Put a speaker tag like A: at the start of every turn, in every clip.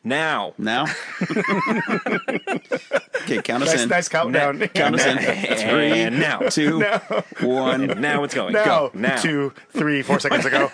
A: Now.
B: Okay, count us in.
C: Nice countdown.
B: Count us in. 3,
A: And now.
B: 2, 1.
A: Now it's going.
C: Now,
A: Go. Now.
C: 2, 3, 4 seconds ago.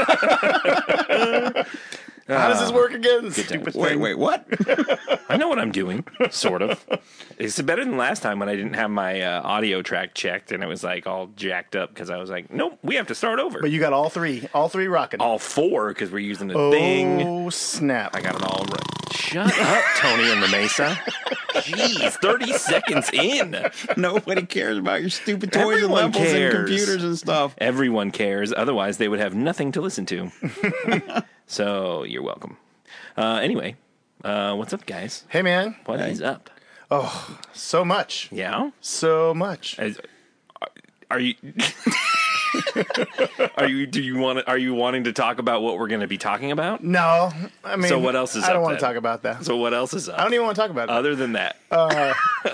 C: How does this work again? Stupid thing.
B: Wait, what?
A: I know what I'm doing, sort of. It's better than last time when I didn't have my audio track checked and it was like all jacked up because I was like, nope, we have to start over.
C: But you got all three rocking.
A: All 4 because we're using the thing.
C: Oh, snap.
A: I got them all right. Shut up, Tony and the Mesa. Jeez, 30 seconds in.
B: Nobody cares about your stupid toys
A: Everyone
B: and levels
A: cares.
B: and computers and stuff.
A: Everyone cares. Otherwise, they would have nothing to listen to. So, you're welcome. Anyway, what's up, guys?
C: Hey, man.
A: What is up?
C: Oh, so much.
A: Yeah?
C: So much.
A: Are you... Are you wanting to talk about what we're going to be talking about?
C: No. I mean,
A: So what else is
C: I don't
A: up
C: want to
A: then?
C: talk about that.
A: So what else is up?
C: I don't even want to talk about it.
A: Other than that.
C: So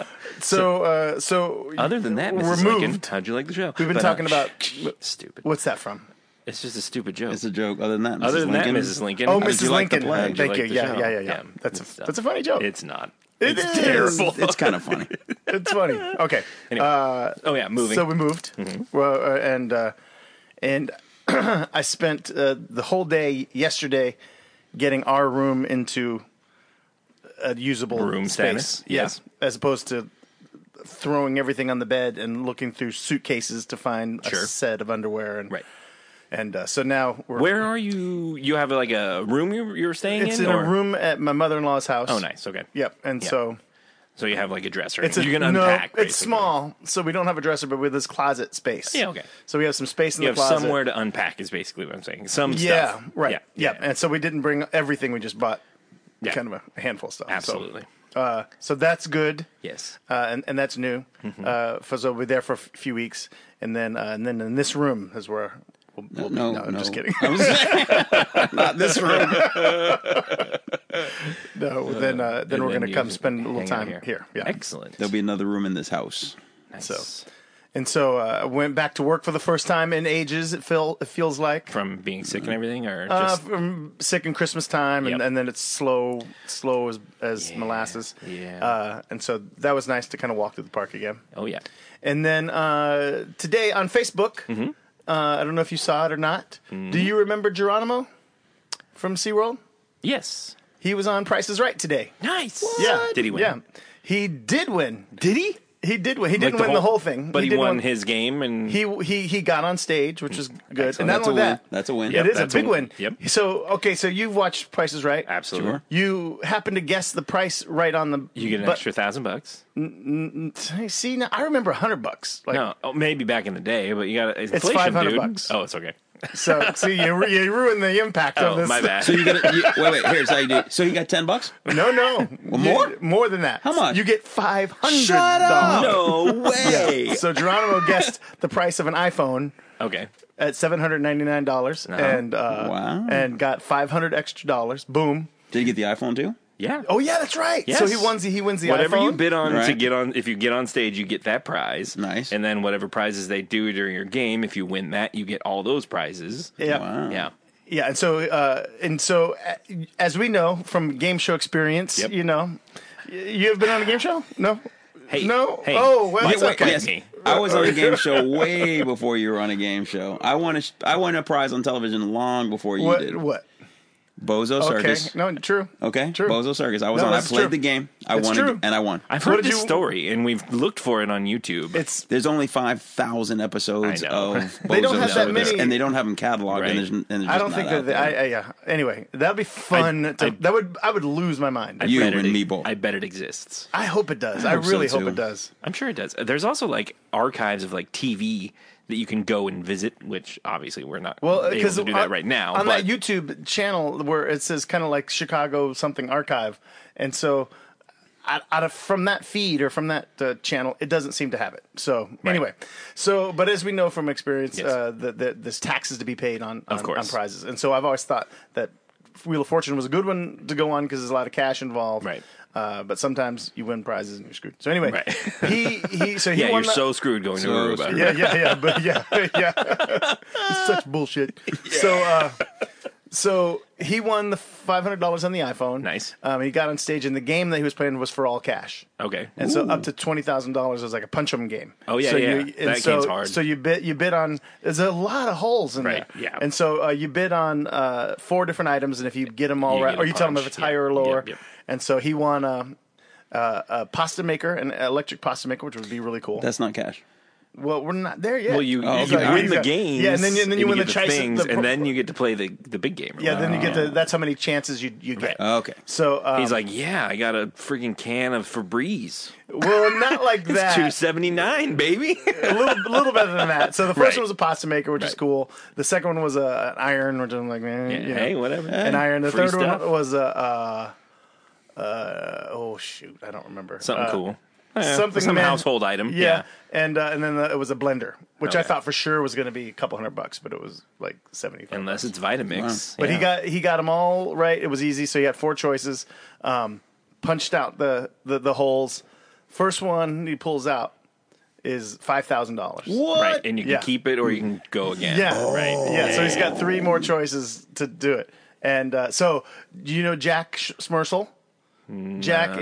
A: Other than that,
C: we're
A: Mrs. Lincoln,
C: moved.
A: how'd you like the show?
C: We've been talking about
A: Stupid.
C: what's that from?
A: It's just a stupid joke.
B: It's a joke. Other than that,
A: Other than
B: Lincoln,
A: that, Mrs. Lincoln.
C: Oh,
A: how did
C: Mrs.
A: you like the
C: Lincoln.
A: play? How'd
C: Thank
A: like
C: you.
A: the
C: Yeah,
A: show?
C: yeah. That's a funny joke.
A: It's not.
C: It
A: It's
C: is.
A: terrible.
B: It's kind of funny.
C: It's funny. Okay.
A: Anyway. Moving.
C: So we moved, well, and I spent the whole day yesterday getting our room into a usable
A: Room
C: space.
A: status? Yes.
C: Yeah, as opposed to throwing everything on the bed and looking through suitcases to find
A: Sure.
C: a set of underwear. And,
A: Right.
C: And so now we're...
A: Where are you? You have like a room you're staying
C: It's
A: in?
C: in
A: or?
C: a room at my mother-in-law's house.
A: Oh, nice. Okay.
C: Yep. And
A: Yeah.
C: so...
A: So you have like a dresser.
C: It's
A: you can unpack.
C: No, it's
A: basically.
C: small, so we don't have a dresser, but with this closet space.
A: Yeah, okay.
C: So we have some space in
A: You
C: the
A: have
C: closet.
A: somewhere to unpack is basically what I'm saying. Some
C: Yeah,
A: stuff.
C: right. Yeah. And so we didn't bring everything. We just bought
A: Yeah.
C: kind of a handful of stuff.
A: Absolutely.
C: So that's good.
A: Yes.
C: And that's new. So we'll be there for a few weeks, and then in this room is where we'll be.
B: No,
C: I'm just kidding.
B: I was not this room.
C: No, then we're going to
A: you
C: come
A: can
C: spend a little
A: hang out
C: time here. Yeah.
A: Excellent.
B: There'll be another room in this house.
A: Nice.
C: So I went back to work for the first time in ages. It feels like
A: From being sick and everything, or just
C: from sick and Christmas time,
A: Yep.
C: and then it's slow as molasses.
A: Yeah.
C: And so that was nice to kind of walk through the park again.
A: oh yeah.
C: And then today on Facebook, I don't know if you saw it or not. Do you remember Geronimo from SeaWorld?
A: Yes.
C: He was on Price is Right today.
A: Nice.
C: Yeah.
A: Did he win?
C: Yeah. He did win.
B: Did he?
C: He did win. He didn't
A: Like
C: win the whole thing.
A: But he
C: did
A: won
C: win.
A: his game, and
C: He got on stage, which was good. And not
B: That's a
C: only
B: win.
C: that,
B: That's a win.
A: Yep.
C: it is a
A: that's
C: big
A: a-
C: win.
A: yep.
C: So you've watched Price is Right.
A: absolutely.
B: Sure.
C: You happen to guess the price right on the.
A: You get an extra $1,000.
C: See, now I remember $100. Like,
A: No, maybe back in the day, but you got inflation,
C: $500.
A: dude. Oh, it's okay.
C: So see, you ruined the impact of
A: Oh,
C: this.
A: my bad.
B: So you got wait. Here's how you do. So you got $10.
C: No. More than that.
B: How much?
C: You get $500.
B: Shut up! No way.
C: So Geronimo guessed the price of an iPhone
A: Okay.
C: at $799, and
B: Wow.
C: and got $500 extra. Boom.
B: Did you get the iPhone too?
A: Yeah.
C: Oh yeah, that's right.
A: Yes.
C: So he wins the
A: Whatever
C: iPhone.
A: you bid on to
B: Right.
A: get on, if you get on stage, you get that prize.
B: Nice.
A: And then whatever prizes they do during your game, if you win that, you get all those prizes.
C: Yeah.
B: Wow.
A: Yeah.
C: Yeah, and so as we know from game show experience,
A: Yep.
C: you know, you have been on a game show? No.
A: Hey.
C: No.
A: Hey.
C: Oh, well, it's
A: Wait,
C: okay.
A: yes. Me.
B: I was on a game show way before you were on a game show. I won a prize on television long before you did.
C: What?
B: Bozo
C: Okay.
B: Circus.
C: No, true.
B: Okay.
C: True.
B: Bozo Circus. I was
C: No,
B: on. I
C: that's
B: played
C: true.
B: the game. I
C: It's
B: won
C: true.
B: and I won.
A: I've
C: What
A: heard
C: did
A: this
C: you-
A: story, and we've looked for it on YouTube.
C: It's
B: There's only 5,000 episodes
A: I know.
B: of Bozo
C: They don't have that
B: Circus,
C: many-
B: and they don't have them cataloged.
A: Right.
B: And there's just
C: I don't
B: not
C: think
B: out
C: that
B: there.
C: yeah. Anyway, that'd be fun. I would lose my mind.
B: You
A: bet
B: and
A: it-
B: me both.
A: I bet it exists.
C: I hope it does. I
B: hope so,
C: really hope
B: too.
C: it does.
A: I'm sure it does. There's also like archives of like TV that you can go and visit, which obviously we're not
C: Well,
A: able
C: because
A: to do that right now.
C: on
A: but
C: that YouTube channel where it says kind of like Chicago something archive, and so from that feed or from that channel, it doesn't seem to have it. So anyway, but as we know from experience,
A: Yes.
C: there's taxes to be paid on
A: course.
C: prizes, and so I've always thought that Wheel of Fortune was a good one to go on because there's a lot of cash involved.
A: Right.
C: But sometimes you win prizes and you're screwed. So anyway,
A: Right.
C: he
A: yeah,
C: won
A: you're so screwed going to
B: So
A: Aruba.
B: screwed.
C: yeah, but yeah. It's such bullshit. So So he won the $500 on the iPhone.
A: Nice.
C: He got on stage, and the game that he was playing was for all cash.
A: Okay.
C: And so up to $20,000 was like a punch 'em game.
A: Oh, yeah,
C: so
A: yeah.
C: and
A: That
C: so,
A: game's hard.
C: So you bid on. There's a lot of holes in
A: Right,
C: there.
A: yeah.
C: And so you bid on 4 different items, and if you get them all
A: You
C: right,
A: get
C: or
A: a
C: you tell him if
A: punch.
C: it's higher or lower.
A: Yep.
C: And so he won a pasta maker, an electric pasta maker, which would be really cool.
B: That's not cash.
C: Well, we're not there yet.
A: Well, you
C: He's
A: you
C: like-
A: win
C: he's
A: the
C: got-
A: games.
C: Yeah, and then you win the
A: get
C: choice-
A: things,
C: the-
A: and then you get to play the big game.
C: Yeah, then you get to. That's how many chances you get.
B: Okay.
C: So
A: He's like, yeah, I got a freaking can of Febreze.
C: well, not like that.
A: $2.79, baby.
C: a little better than that. So the first
A: Right.
C: one was a pasta maker, which is
A: Right.
C: cool. The second one was an iron, which I'm like,
A: Yeah,
C: you know,
A: hey, whatever.
C: an iron. The
A: Free
C: third
A: stuff.
C: one was a oh shoot, I don't remember.
A: Something cool.
C: Something
A: some
C: man-
A: household item.
C: Yeah, and then it was a blender, which I
A: Okay.
C: thought for sure was going to be a couple $100, but it was like 75.
A: Unless it's Vitamix.
C: But
A: Yeah.
C: he got them all right. It was easy. So he had 4 choices. Punched out the holes. First one he pulls out is $5,000.
B: What?
A: Right, and you can
C: Yeah.
A: keep it or you can go again.
C: Yeah,
A: Right.
C: Yeah, so he's got 3 more choices to do it. And so, do you know Jack Smersel? Jack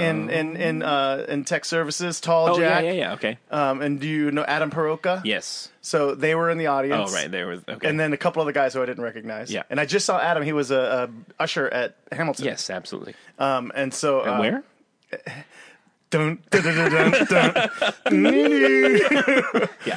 C: in tech services, tall
A: Oh,
C: Jack.
A: yeah. Okay.
C: And do you know Adam Peroka?
A: Yes.
C: So they were in the audience.
A: Oh, right. There was. Okay.
C: And then a couple other guys who I didn't recognize.
A: Yeah.
C: And I just saw Adam. He was a usher at Hamilton.
A: yes, absolutely.
C: And so
A: And where?
C: Dun, dun, dun, dun, dun, dun.
A: Yeah.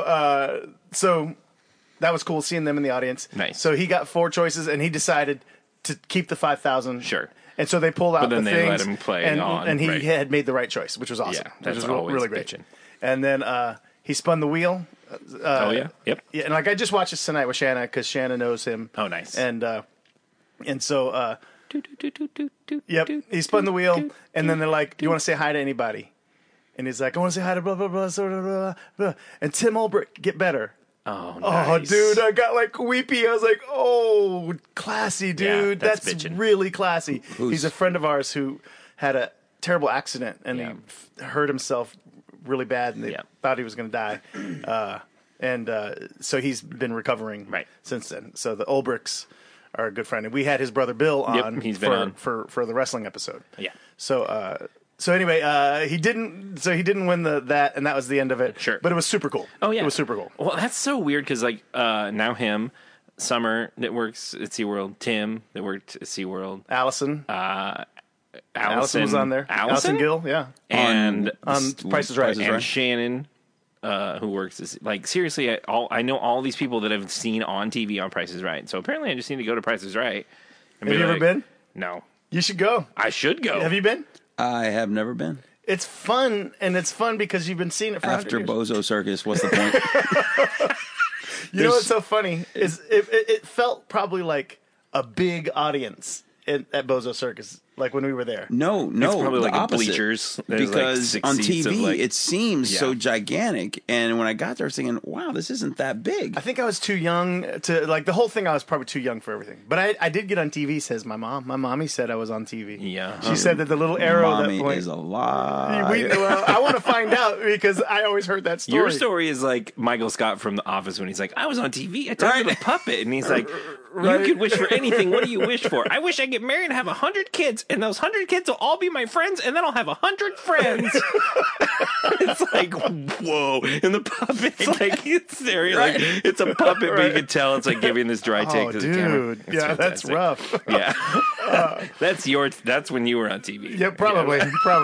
C: So that was cool seeing them in the audience.
A: Nice.
C: So he got 4 choices, and he decided to keep the 5,000.
A: Sure.
C: And so they pulled out
A: But then
C: the
A: they
C: things,
A: let him play
C: and,
A: on,
C: and he
A: right.
C: had made the right choice, which was awesome.
A: Yeah,
C: which
A: that's
C: was
A: always
C: really great.
A: bitchin'.
C: And then he spun the wheel.
A: Oh yeah. Yep.
C: Yeah, and like I just watched this tonight with Shanna because Shanna knows him.
A: Oh, nice.
C: And so yep, he spun the wheel, and then they're like, "Do you want to say hi to anybody?" And he's like, "I want to say hi to blah blah blah blah blah blah." And Tim Ulbrich, get better.
A: Oh,
C: Oh,
A: nice.
C: dude, I got like weepy. I was like, "Oh, classy, dude.
A: that's
C: that's
A: bitchin'.
C: really classy." He's a friend of ours who had a terrible accident and
A: Yeah.
C: he hurt himself really bad, and they
A: Yeah.
C: thought he was going to die. So he's been recovering
A: Right.
C: since then. So the Ulbrichs are a good friend, and we had his brother Bill
A: Yep,
C: on.
A: he's been on.
C: for the wrestling episode.
A: Yeah.
C: So anyway, he didn't win that, and that was the end of it.
A: Sure.
C: But it was super cool.
A: Oh yeah.
C: It was super cool.
A: Well, that's so weird because like now him, Summer that works at SeaWorld, Tim that worked at SeaWorld,
C: Allison
A: Allison
C: was on there.
A: Allison
C: Gill, yeah.
A: and
C: Price is Right.
A: and Shannon, who works like seriously. I know all these people that I've seen on TV on Price is Right. So apparently, I just need to go to Price is Right. And
C: Have
A: be
C: you ever
A: like,
C: been?
A: No,
C: You should go.
A: I should go.
C: Have you been?
B: I have never been.
C: It's fun, and it's fun because you've been seeing it for 100
B: After
C: years.
B: Bozo Circus, what's the point?
C: You know what's so funny is it felt probably like a big audience at Bozo Circus, like when we were there.
B: No,
A: It's probably
B: the
A: like a
B: opposite.
A: bleachers. There's like
B: Because
A: 6
B: on
A: seats of,
B: TV
A: like-
B: it seems so
A: Yeah.
B: gigantic, and when I got there, I was thinking, "Wow, this isn't that big."
C: I think I was too young to like the whole thing. I was probably too young for everything. But I did get on TV. Says my mom. My mommy said I was on TV.
A: Yeah.
C: She said that the little arrow
B: Mommy
C: that point.
B: is a lie.
C: Well, I want to find out because I always heard that story.
A: Your story is like Michael Scott from The Office when he's like, I was on TV, I talked to the puppet, and he's like, you could wish for anything. What do you wish for? I wish I get married and have 100 kids, and those 100 kids will all be my friends, and then I'll have 100 friends. It's like, whoa. And the puppet's like, it's there. You're like, it's a puppet, but you can tell it's like giving this dry take
C: Oh,
A: to the camera.
C: dude.
A: It's
C: Yeah, that's
A: fantastic.
C: rough.
A: Yeah. That's when you were on TV.
C: Yeah, probably.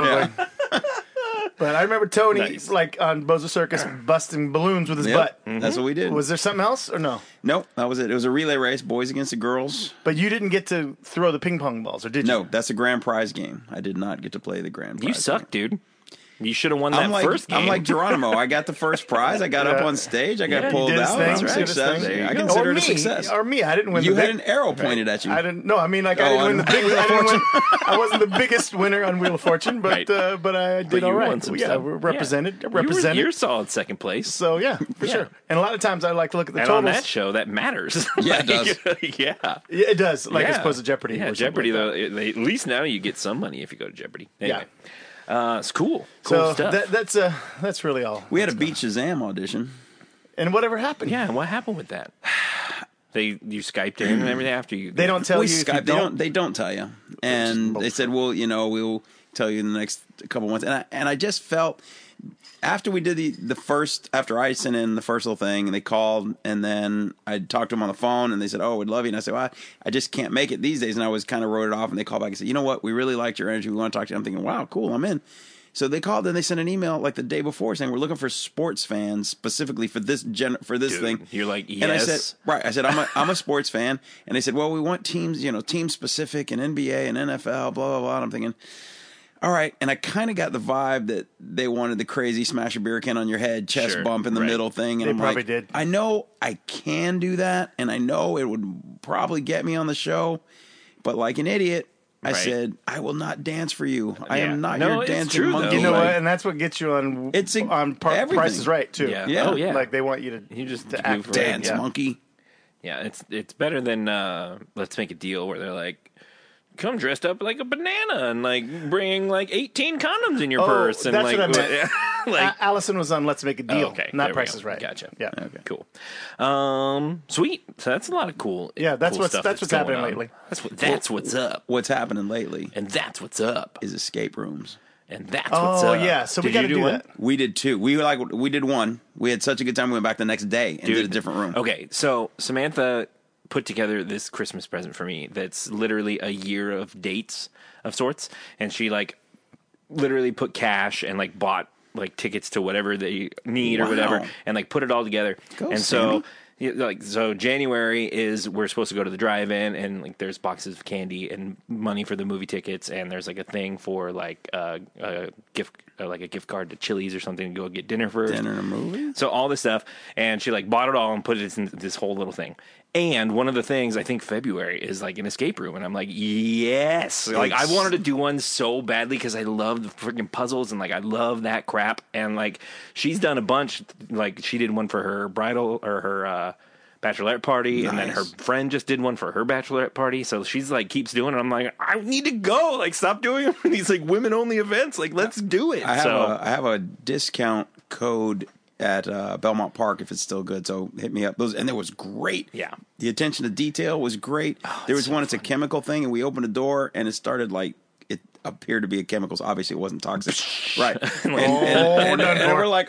C: But I remember Tony,
A: Nice.
C: like on Bozo Circus, busting balloons with his
B: Yep,
C: butt.
B: that's what we did.
C: Was there something else or no?
B: Nope, that was it. It was a relay race, boys against the girls.
C: But you didn't get to throw the ping pong balls, or did you?
B: No, that's a grand prize game. I did not get to play the grand prize.
A: You suck, dude. You should have won that
B: I'm like,
A: first game.
B: I'm like Geronimo. I got the first prize. I got up
C: Yeah.
B: on stage. I got
A: Yeah,
B: pulled
C: Did his
B: out.
C: thing,
B: That's
C: did
B: right.
C: his thing.
B: There you
C: I
B: go. consider
C: or
B: it a
C: me,
B: success.
C: Or me, I didn't win.
B: You
C: the
B: had
C: big,
B: an arrow pointed at you.
C: I didn't. No, I mean, like I didn't
B: Oh,
C: win the
B: on
C: big.
B: Wheel of
C: I didn't win.
B: Fortune?
C: I wasn't the biggest winner on Wheel of Fortune, but
A: Right.
C: but I did
A: But you
C: all right.
A: won some
C: Yeah,
A: stuff.
C: we're represented.
A: Yeah.
C: Represented.
A: You're solid second place.
C: So yeah, for
A: Yeah.
C: sure. And a lot of times I like to look at the
A: And on
C: totals.
A: that show, that matters.
B: Yeah, it does.
A: Yeah.
C: Yeah, it does. Like as
A: Yeah.
C: opposed to Jeopardy.
A: Yeah,
C: or something
A: Jeopardy,
C: like
A: though, at least now you get some money if you go to Jeopardy. Anyway. It's cool.
C: So
A: Cool stuff.
C: that's really all.
B: We had a Beat Shazam audition.
C: And whatever happened?
A: Yeah, and what happened with that? You Skyped in and everything after you.
C: They don't tell
B: We
C: you. If
B: Skype.
C: you
B: They don't tell you. And they said, well, we'll tell you in the next couple months. And I just felt after we did after I sent in the first little thing, and they called, and then I talked to them on the phone, and they said, oh, we'd love you. And I said, well, I just can't make it these days. And I was kind of wrote it off, and they called back and said, you know what? We really liked your energy. We want to talk to you. I'm thinking, wow, cool. I'm in. So they called and they sent an email like the day before saying we're looking for sports fans specifically for this thing.
A: You're like, yes.
B: And I said, right. I said I'm a sports fan, and they said, well, we want teams, team specific and NBA and NFL, blah blah blah. And I'm thinking, all right. And I kind of got the vibe that they wanted the crazy smash a beer can on your head, chest bump in the middle thing. And
C: They
B: I'm
C: probably
B: like,
C: did.
B: I know I can do that, and I know it would probably get me on the show, but like an idiot. I said, I will not dance for you. I am not your dancing monkey.
A: though.
C: You know what? And that's what gets you on Price is Right, too.
A: Yeah.
B: Yeah.
A: Oh, yeah.
C: Like, they want you
A: just
C: to act
A: goof
B: Dance
C: yeah.
B: monkey.
A: Yeah, it's better than Let's Make a Deal, where they're like, come dressed up like a banana and like bring like 18 condoms in your purse. And
C: that's
A: like,
C: what I meant.
A: like,
C: Allison was on Let's Make a Deal,
A: okay,
C: not
A: there we
C: Price
A: go.
C: is Right.
A: Gotcha.
C: Yeah.
B: Okay.
A: Cool. Sweet. So that's a lot of cool.
C: Yeah, that's
A: cool
C: what's-
A: stuff
C: that's what's
A: going
C: happening
A: on.
C: lately.
A: That's what's up,
B: What's happening lately
A: and that's what's up,
B: is escape rooms.
A: and that's what's
C: Oh,
A: up.
C: yeah. So we
A: Did
C: got
A: you
C: to do
A: one?
C: that.
B: We did two. We did one. We had such a good time. We went back the next day and did a different room.
A: Okay, so Samantha put together this Christmas present for me that's literally a year of dates of sorts, and she like literally put cash and like bought like tickets to whatever they need or
B: Wow.
A: whatever, and like put it all together.
B: Go,
A: and
B: Sammy.
A: so January is we're supposed to go to the drive-in, and like there's boxes of candy and money for the movie tickets, and there's like a thing for like a gift card to Chili's or something to go get dinner first.
B: Dinner and a movie?
A: So all this stuff, and she like bought it all and put it in this whole little thing. And one of the things I think February is like an escape room, and I'm like, yes, like I wanted to do one so badly because I love the freaking puzzles and like I love that crap. And like she's done a bunch, like she did one for her bridal or her bachelorette party, and then her friend just did one for her bachelorette party. So she's like keeps doing it. I'm like, I need to go. Like stop doing these like women only events. Like let's do it.
B: I have a discount code at Belmont Park if it's still good. So hit me up. And it was great.
A: Yeah.
B: The attention to detail was great. There was one, it's a chemical thing, and we opened a door, and it started like, it appeared to be a chemical. So obviously it wasn't toxic. Right. And we're like,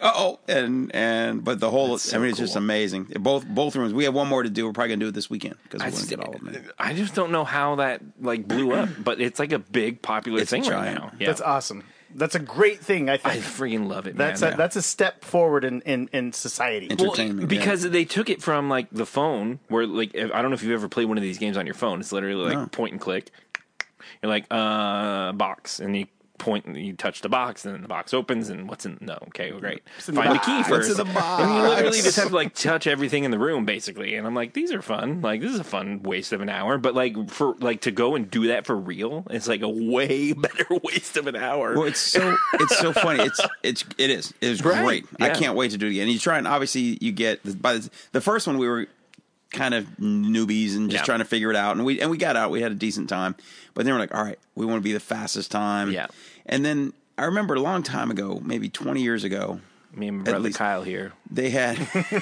B: but the whole,
A: so
B: I mean, it's just
A: cool.
B: amazing. Both rooms. We have one more to do. We're probably going to do it this weekend because we want to get all of them in.
A: I just don't know how that like blew up, but it's like a big popular thing right
B: giant.
A: now. Yeah.
C: That's awesome. That's a great thing, I
A: I
C: think.
A: freaking love it, man.
C: That's a step forward in society.
B: Entertainment,
A: because they took it from like the phone, where like I don't know if you've ever played one of these games on your phone. It's literally like point and click. You're like box, and you point, and you touch the box, and then the box opens, and what's in? No, okay, well, great.
C: in the
A: Find the
C: box?
A: key
B: What's
A: first.
B: in the box?
A: And you literally just have to like touch everything in the room, basically. And I'm like, these are fun. Like this is a fun waste of an hour. But like for like to go and do that for real, it's like a way better waste of an hour.
B: Well, it's so funny. It is
A: Right.
B: great.
A: Yeah.
B: I can't wait to do it again. You try, and obviously you get by the first one we were kind of newbies and just trying to figure it out, and we got out. We had a decent time, but then we're like, all right, we want to be the fastest time.
A: Yeah.
B: And then I remember a long time ago, maybe 20 years ago,
A: Me and my brother
B: least-
A: Kyle here.
B: they had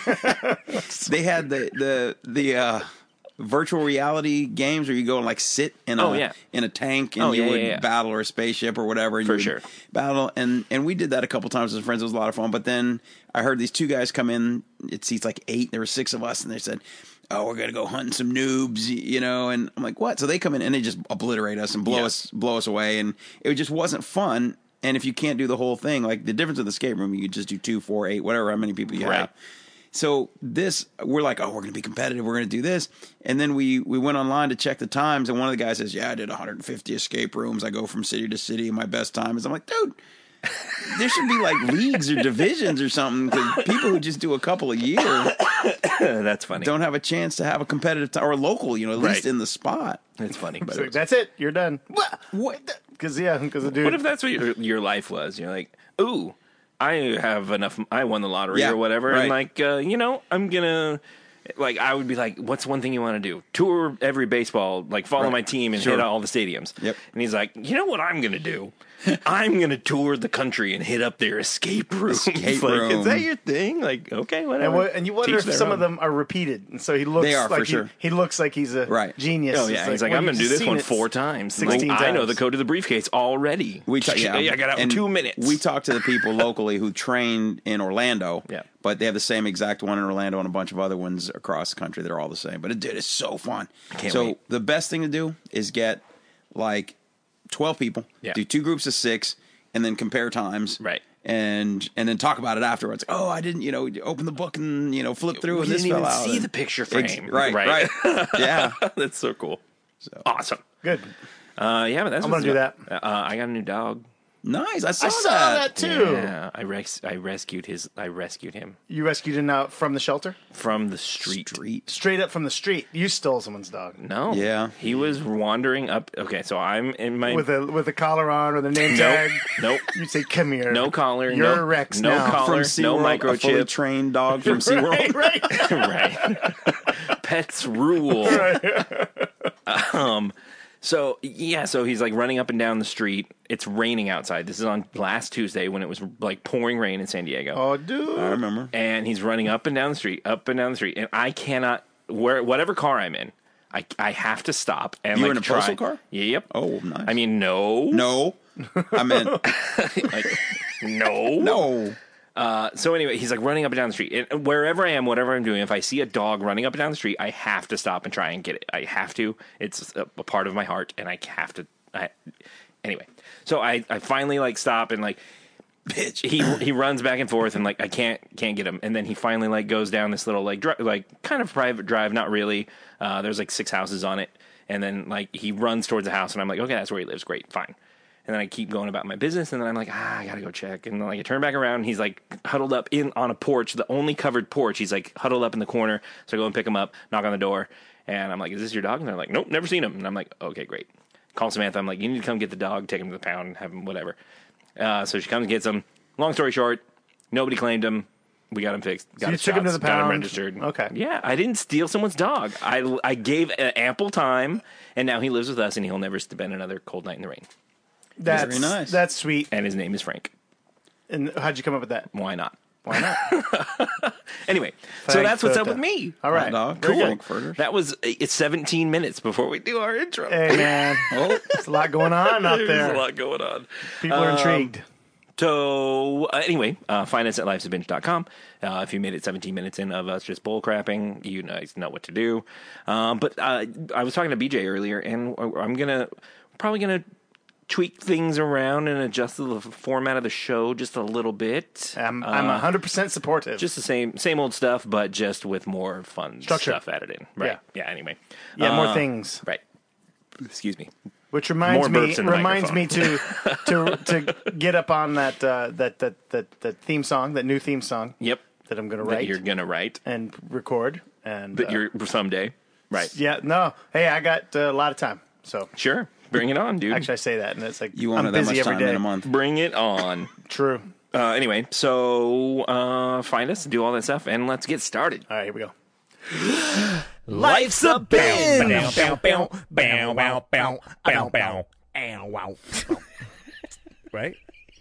B: the virtual reality games where you go and like sit in a tank and you would battle or a spaceship or whatever. And
A: For
B: you would
A: sure.
B: battle, and we did that a couple times as friends. It was a lot of fun. But then I heard these two guys come in. It seats like 8. There were 6 of us, and they said, "Oh, we're gonna go hunting some noobs," And I'm like, "What?" So they come in and they just obliterate us and blow us away, and it just wasn't fun. And if you can't do the whole thing, like the difference of the escape room, you could just do 2, 4, 8, whatever, how many people you have. So we're like, oh, we're going to be competitive. We're going to do this. And then we went online to check the times, and one of the guys says, yeah, I did 150 escape rooms. I go from city to city, and my best time is, I'm like, dude, there should be like leagues or divisions or something, because people who just do a couple a year
A: That's funny.
B: don't have a chance to have a competitive time, or local, at least in the spot.
A: That's funny.
C: So that's it. You're done.
B: What?
C: Because the dude.
A: What if that's what your life was? You're like, ooh, I have enough. I won the lottery or whatever,
B: right.
A: and like, I'm gonna. Like, I would be like, what's one thing you want to do? Tour every baseball, like follow my team and hit all the stadiums.
B: Yep.
A: And he's like, you know what I'm going to do? I'm going to tour the country and hit up their escape rooms.
B: Escape
A: like,
B: room.
A: Is that your thing? Like, okay, whatever.
C: And you wonder
A: Teach
C: if
A: their
C: some
A: own.
C: of them are repeated, and so he looks
B: They are,
C: like
B: for sure.
C: he looks like he's a
B: Right.
C: genius.
A: Oh, yeah.
C: It's
A: He's like,
C: well,
A: I'm
C: you've
A: going to do
C: just
A: this
C: seen
A: one
C: it
A: 4 times.
C: 16
A: Like, I know
C: times.
A: the code to the briefcase already. I got out in
B: and
A: 2 minutes.
B: We talked to the people locally who trained in Orlando.
A: Yeah.
B: But they have the same exact one in Orlando and a bunch of other ones across the country. They're all the same. But it's so fun.
A: Can't
B: so
A: wait.
B: the best thing to do is get like 12 people,
A: Yeah.
B: do 2 groups of 6, and then compare times.
A: Right.
B: And then talk about it afterwards. Oh, I didn't, open the book and, flip through
A: We
B: and this
A: didn't
B: fell
A: even
B: out.
A: see
B: and-
A: the picture frame.
B: Right. Yeah.
A: That's so cool. Awesome.
C: Good.
A: Yeah, but that's
C: I'm gonna do that.
A: I got a new dog.
B: Nice. I
C: I
B: saw
C: saw
B: that.
C: that too.
A: Yeah, I rescued him
C: You rescued him out from the shelter,
A: from the street.
C: straight up from the street. You stole someone's dog
A: No.
B: Yeah.
A: He was wandering up. Okay, so I'm in my
C: with a collar on or the name tag.
A: Nope.
C: You say, "Come here."
A: No collar.
C: You're
A: no
C: Rex
A: no
C: now.
A: collar.
B: From
A: No
B: SeaWorld, a fully
A: microchip.
B: trained dog from SeaWorld.
C: Right.
A: Right. Pets rule. So he's like running up and down the street. It's raining outside. This is on last Tuesday when it was like pouring rain in San Diego.
C: Oh, dude.
B: I remember.
A: And he's running up and down the street, and I cannot, whatever car I'm in, I have to stop and
B: You
A: like
B: were in a
A: try.
B: postal car?
A: Yep.
B: Oh, nice.
A: I mean, no.
B: No. I meant
A: Like, no.
B: no.
A: So anyway, he's like running up and down the street. And wherever I am, whatever I'm doing, if I see a dog running up and down the street, I have to stop and try and get it. I have to. It's a part of my heart, and I have to. Anyway, so I finally like stop and like
B: Bitch.
A: he runs back and forth and like I can't get him, and then he finally like goes down this little like kind of private drive, not really. There's like 6 houses on it, and then like he runs towards the house, and I'm like, okay, that's where he lives. Great, fine. And then I keep going about my business, and then I'm like, I gotta go check. And then like I turn back around, and he's like huddled up on a porch, the only covered porch. He's like huddled up in the corner. So I go and pick him up, knock on the door, and I'm like, is this your dog? And they're like, nope, never seen him. And I'm like, okay, great. Call Samantha. I'm like, you need to come get the dog, take him to the pound, have him, whatever. So she comes and gets him. Long story short, nobody claimed him. We got him fixed. Got
C: you
A: his
C: took him to
A: shots,
C: the
A: got him
C: pound.
A: registered.
C: Okay.
A: Yeah, I didn't steal someone's dog. I gave ample time, and now he lives with us, and he'll never spend another cold night in the rain.
C: That's
B: Very nice.
C: That's sweet.
A: And his name is Frank.
C: And how'd you come up with that?
A: Why not?
C: Why not?
A: Anyway, so
C: Frank
A: that's what's up
C: Furter.
A: with me.
C: All right.
B: dog.
C: Very
B: Cool.
C: good.
B: Frank Furter.
A: That was it's 17 minutes before we do our intro.
C: Hey, man.
B: Oh,
C: There's a lot going on out
A: There's
C: there.
A: a lot going on.
C: People are intrigued.
A: So anyway, find us at lifesofbinge.com. If you made it 17 minutes in of us just bull crapping, you guys know what to do. But I was talking to BJ earlier, and I'm probably gonna tweak things around and adjust the format of the show just a little bit.
C: I'm 100% supportive.
A: Just the same old stuff, but just with more fun
C: Structure.
A: stuff added in. Right. Yeah. Anyway.
C: more things.
A: Right. Excuse me.
C: Which reminds
A: More
C: me
A: burps in the
C: to get up on that theme song, that new theme song
A: Yep.
C: that I'm going to
A: That
C: write
A: you're gonna write.
C: and record. And
A: That you're someday. Right.
C: yeah, no, hey, I got a lot of time, so
A: Sure. Bring it on, dude.
C: actually I say that, and it's like
B: you
C: I'm
B: wanted that
C: busy
B: much
C: every
B: time
C: day.
B: in a month.
A: Bring it on.
C: True.
A: Anyway, so find us, do all that stuff, and let's get started.
C: All right, here we go.
A: Life's a binge.
D: Right?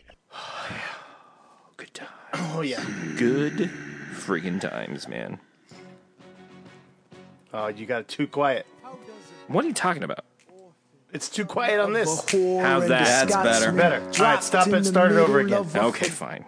A: Good time.
C: Oh yeah.
A: Good friggin' times, man.
C: Oh, you got it too quiet.
A: What are you talking about?
C: It's too quiet on this.
A: How's that?
B: That's better.
C: Better. All right, stop it. Start it over again.
A: Okay, fine.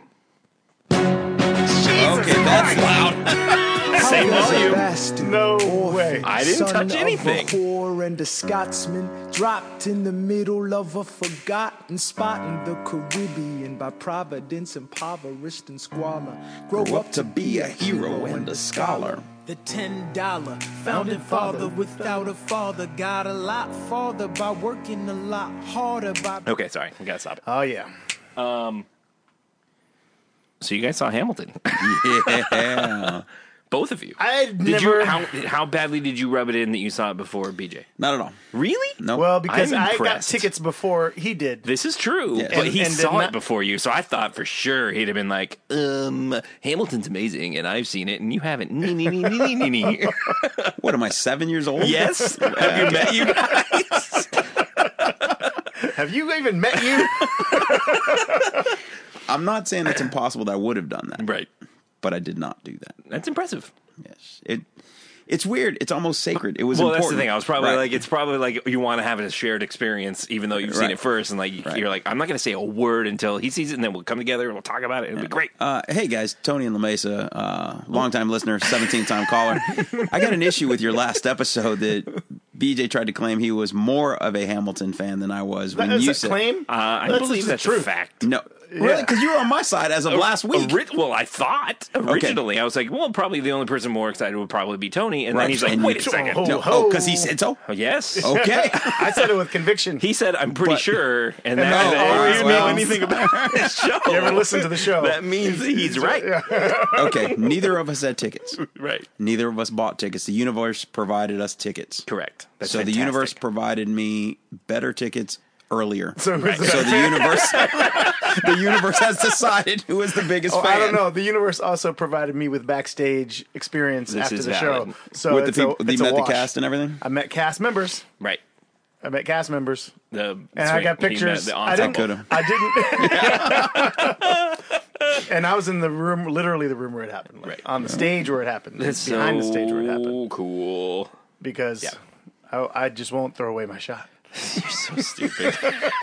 B: Okay, that's loud.
A: Same volume.
C: No way.
A: I didn't touch anything.
D: A whore and a Scotsman dropped in the middle of a forgotten spot in the Caribbean by providence, impoverished and squalor. Grow
B: Up to be a hero and a scholar.
D: The $10 founding father without a father got a lot farther by working a lot harder by.
A: Okay, sorry. We gotta stop it.
C: Oh yeah.
A: So you guys saw Hamilton.
B: Yeah.
A: Both of you.
C: I'd
A: Did
C: never.
A: you how badly did you rub it in that you saw it before BJ?
B: Not at all.
A: Really?
B: No.
C: Well, because
A: I'm
C: I got
A: impressed.
C: tickets before he did.
A: This is true.
B: Yeah.
A: But he
C: And did
A: saw it
C: not-
A: before you, so I thought for sure he'd have been like, Hamilton's amazing and I've seen it and you haven't.
B: What am I, 7 years old?
A: Yes? Have you met you guys?
C: Have you even met you?
B: I'm not saying it's impossible that I would have done that.
A: Right.
B: But I did not do that.
A: That's impressive.
B: Yes. It's weird. It's almost sacred. It was
A: Well,
B: important.
A: that's the thing. I was probably
B: Right.
A: like, it's probably like you want to have a shared experience, even though you've seen
B: Right.
A: it first, and like
B: Right.
A: you're like, I'm not going to say a word until he sees it, and then we'll come together and we'll talk about it. It'll be great.
B: Hey guys, Tony and LaMesa, longtime listener, 17th time caller. I got an issue with your last episode that BJ tried to claim he was more of a Hamilton fan than I was when
C: That's
B: you
C: a
B: said
C: claim?
A: I
C: That's
A: believe
C: just the
A: that's a
C: truth.
A: fact.
B: no. Really? Because you were on my side as of last week.
A: Well, I thought originally I was like, well, probably the only person more excited would probably be Tony, and
B: Right.
A: then he's like,
B: And
A: wait
B: you-
A: a second.
C: Oh,
B: No,
C: ho.
B: because he said so.
A: Oh, yes.
B: Okay.
C: I said it with conviction.
A: He said, I'm pretty sure, and
C: now
A: that
C: all
A: if
C: you
A: you know
C: know-
A: anything about this show,
C: You ever listen to the show?
A: that means that he's right.
B: Okay. Neither of us had tickets.
A: Right.
B: Neither of us bought tickets. The universe provided us tickets.
A: Correct. That's
B: So
A: fantastic.
B: the universe provided me better tickets earlier.
C: So who's the
B: So the universe, the universe has decided who is the biggest fan.
C: I don't know. The universe also provided me with backstage experience
A: This
C: after
A: is
C: the
A: valid.
C: show. So
B: With the
C: it's
B: people,
C: a,
B: you
C: it's a
B: met the
C: wash.
B: cast and everything.
C: I met cast members.
A: Right.
C: I met cast members.
A: And
C: I got pictures. I didn't.
B: coulda.
C: I didn't. And I was in the room, literally the room where it happened, like,
A: Right.
C: on the stage where it happened,
A: That's
C: behind the stage where it happened,
A: cool.
C: because I just won't throw away my shot.
A: You're so stupid.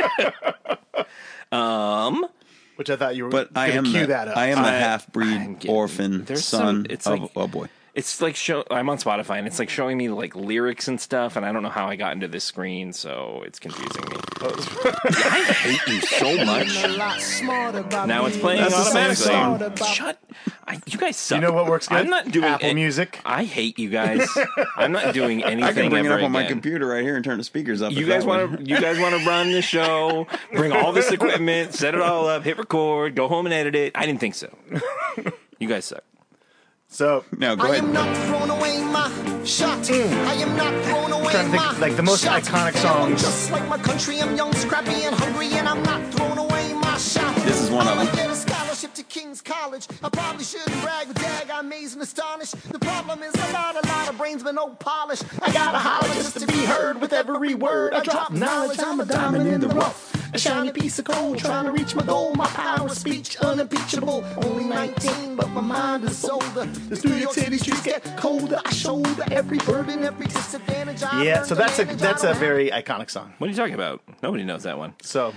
C: Which I thought you were
B: But I
C: going
B: am
C: to cue
B: the,
C: that up.
B: I am the
A: I'm
B: half-breed
A: getting-
B: orphan
A: there's
B: son
A: some- it's
B: of
A: like-
B: oh boy.
A: It's like I'm on Spotify, and it's like showing me like lyrics and stuff, and I don't know how I got into this screen, so it's confusing me. I hate you so much. Now it's playing
C: That's the same
A: automatically.
C: song.
A: Shut. You guys suck.
C: You know what works good?
A: I'm not doing
C: Apple Music.
A: I hate you guys. I'm not doing anything.
B: I can bring it
A: ever
B: up on my
A: again.
B: computer right here and turn the speakers up.
A: You
B: if
A: guys
B: that
A: want
B: would-
A: to? You guys want to run the show? Bring all this equipment, set it all up, hit record, go home and edit it. I didn't think so. You guys suck.
C: So
B: No, go
E: I am
B: ahead.
E: not throwing away my shot. I am not throwing away
C: trying to think,
E: my
C: like, the most
E: shot.
C: iconic
E: Yeah, I'm
C: songs.
E: just like my country, I'm young, scrappy, and hungry, and I'm not throwing away my shot.
B: This is one of
E: I
B: them.
E: get a scholarship to King's College. I probably shouldn't brag, but dag, I'm amazed and astonished. The problem is a lot of brains, but no polish. I gotta holler just to be heard with every word. I drop knowledge, I'm a diamond in the rough. A shiny piece of coal, trying to reach my goal. My power of speech unimpeachable. Only 19, but my mind is older. This New York City streets get colder. I shoulder every burden, every disadvantage. I
C: yeah,
E: learned
C: so
E: to
C: that's a
E: manage.
C: that's
E: I
C: a
E: don't
C: very iconic song.
A: What are you talking about? Nobody knows that one.
C: So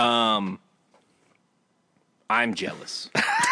A: I'm jealous.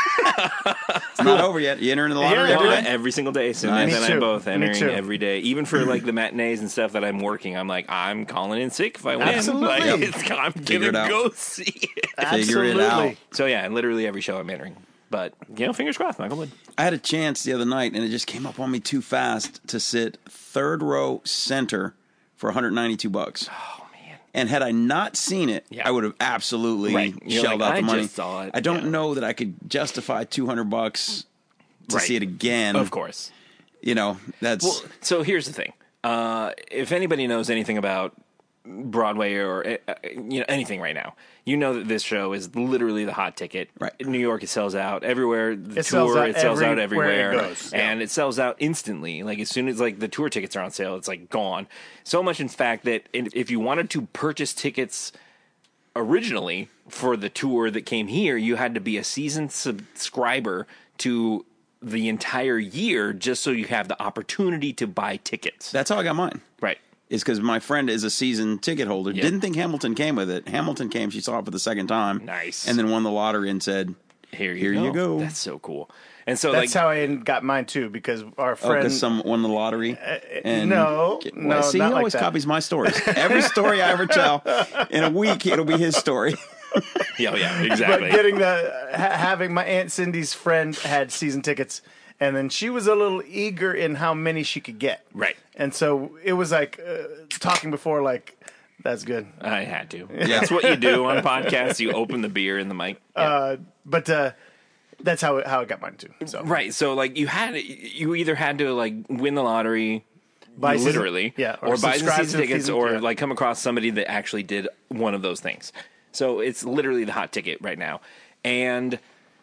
B: It's not over yet. You enter in the lottery
C: Yeah,
B: every
C: dude.
B: day?
A: Every single day. So
B: Nice.
A: and
C: Me
A: I
C: too.
A: both
C: Me
A: entering
C: too.
A: every day, even for like the matinees and stuff that I'm working. I'm like, I'm calling in sick if I win.
C: Absolutely.
A: Like, I'm
B: Figure it
A: gonna
B: out.
A: go see it.
B: Figure it out.
A: So yeah, literally every show I'm entering. But fingers crossed, Michael would.
B: I had a chance the other night, and it just came up on me too fast to sit third row center for $192.
A: Oh man.
B: And had I not seen it,
A: Yeah.
B: I would have absolutely
A: Right. You're
B: shelled
A: like,
B: out the
A: I
B: money.
A: just saw it.
B: I don't
A: Yeah.
B: know that I could justify $200 to
A: Right.
B: see it again.
A: Of course.
B: You know, that's
A: Well, so here's the thing. If anybody knows anything about Broadway or anything right now, you know that this show is literally the hot ticket.
B: Right.
A: In New York, it sells out everywhere. The
C: It sells
A: tour,
C: out
A: it sells out
C: everywhere it
A: everywhere,
C: goes.
A: and it sells out instantly. Like as soon as like the tour tickets are on sale, it's like gone. So much, in fact, that if you wanted to purchase tickets originally for the tour that came here, you had to be a seasoned subscriber to the entire year just so you have the opportunity to buy tickets.
B: that's how I got mine.
A: Right.
B: Is because my friend is a season ticket holder.
A: Yep.
B: Didn't think Hamilton came with it. Hamilton came. She saw it for the second time.
A: Nice.
B: And then won the lottery and said,
A: Here
B: Here you go.
A: That's so cool. And so
C: that's
A: like
C: how I got mine too, because our
B: "Oh,
C: friend.
B: because some won the lottery." And
C: no,
B: see,
C: not
B: he
C: like
B: always
C: that.
B: copies my stories. Every story I ever tell, in a week it'll be his story.
A: yeah,
C: but
A: exactly.
C: getting having my Aunt Cindy's friend had season tickets, and then she was a little eager in how many she could get.
A: Right.
C: And so it was like talking before, like, that's good.
A: I had to. That's what you do on podcasts. You open the beer in the mic.
C: But that's how I got mine too. So
A: Right. So like you either had to like win the lottery
C: buy season-
A: literally,
C: yeah,
A: or buy
C: subscribe
A: the
C: to
A: season tickets,
C: season-
A: or
C: yeah.
A: like come across somebody that actually did one of those things. So it's literally the hot ticket right now. And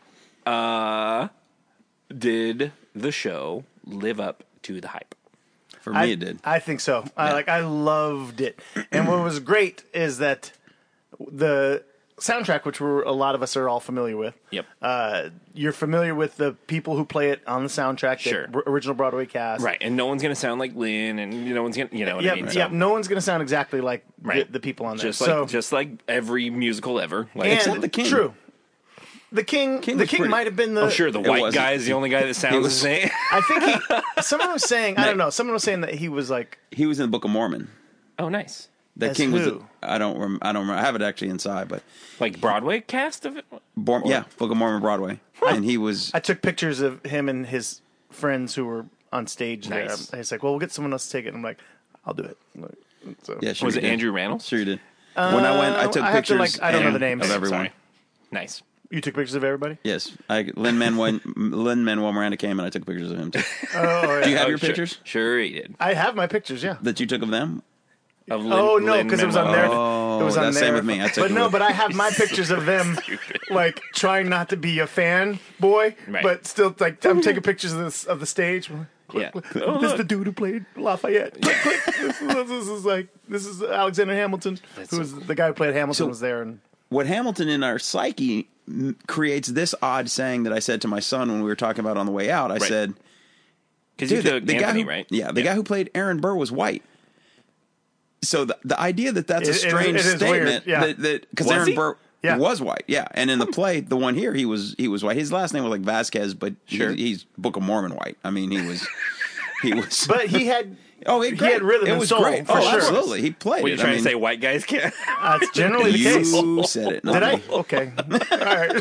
A: did the show live up to the hype?
B: For me, it did.
C: I think so. I loved it. And what was great is that the soundtrack, which a lot of us are all familiar with.
A: Yep.
C: You're familiar with the people who play it on the soundtrack,
A: Sure.
C: the original Broadway cast.
A: Right, and no one's going to sound like Lynn, and no one's going to, you know what I mean?
C: Yep,
A: So,
C: yep. No one's going to sound exactly like
A: Right.
C: the people on there.
A: just like every musical ever. Like,
C: and
B: Except the King.
C: True. The King
B: was pretty-
C: might have been the.
A: oh, sure, the white
B: wasn't.
A: guy is the only guy that sounds the same.
C: I think someone was saying, I don't know, someone was saying that he was like,
B: He was in the Book of Mormon.
A: Oh, nice.
B: The
C: As
B: King was.
C: who?
B: I don't remember. I have it actually inside, but
A: Like Broadway cast of it?
B: yeah, Book of Mormon Broadway, and he was.
C: I took pictures of him and his friends who were on stage
A: Nice.
C: there. He's like, well, we'll get someone else to take it. And I'm like, I'll do it. Like, so.
B: Yeah, sure
A: Was
B: you
A: it
B: did.
A: Andrew Rannells?
B: Sure you did. When I went, I took
C: I have to,
B: pictures.
C: I don't know the names.
B: of everyone.
A: Sorry. Nice.
C: You took pictures of everybody?
B: Yes, Lin-Manuel Miranda came and I took pictures of him too.
C: Oh,
B: Do you have
A: Oh,
B: your
A: sure.
B: pictures
A: Sure he did.
C: I have my pictures, yeah.
B: that you took of them?
A: Of
C: Oh no, because it was on there.
B: Oh,
C: It was on
B: that's
C: there.
B: same with me. I took
C: But
B: it
C: no,
B: with-
C: but I have my pictures of them, like trying not to be a fan boy,
A: Right.
C: but still like I'm taking pictures of the stage.
A: Yeah.
C: This
A: Oh,
C: is
A: look.
C: the dude who played Lafayette. Click, click. This is Alexander Hamilton, who was the guy who played Hamilton was there, and
B: What Hamilton in our psyche creates this odd saying that I said to my son when we were talking about it on the way out. I
A: Right.
B: said,
A: Because you
B: "Dude,
A: took
B: the guy
A: Anthony,
B: who,
A: right?
B: yeah, the guy who played Aaron Burr was white." So the idea that that's a
C: It is-
B: strange
C: it is
B: statement,
C: weird, yeah.
B: that because
A: Was
B: Aaron
A: he?
B: Burr
C: Yeah.
B: was white, yeah, and in the play, the one here, he was white. His last name was like Vasquez, but
A: Sure.
B: he's Book of Mormon white. I mean, he was.
C: but he had
B: He
C: had rhythm
B: it
C: and
B: was
C: soul,
B: great.
C: for
B: oh,
C: sure.
B: absolutely. He played
A: What are you
B: it.
A: trying
B: I mean,
A: to say? White guys can't?
C: That's generally the case.
B: you said it. not
C: Did I?
B: me.
C: Okay. All right.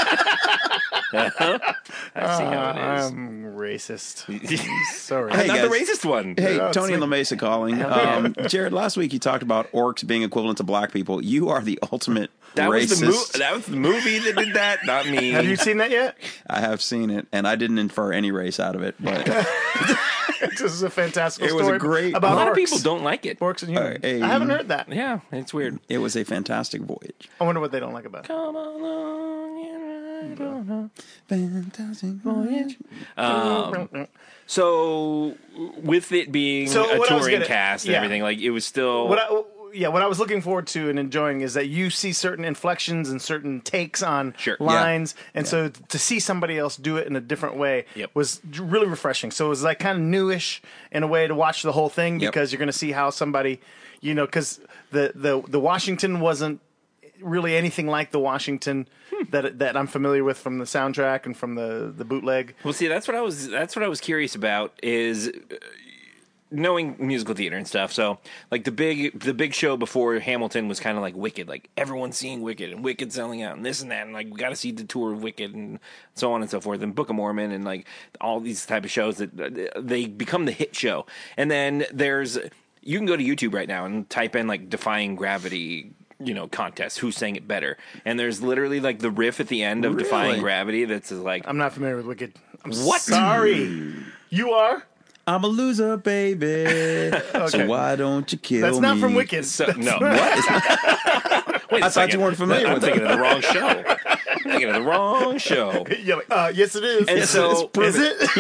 A: I see how it is.
C: I'm racist. Sorry.
B: Hey,
A: I'm not the
B: guys.
A: racist one.
B: Hey,
C: Yeah,
B: Tony
C: it's
B: and LaMesa calling. Jared, last week you talked about orcs being equivalent to black people. You are the ultimate
A: That was
B: racist.
A: that was the movie that did that, not me.
C: Have you seen that yet?
B: I have seen it, and I didn't infer any race out of it. But
C: This is a fantastical
B: It was a
C: story
B: great-
C: about
A: a lot
C: orcs.
A: of people don't like it.
C: Orcs and humans.
B: hey.
C: I haven't heard that.
A: Yeah, it's weird.
B: it was a fantastic voyage.
C: I wonder what they don't like about it.
A: Come along and ride on a
B: Fantastic voyage.
A: So, with it being
C: So
A: a
C: what I was
A: touring
C: gonna-
A: cast and
C: yeah.
A: everything, like it was still.
C: What I was looking forward to and enjoying is that you see certain inflections and certain takes on
A: Sure.
C: lines, and so to see somebody else do it in a different way
A: Yep.
C: was really refreshing. So it was like kind of newish in a way to watch the whole thing
B: Yep.
C: because you're going to see how somebody, because the Washington wasn't really anything like the Washington that I'm familiar with from the soundtrack and from the bootleg.
A: Well, see, that's what I was curious about is knowing musical theater and stuff. So, like the big show before Hamilton was kind of like Wicked, like everyone's seeing Wicked and Wicked selling out and this and that, and like we got to see the tour of Wicked and so on and so forth, and Book of Mormon and like all these type of shows that they become the hit show. And then you can go to YouTube right now and type in like Defying Gravity, contest, who sang it better, and there's literally like the riff at the end of Defying
B: Really?
A: Gravity that's like
C: I'm not familiar with Wicked. I'm
A: What?
C: Sorry. You are?
B: I'm a loser, baby. So why don't you kill me?
C: That's not from Wicked.
A: so, no.
B: What?
A: Wait a
B: I thought
A: second.
B: you weren't familiar
A: I'm
B: with
A: thinking
B: it.
A: of the wrong show. I'm thinking of the wrong show.
C: You're like, yes, it is.
A: And so,
C: is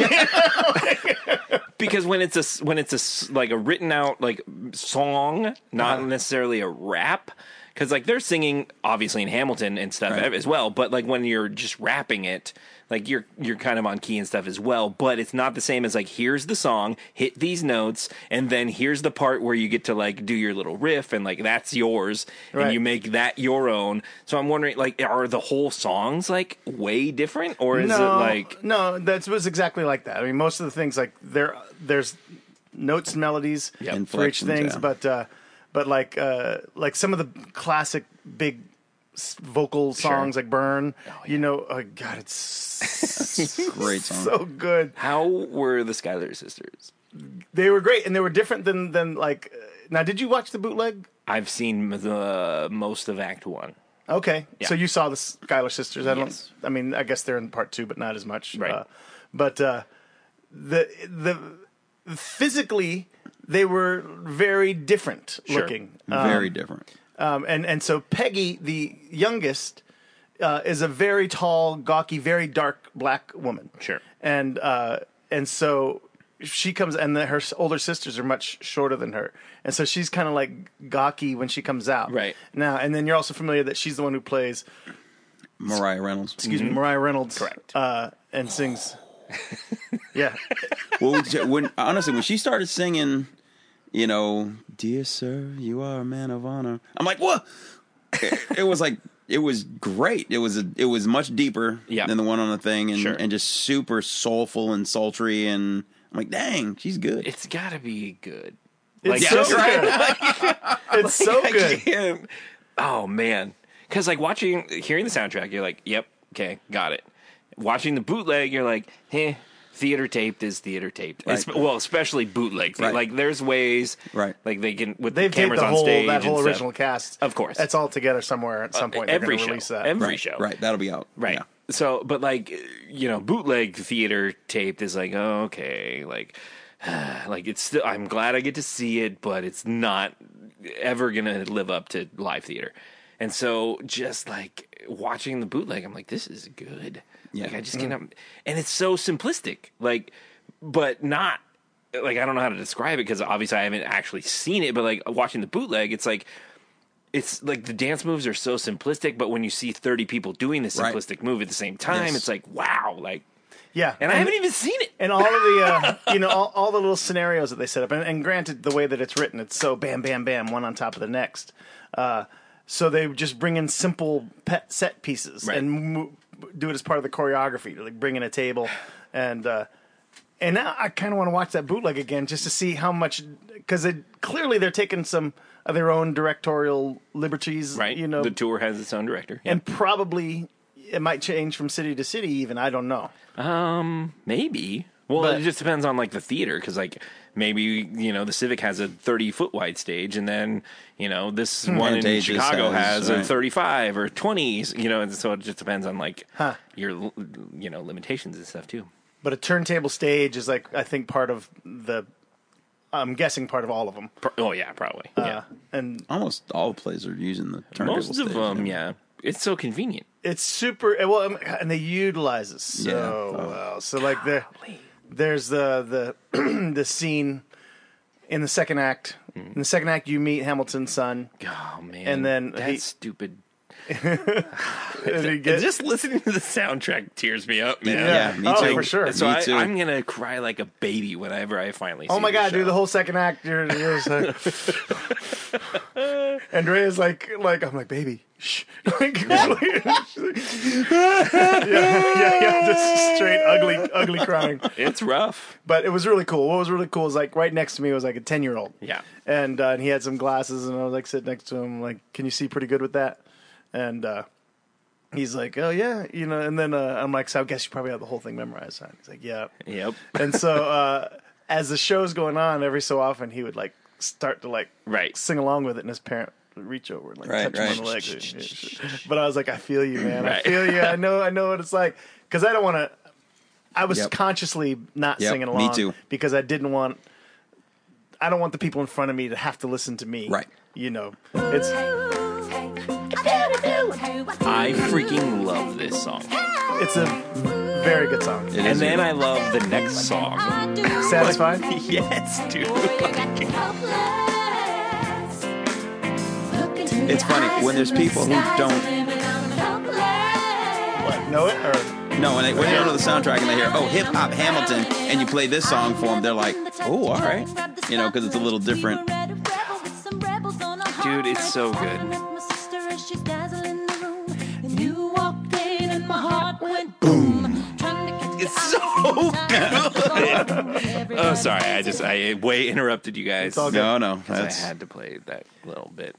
C: it?
A: because when it's like a written out like song, not necessarily a rap, because like they're singing obviously in Hamilton and stuff
B: Right.
A: as well, but like when you're just rapping it, like you're kind of on key and stuff as well, but it's not the same as like here's the song, hit these notes, and then here's the part where you get to like do your little riff and like that's yours,
C: Right.
A: and you make that your own. So I'm wondering, like, are the whole songs like way different, or is it like
C: no? That was exactly like that. I mean, most of the things like there's notes and melodies
A: Yep.
C: for each
B: Inflections,
C: things,
B: yeah.
C: but like some of the classic big vocal songs like Burn, oh God, it's
B: Great song.
C: so good.
A: how were the Schuyler sisters?
C: They were great, and they were different than like. Now, did you watch the bootleg?
A: I've seen the most of Act 1.
C: Okay,
A: Yeah.
C: so you saw the Schuyler sisters.
A: Yes.
C: I mean, I guess they're in part 2, but not as much.
A: Right.
C: But the physically they were very different
A: Sure.
C: looking.
B: Very different.
C: And so Peggy, the youngest, is a very tall, gawky, very dark black woman.
A: Sure.
C: And so she comes, and her older sisters are much shorter than her, and so she's kind of like gawky when she comes out.
A: Right.
C: Now, and then you're also familiar that she's the one who plays,
B: Mariah Reynolds.
C: excuse me, Mariah Reynolds.
A: Correct.
C: And sings. Yeah.
B: Well, honestly, when she started singing, "Dear Sir, you are a man of honor," I'm like, what? It was like, it was great. It was much deeper than the one on the thing, and just super soulful and sultry. And I'm like, dang, she's good.
A: It's got to be good.
C: It's so good. It's so good.
A: Oh man, because hearing the soundtrack, you're like, yep, okay, got it. Watching the bootleg, you're like, theater taped is theater taped.
B: Right.
A: Well, especially bootleg.
B: Right.
A: Like there's ways,
B: right?
A: Like they can with
C: They've
A: the cameras
C: taped
A: on stage,
C: that whole
A: and
C: original
A: stuff.
C: cast.
A: Of course,
C: it's all together somewhere at some point.
A: Every
C: they're
A: show,
C: gonna release that.
A: every show,
B: right? That'll be out,
A: right?
B: Yeah.
A: So, but bootleg theater taped is like, oh, okay, like it's still. I'm glad I get to see it, but it's not ever gonna live up to live theater. And so, just like watching the bootleg, I'm like, this is good.
B: Yeah.
A: Like I just cannot, and it's so simplistic, but not I don't know how to describe it because obviously I haven't actually seen it. But like watching the bootleg, it's like the dance moves are so simplistic, but when you see 30 people doing the simplistic move at the same time, it's like wow, like
C: yeah.
A: And I haven't even seen it.
C: And all of the all the little scenarios that they set up, and granted, the way that it's written, it's so bam, bam, bam, one on top of the next. So they just bring in simple set pieces and do it as part of the choreography, like bring in a table, and now I kind of want to watch that bootleg again just to see how much, because clearly they're taking some of their own directorial liberties,
A: Right. The tour has its own director,
C: and probably it might change from city to city. Even I don't know.
A: Maybe. Well, it just depends on the theater, because maybe the Civic has a 30-foot wide stage, and then this one in
B: Pantages
A: Chicago has a
B: right.
A: 35 or 20s. And so it just depends on your limitations and stuff too.
C: But a turntable stage is I think part of the. I'm guessing part of all of them.
A: Oh yeah, probably. Yeah,
C: and
B: almost all plays are using the turntable
A: most
B: stage,
A: of them. Yeah, it's so convenient.
C: It's super well, and they utilize it so well. So there's the the scene in the second act. In the second act, you meet Hamilton's son.
A: Oh man,
C: and then
A: that's stupid.
C: Just
A: just listening to the soundtrack tears me up, man.
B: Yeah, me too.
C: For sure.
A: So
B: Me too.
A: I'm gonna cry like a baby whenever I finally. See
C: oh my god,
A: the show.
C: dude! The whole second act, you're Andrea's like I'm like, baby, shh. yeah, just straight ugly crying.
A: It's rough.
C: But it was really cool. What was really cool is right next to me was a 10-year-old.
A: Yeah.
C: And he had some glasses, and I was sitting next to him, can you see pretty good with that? And he's like, oh yeah, and then I'm like, so I guess you probably have the whole thing memorized. Huh? He's like, yeah.
A: Yep.
C: And so as the show's going on, every so often he would start to sing along with it, and his parent would reach over and touch him on the leg. But I was like, I feel you, man. I feel you. I know what it's like, because I don't want to. I was consciously not singing along.
B: Me too.
C: Because I don't want the people in front of me to have to listen to me.
B: Right.
C: It's.
A: I freaking love this song.
C: It's a very good song.
A: And then I love the next song.
C: Satisfied?
A: Yes, dude.
B: It's funny when there's people who don't
C: Know it? Or
B: no, when they don't know the soundtrack and they hear Hip Hop Hamilton and you play this song for them, they're like, oh, all right, because it's a little different.
A: Dude, it's so good. It's so good. Oh, sorry. I way interrupted you guys.
C: It's all good.
B: No,
A: I had to play that little bit.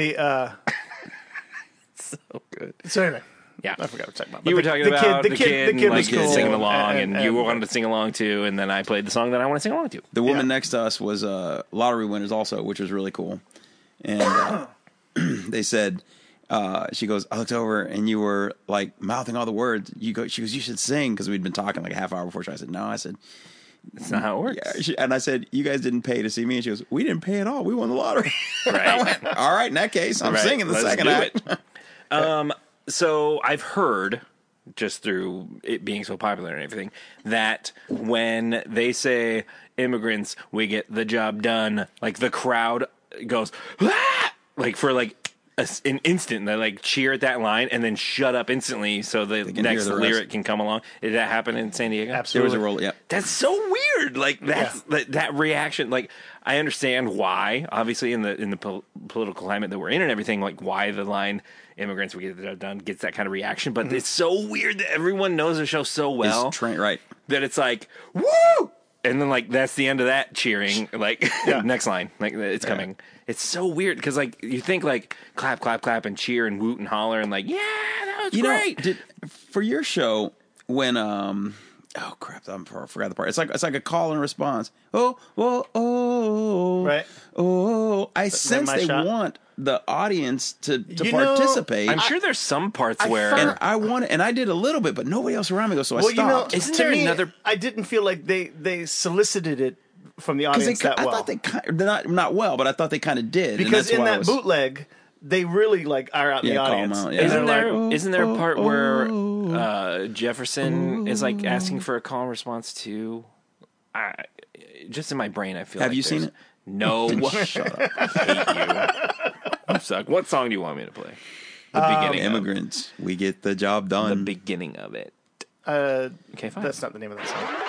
A: So good.
C: So anyway.
A: Yeah,
C: I forgot what we're talking about.
A: You were talking about the kid
C: was cool.
A: singing along, and you wanted to sing along too, and then I played the song that I want to sing along to.
B: The woman next to us was lottery winners also, which was really cool. And they said, she goes, I looked over and you were mouthing all the words. She goes, you should sing, because we'd been talking a half hour before. I said, no. I said,
A: that's not how it works.
B: Yeah, and I said, you guys didn't pay to see me. And she goes, we didn't pay at all. We won the lottery.
A: Right.
B: I went, all right, in that case, I'm singing the second act.
A: So I've heard just through it being so popular and everything, that when they say immigrants, we get the job done, like the crowd goes, ah! Like for like an instant, they like cheer at that line and then shut up instantly so the next lyric can come along. Did that happen in San Diego?
C: Absolutely.
B: There was a roll, yeah.
A: That's so weird. Like that reaction. Like I understand why, obviously in the political climate that we're in and everything, like why the line "immigrants, we get the job done" gets that kind of reaction. But it's so weird that everyone knows the show so well
B: right.
A: that it's like woo, and then like that's the end of that cheering. Like next line, like it's coming. It's so weird because like you think like clap, clap, clap, and cheer and woot and holler and like that was great.
B: For your show when oh crap, I forgot the part. It's like a call and response. Oh,
C: Right.
B: Oh, I sense they want the audience to participate.
A: I'm sure there's some parts where
B: and I want it, and I did a little bit, but nobody else around me goes. So I stopped.
A: Isn't there another?
C: I didn't feel like they solicited it from the audience that well.
B: I thought they not well, but I thought they kind of did
C: because in that bootleg they really like are out in the audience.
B: Out, yeah.
A: Isn't there a part where Jefferson is like asking for a call and response too? Just in my brain, I feel.
B: Have
A: like
B: you seen it?
A: No. Shut up. I hate you. You suck. What song do you want me to play? The beginning.
B: Immigrants, we get the job done.
A: The beginning of it.
C: Okay, fine. That's not the name of that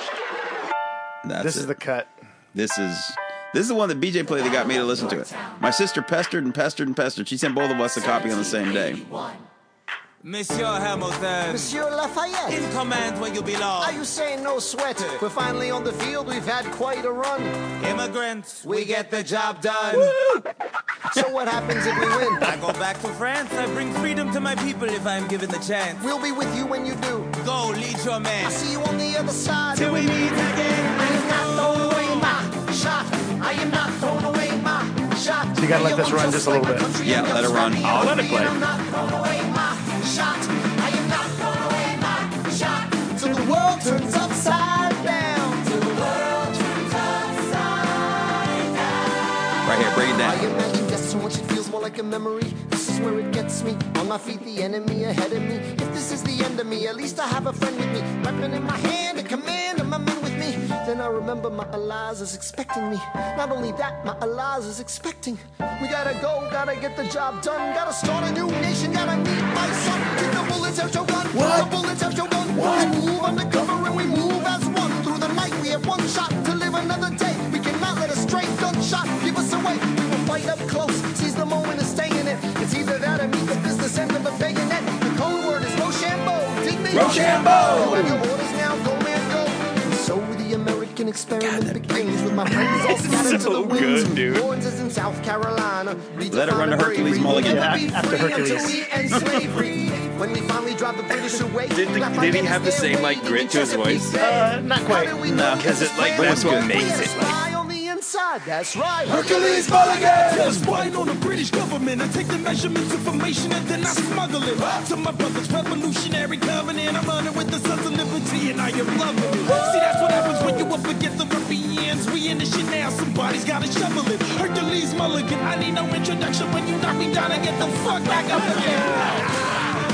C: song. This is the cut.
B: This is the one that BJ played that got me to listen to it. My sister pestered and pestered and pestered. She sent both of us a copy on the same day.
F: Monsieur Hamilton,
E: Monsieur Lafayette,
F: in command where you belong.
E: Are you saying no sweat? We're finally on the field, we've had quite a run.
F: Immigrants, we get the job done.
E: Woo! So what happens if we win?
F: I go back to France, I bring freedom to my people if I am given the chance.
E: We'll be with you when you do.
F: Go, lead your man.
E: I'll see you on the other side.
F: Till we meet again.
E: I am not throwing away my shot. I am not throwing away my shot.
C: So you gotta let this run just a little bit.
B: Yeah, let it run.
A: I'll let it play.
E: I'm not throwing away my shot. I am not throwing away my shot. Till the world turns upside down. Till the world turns upside down.
B: Right here, bring it
E: I
B: down.
E: imagine death so much it feels more like a memory. This is where it gets me. On my feet, the enemy ahead of me. If this is the end of me, at least I have a friend with me. Weapon in my hand, a command of my men with me. Then I remember my Eliza is expecting me. Not only that, my Eliza is expecting. We gotta go, gotta get the job done. Gotta start a new nation, gotta meet my son. Keep the bullets out your gun. The bullets out your gun. We move undercover and we move as one. Through the night, we have one shot to live another day. We cannot let a stray gunshot give us away. We will fight up close, seize the moment and stay in it. It's either that or meet the business end of a bayonet. The code word is Rochambeau. Dig me, Rochambeau. You have your orders now, go man, go. And so the American experiment begins with my friends all scattered to the winds.
A: good, dude.
E: Orange is in South Carolina.
B: Let it run to Hercules Mulligan.
C: Yeah, after Hercules.
E: Until we end slavery. When we finally drive the British away.
A: Did he have the same like grit to his voice?
C: Not quite.
B: No,
A: Because it like that's what makes it like.
E: On the inside, that's right.
B: Hercules Mulligan!
F: Just spying on the British government. I take the measurements, information, and then I smuggle it to my brother's revolutionary covenant. I'm running with the Sons of Liberty, and I am loving it. See, that's what happens when you up against the Ruffians. We in the shit now, somebody's gotta shovel it. Hercules Mulligan, I need no introduction. When you knock me down, I get the fuck back up again.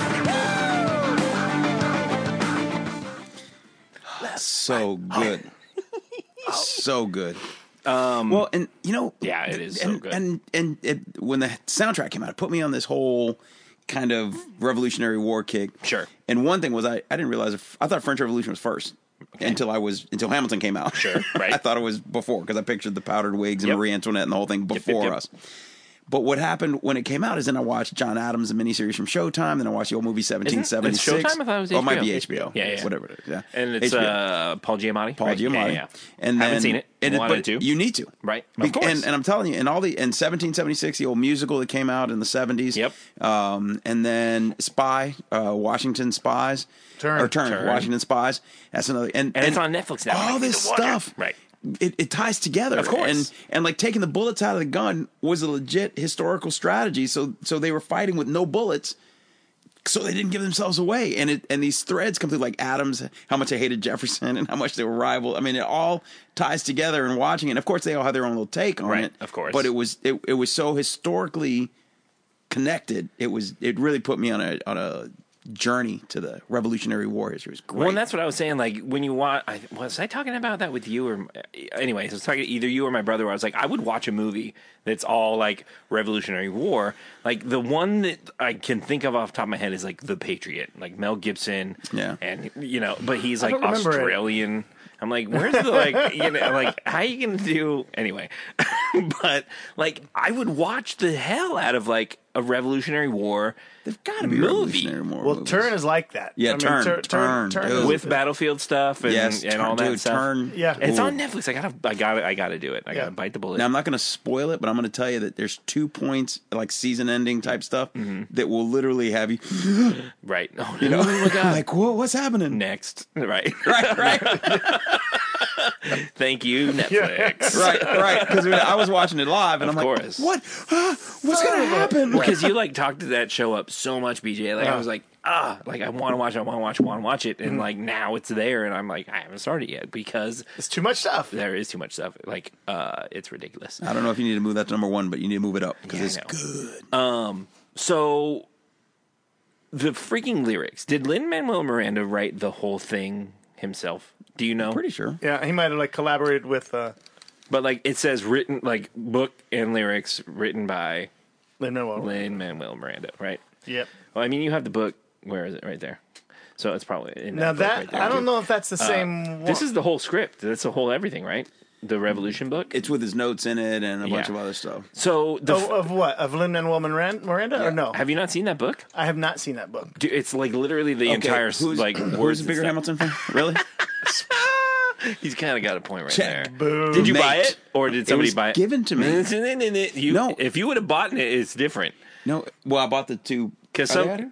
B: So good. So good. Well, and you know,
A: Yeah, it is so good.
B: And when the soundtrack came out, it put me on this whole kind of Revolutionary War kick.
A: Sure.
B: And one thing was I didn't realize I thought French Revolution was first until Hamilton came out.
A: Sure, right.
B: I thought it was before because I pictured the powdered wigs and
A: Yep.
B: Marie Antoinette and the whole thing before
A: yep.
B: us. But what happened when it came out is then I watched John Adams, the miniseries from Showtime. Then I watched the old movie 1776.
A: Isn't it Showtime? I thought it was
B: Oh, it might be
A: HBO.
B: HBO.
A: Yeah.
B: Whatever it is. Yeah.
A: And it's
B: HBO.
A: Paul Giamatti.
B: Paul
A: right?
B: Giamatti.
A: Yeah.
B: And
A: Haven't
B: then,
A: seen it. Wanted to.
B: You need to.
A: Right. Of course.
B: And I'm telling you, in 1776, the old musical that came out in the 70s.
A: Yep.
B: And then Spy, Washington Spies.
C: Turn.
B: Washington Spies. That's another. And
A: it's on Netflix now.
B: All
A: I
B: this
A: need to watch it.
B: stuff.
A: Right.
B: It ties together.
A: Of course.
B: And like taking the bullets out of the gun was a legit historical strategy. So they were fighting with no bullets. So they didn't give themselves away, and these threads come through like Adams, how much I hated Jefferson, and how much they were rival. I mean, it all ties together in watching it. And of course, they all had their own little take on
A: Right,
B: it.
A: of course.
B: But it was so historically connected. It really put me on a journey to the Revolutionary War history. It was great.
A: Well, and that's what I was saying. Like when you watch, was I talking about that with you or? Anyways, I was talking to either you or my brother. Where I was like, I would watch a movie that's all like Revolutionary War. Like the one that I can think of off the top of my head is like The Patriot, like Mel Gibson.
B: Yeah.
A: And but he's like
C: don't remember it.
A: Australian. I'm like, where's the like, like how are you gonna do anyway? But like, I would watch the hell out of like a Revolutionary War.
B: They've got to be
A: movie.
B: Revolutionary War
C: Well,
B: movies.
C: Turn is like that.
B: Yeah, Turn,
C: Turn
B: dude.
A: With Battlefield stuff and,
B: Yes,
A: and all that
B: dude,
A: stuff.
B: Turn.
C: Yeah.
A: It's
B: Ooh.
A: on Netflix. I gotta do it. I gotta bite the bullet.
B: Now, I'm not going to spoil it, but I'm going to tell you that there's 2 points, like season-ending type stuff, that will literally have you,
A: Right. Oh,
B: you know,
A: my God.
B: like, what's happening?
A: Next. Right.
B: Right.
A: Thank you, Netflix.
B: right. Because I was watching it live, and
A: Of
B: I'm like,
A: course.
B: what? What's going to happen?
A: Because you like talked to that show up so much, BJ. Like I was like, like I want to watch it, and like now it's there, and I'm like, I haven't started yet because
C: It's too much stuff.
A: there is too much stuff. Like, it's ridiculous.
B: I don't know if you need to move that to number 1, but you need to move it up because
A: Yeah, I
B: it's
A: know.
B: good.
A: So the freaking lyrics. Did Lin-Manuel Miranda write the whole thing himself? Do you know?
B: Pretty sure.
C: Yeah, he might have like collaborated with
A: But like it says written like book and lyrics written by
C: Lin-Manuel.
A: Lin-Manuel Miranda, right?
C: Yep.
A: Well, I mean, you have the book. Where is it? Right there. So it's probably in
C: Now
A: that book
C: that
A: right there.
C: I don't know if that's the same one.
A: This is the whole script. That's the whole everything, right? The Revolution book.
B: It's with his notes in it and a bunch
A: Yeah.
B: of other stuff.
A: So the
C: of what? Of Lin-Manuel Miranda or no?
A: have you not seen that book?
C: I have not seen that book.
A: Dude, it's like literally the entire
B: who's,
A: like
B: who's
A: words.
B: a
A: and
B: bigger
A: stuff.
B: Hamilton fan? Really?
A: He's kind of got a point right
B: Check.
A: there.
C: Boo.
A: Did you
B: Mate.
A: buy it or did somebody
B: was
A: buy it?
B: given to me.
A: You,
B: No.
A: if you would have bought it, it's different.
B: No. Well, I bought the 2.
A: Because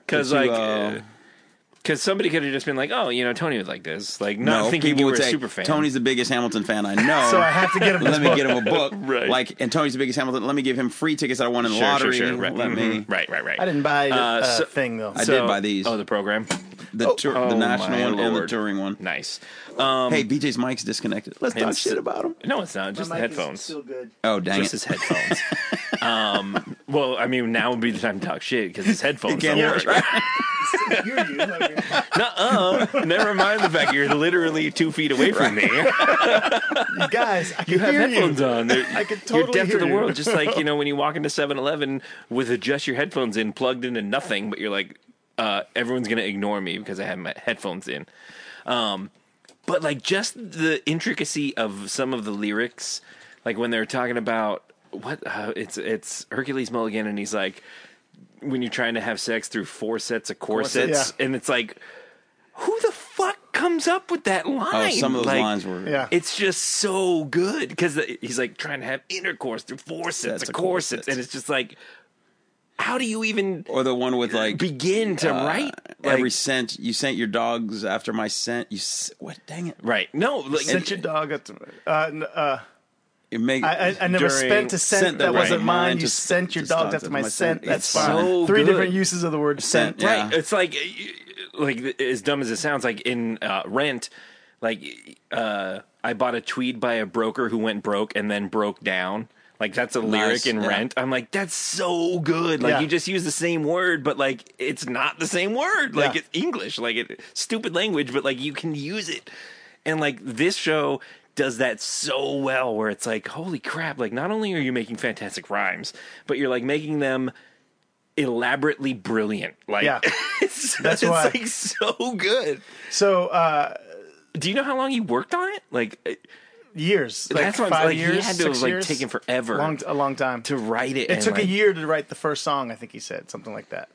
A: somebody could have just been like, oh, Tony would like this, like not thinking
B: people
A: you
B: would
A: were a
B: say,
A: super fan.
B: Tony's the biggest Hamilton fan I know.
C: So I have to get him.
B: Let me get him a book.
A: Right.
B: Like, and Tony's the biggest Hamilton. Let me give him free tickets that I won in the
A: Sure,
B: lottery.
A: Right.
B: Let me.
A: Right.
C: I didn't buy the
A: so-
C: thing though.
B: I did buy these.
A: Oh, the program.
B: The
A: Oh,
B: national
A: my
B: one and the
A: Lord.
B: touring one.
A: Nice.
B: Hey, BJ's mic's disconnected. Let's talk
A: it's-
B: shit about him.
A: No, it's not. Just the headphones.
C: Still good.
B: Oh, dang
A: Just
B: it.
A: his headphones. Well, I mean, now would be the time to talk shit because his headphones
B: Can't
A: don't
B: hear
A: work.
B: us, right?
C: Hear you.
A: Never mind the fact you're literally 2 feet away from me.
C: Guys, I can
A: You have
C: hear
A: headphones
C: you.
A: on.
C: I can
A: You're
C: totally
A: deaf
C: hear
A: to the
C: you.
A: world. Just like, when you walk into 7-Eleven with just your headphones in, plugged into nothing, but you're like, everyone's going to ignore me because I have my headphones in. But like just the intricacy of some of the lyrics, like when they're talking about it's Hercules Mulligan and he's like, when you're trying to have sex through 4 sets of corsets,
C: Yeah.
A: and it's like, who the fuck comes up with that line?
B: Oh, some of those
A: Like,
B: lines were.
C: Yeah.
A: it's just so good because he's like trying to have intercourse through 4 sets of corsets, and it's just like, how do you even
B: Or the one with like
A: begin to write
B: every
A: like,
B: scent you sent your dogs after my scent. What? Dang it!
A: right? No, like,
C: Sent your dog up to.
B: It make
C: I never
A: During
C: spent a scent
B: scent
C: that
B: that
C: wasn't
B: right.
C: mine.
B: Mine
C: You
B: just-
C: sent your
B: just
C: dog
B: dogs
C: after my scent. That's
B: It's
C: fine.
A: so
C: 3
A: good.
C: different uses of the word scent.
B: Yeah.
A: right? It's like as dumb as it sounds. Like in Rent, like I bought a tweed by a broker who went broke and then broke down. Like that's a lyric in
B: yeah.
A: Rent. I'm like, that's so good. Like
C: Yeah.
A: you just use the same word, but like it's not the same word. Like
C: Yeah.
A: it's English. Like stupid language, but like you can use it. And like this show does that so well, where it's like, holy crap! Like not only are you making fantastic rhymes, but you're like making them elaborately brilliant. Like
C: Yeah.
A: it's
C: why.
A: like so good.
C: So
A: Do you know how long he worked on it? Like
C: years, like
A: that's what
C: 5
A: like
C: years,
A: he had to
C: 6
A: have like
C: years?
A: taken forever
C: a long time
A: to write it.
C: It
A: and,
C: took a
A: like,
C: year to write the first song. I think he said something like that.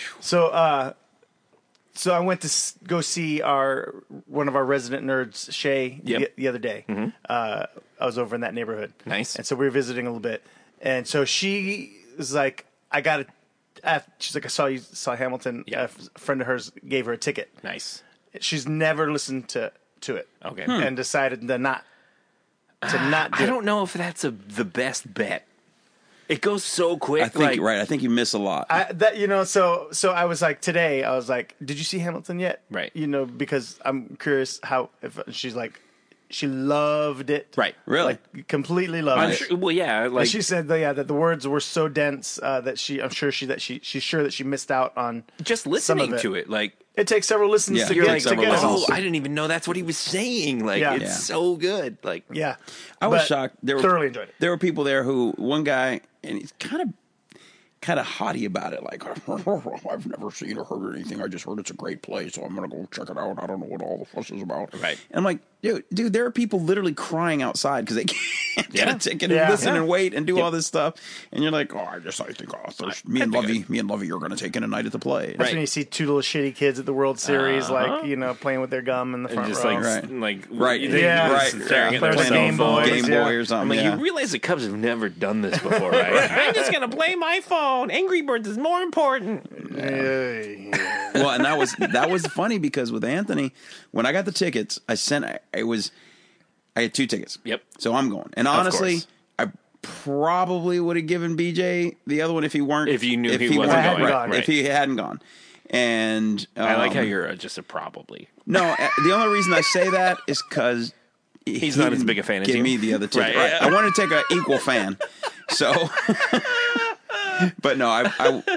C: So, so I went to go see one of our resident nerds, Shay,
A: Yep.
C: the other day. I was over in that neighborhood.
A: Nice.
C: And so we were visiting a little bit, and so she was like, "I got it." She's like, "I saw Hamilton."
A: Yeah.
C: A friend of hers gave her a ticket.
A: Nice.
C: She's never listened to it.
A: Okay.
C: And decided to not do
A: I
C: it.
A: don't know if that's the best bet. It goes so quick.
B: I think
A: like,
B: you're right. I think you miss a lot.
C: So I was like today. I was like, "Did you see Hamilton yet?"
A: Right.
C: Because I'm curious how. If she's like, she loved it.
A: Right.
B: Really?
C: Like, completely loved
A: I'm
C: it.
A: sure, well, yeah, like
C: She said that the words were so dense that she's sure that she missed out on
A: just
C: some
A: listening
C: of it.
A: to it, like
C: It takes several listens
B: Yeah.
C: to
B: You're
C: get
B: like
C: to
B: several
C: get it.
B: listens.
A: oh, I didn't even know that's what he was saying. Like,
C: Yeah.
A: it's
C: Yeah.
A: so good. Like,
C: Yeah,
B: I was
C: But
B: shocked.
C: thoroughly enjoyed it.
B: There were people there who, one guy, and he's kind of haughty about it. Like, I've never seen or heard anything. I just heard it's a great place, so I'm going to go check it out. I don't know what all the fuss is about.
A: Right.
B: And I'm like, dude, there are people literally crying outside because they can't get a ticket and
C: Yeah.
B: listen
C: Yeah.
B: and wait and do all this stuff. And you're like, I think me and Lovey are going to take in a night at the play.
C: That's when you see two little shitty kids at the World Series, like playing with their gum in the
A: and
C: front
A: just
C: row.
B: Right.
C: Yeah.
B: Right.
A: Staring at
C: Playing
A: their
C: the
A: cell
C: Game
A: phone.
C: Boys,
B: Game
C: yeah.
B: Boy or something.
A: I'm like,
B: yeah.
A: you realize the Cubs have never done this before, right? I'm just gonna play my phone. Angry Birds is more important.
C: Yeah.
B: Well, and that was funny because with Anthony, when I got the tickets, I had 2 tickets.
A: Yep.
B: So I'm going, and honestly,
A: course.
B: I probably would have given BJ the other one if he weren't.
A: If you knew he
B: wasn't
A: wasn't
C: going.
B: right,
A: Right.
B: if he hadn't gone. And
A: I like how you're just a probably.
B: no. The only reason I say that is because
A: He's not as big a fan as
B: give
A: you.
B: me the other ticket.
A: Right.
B: Right. I wanted to take an equal fan. So, but no,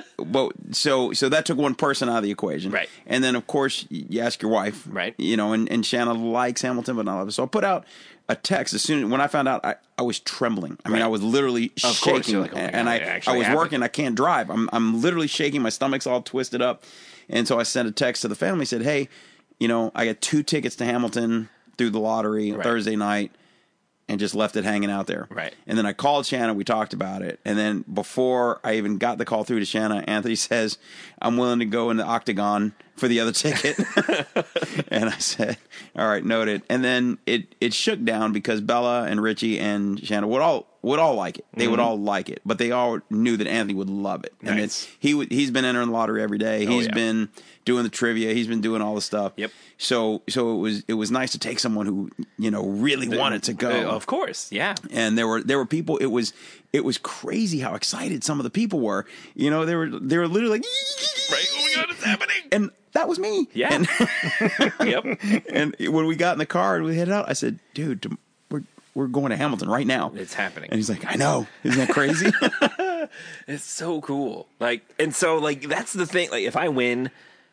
B: so that took one person out of the equation.
A: Right.
B: And then of course you ask your wife.
A: Right.
B: And Shanna likes Hamilton, but not love it. So I put out a text when I found out. I was trembling. I mean, I was literally
A: Of
B: shaking.
A: course, you're like, oh my
B: and
A: God,
B: I
A: it actually
B: was
A: happened.
B: working. I can't drive. I'm literally shaking. My stomach's all twisted up. And so I sent a text to the family. Said, hey, I got 2 tickets to Hamilton through the lottery Thursday night. And just left it hanging out there.
A: Right.
B: And then I called Shanna. We talked about it. And then before I even got the call through to Shanna, Anthony says, I'm willing to go in the octagon for the other ticket. And I said, all right, noted. And then it shook down because Bella and Richie and Shanna would all like it. They would all like it. But they all knew that Anthony would love it. And
A: Nice.
B: he's been entering the lottery every day. He's been doing the trivia. He's been doing all the stuff.
A: Yep.
B: So it was nice to take someone who, really wanted to go.
A: Of course, yeah.
B: And there were people. It was crazy how excited some of the people were. They were literally like,
A: Right. Oh my God, it's happening.
B: and that was me.
A: Yeah.
B: And,
A: Yep.
B: and when we got in the car and we headed out, I said, dude, we're going to Hamilton right now.
A: It's happening.
B: And he's like, I know. Isn't that crazy?
A: It's so cool. That's the thing. Like, if I win,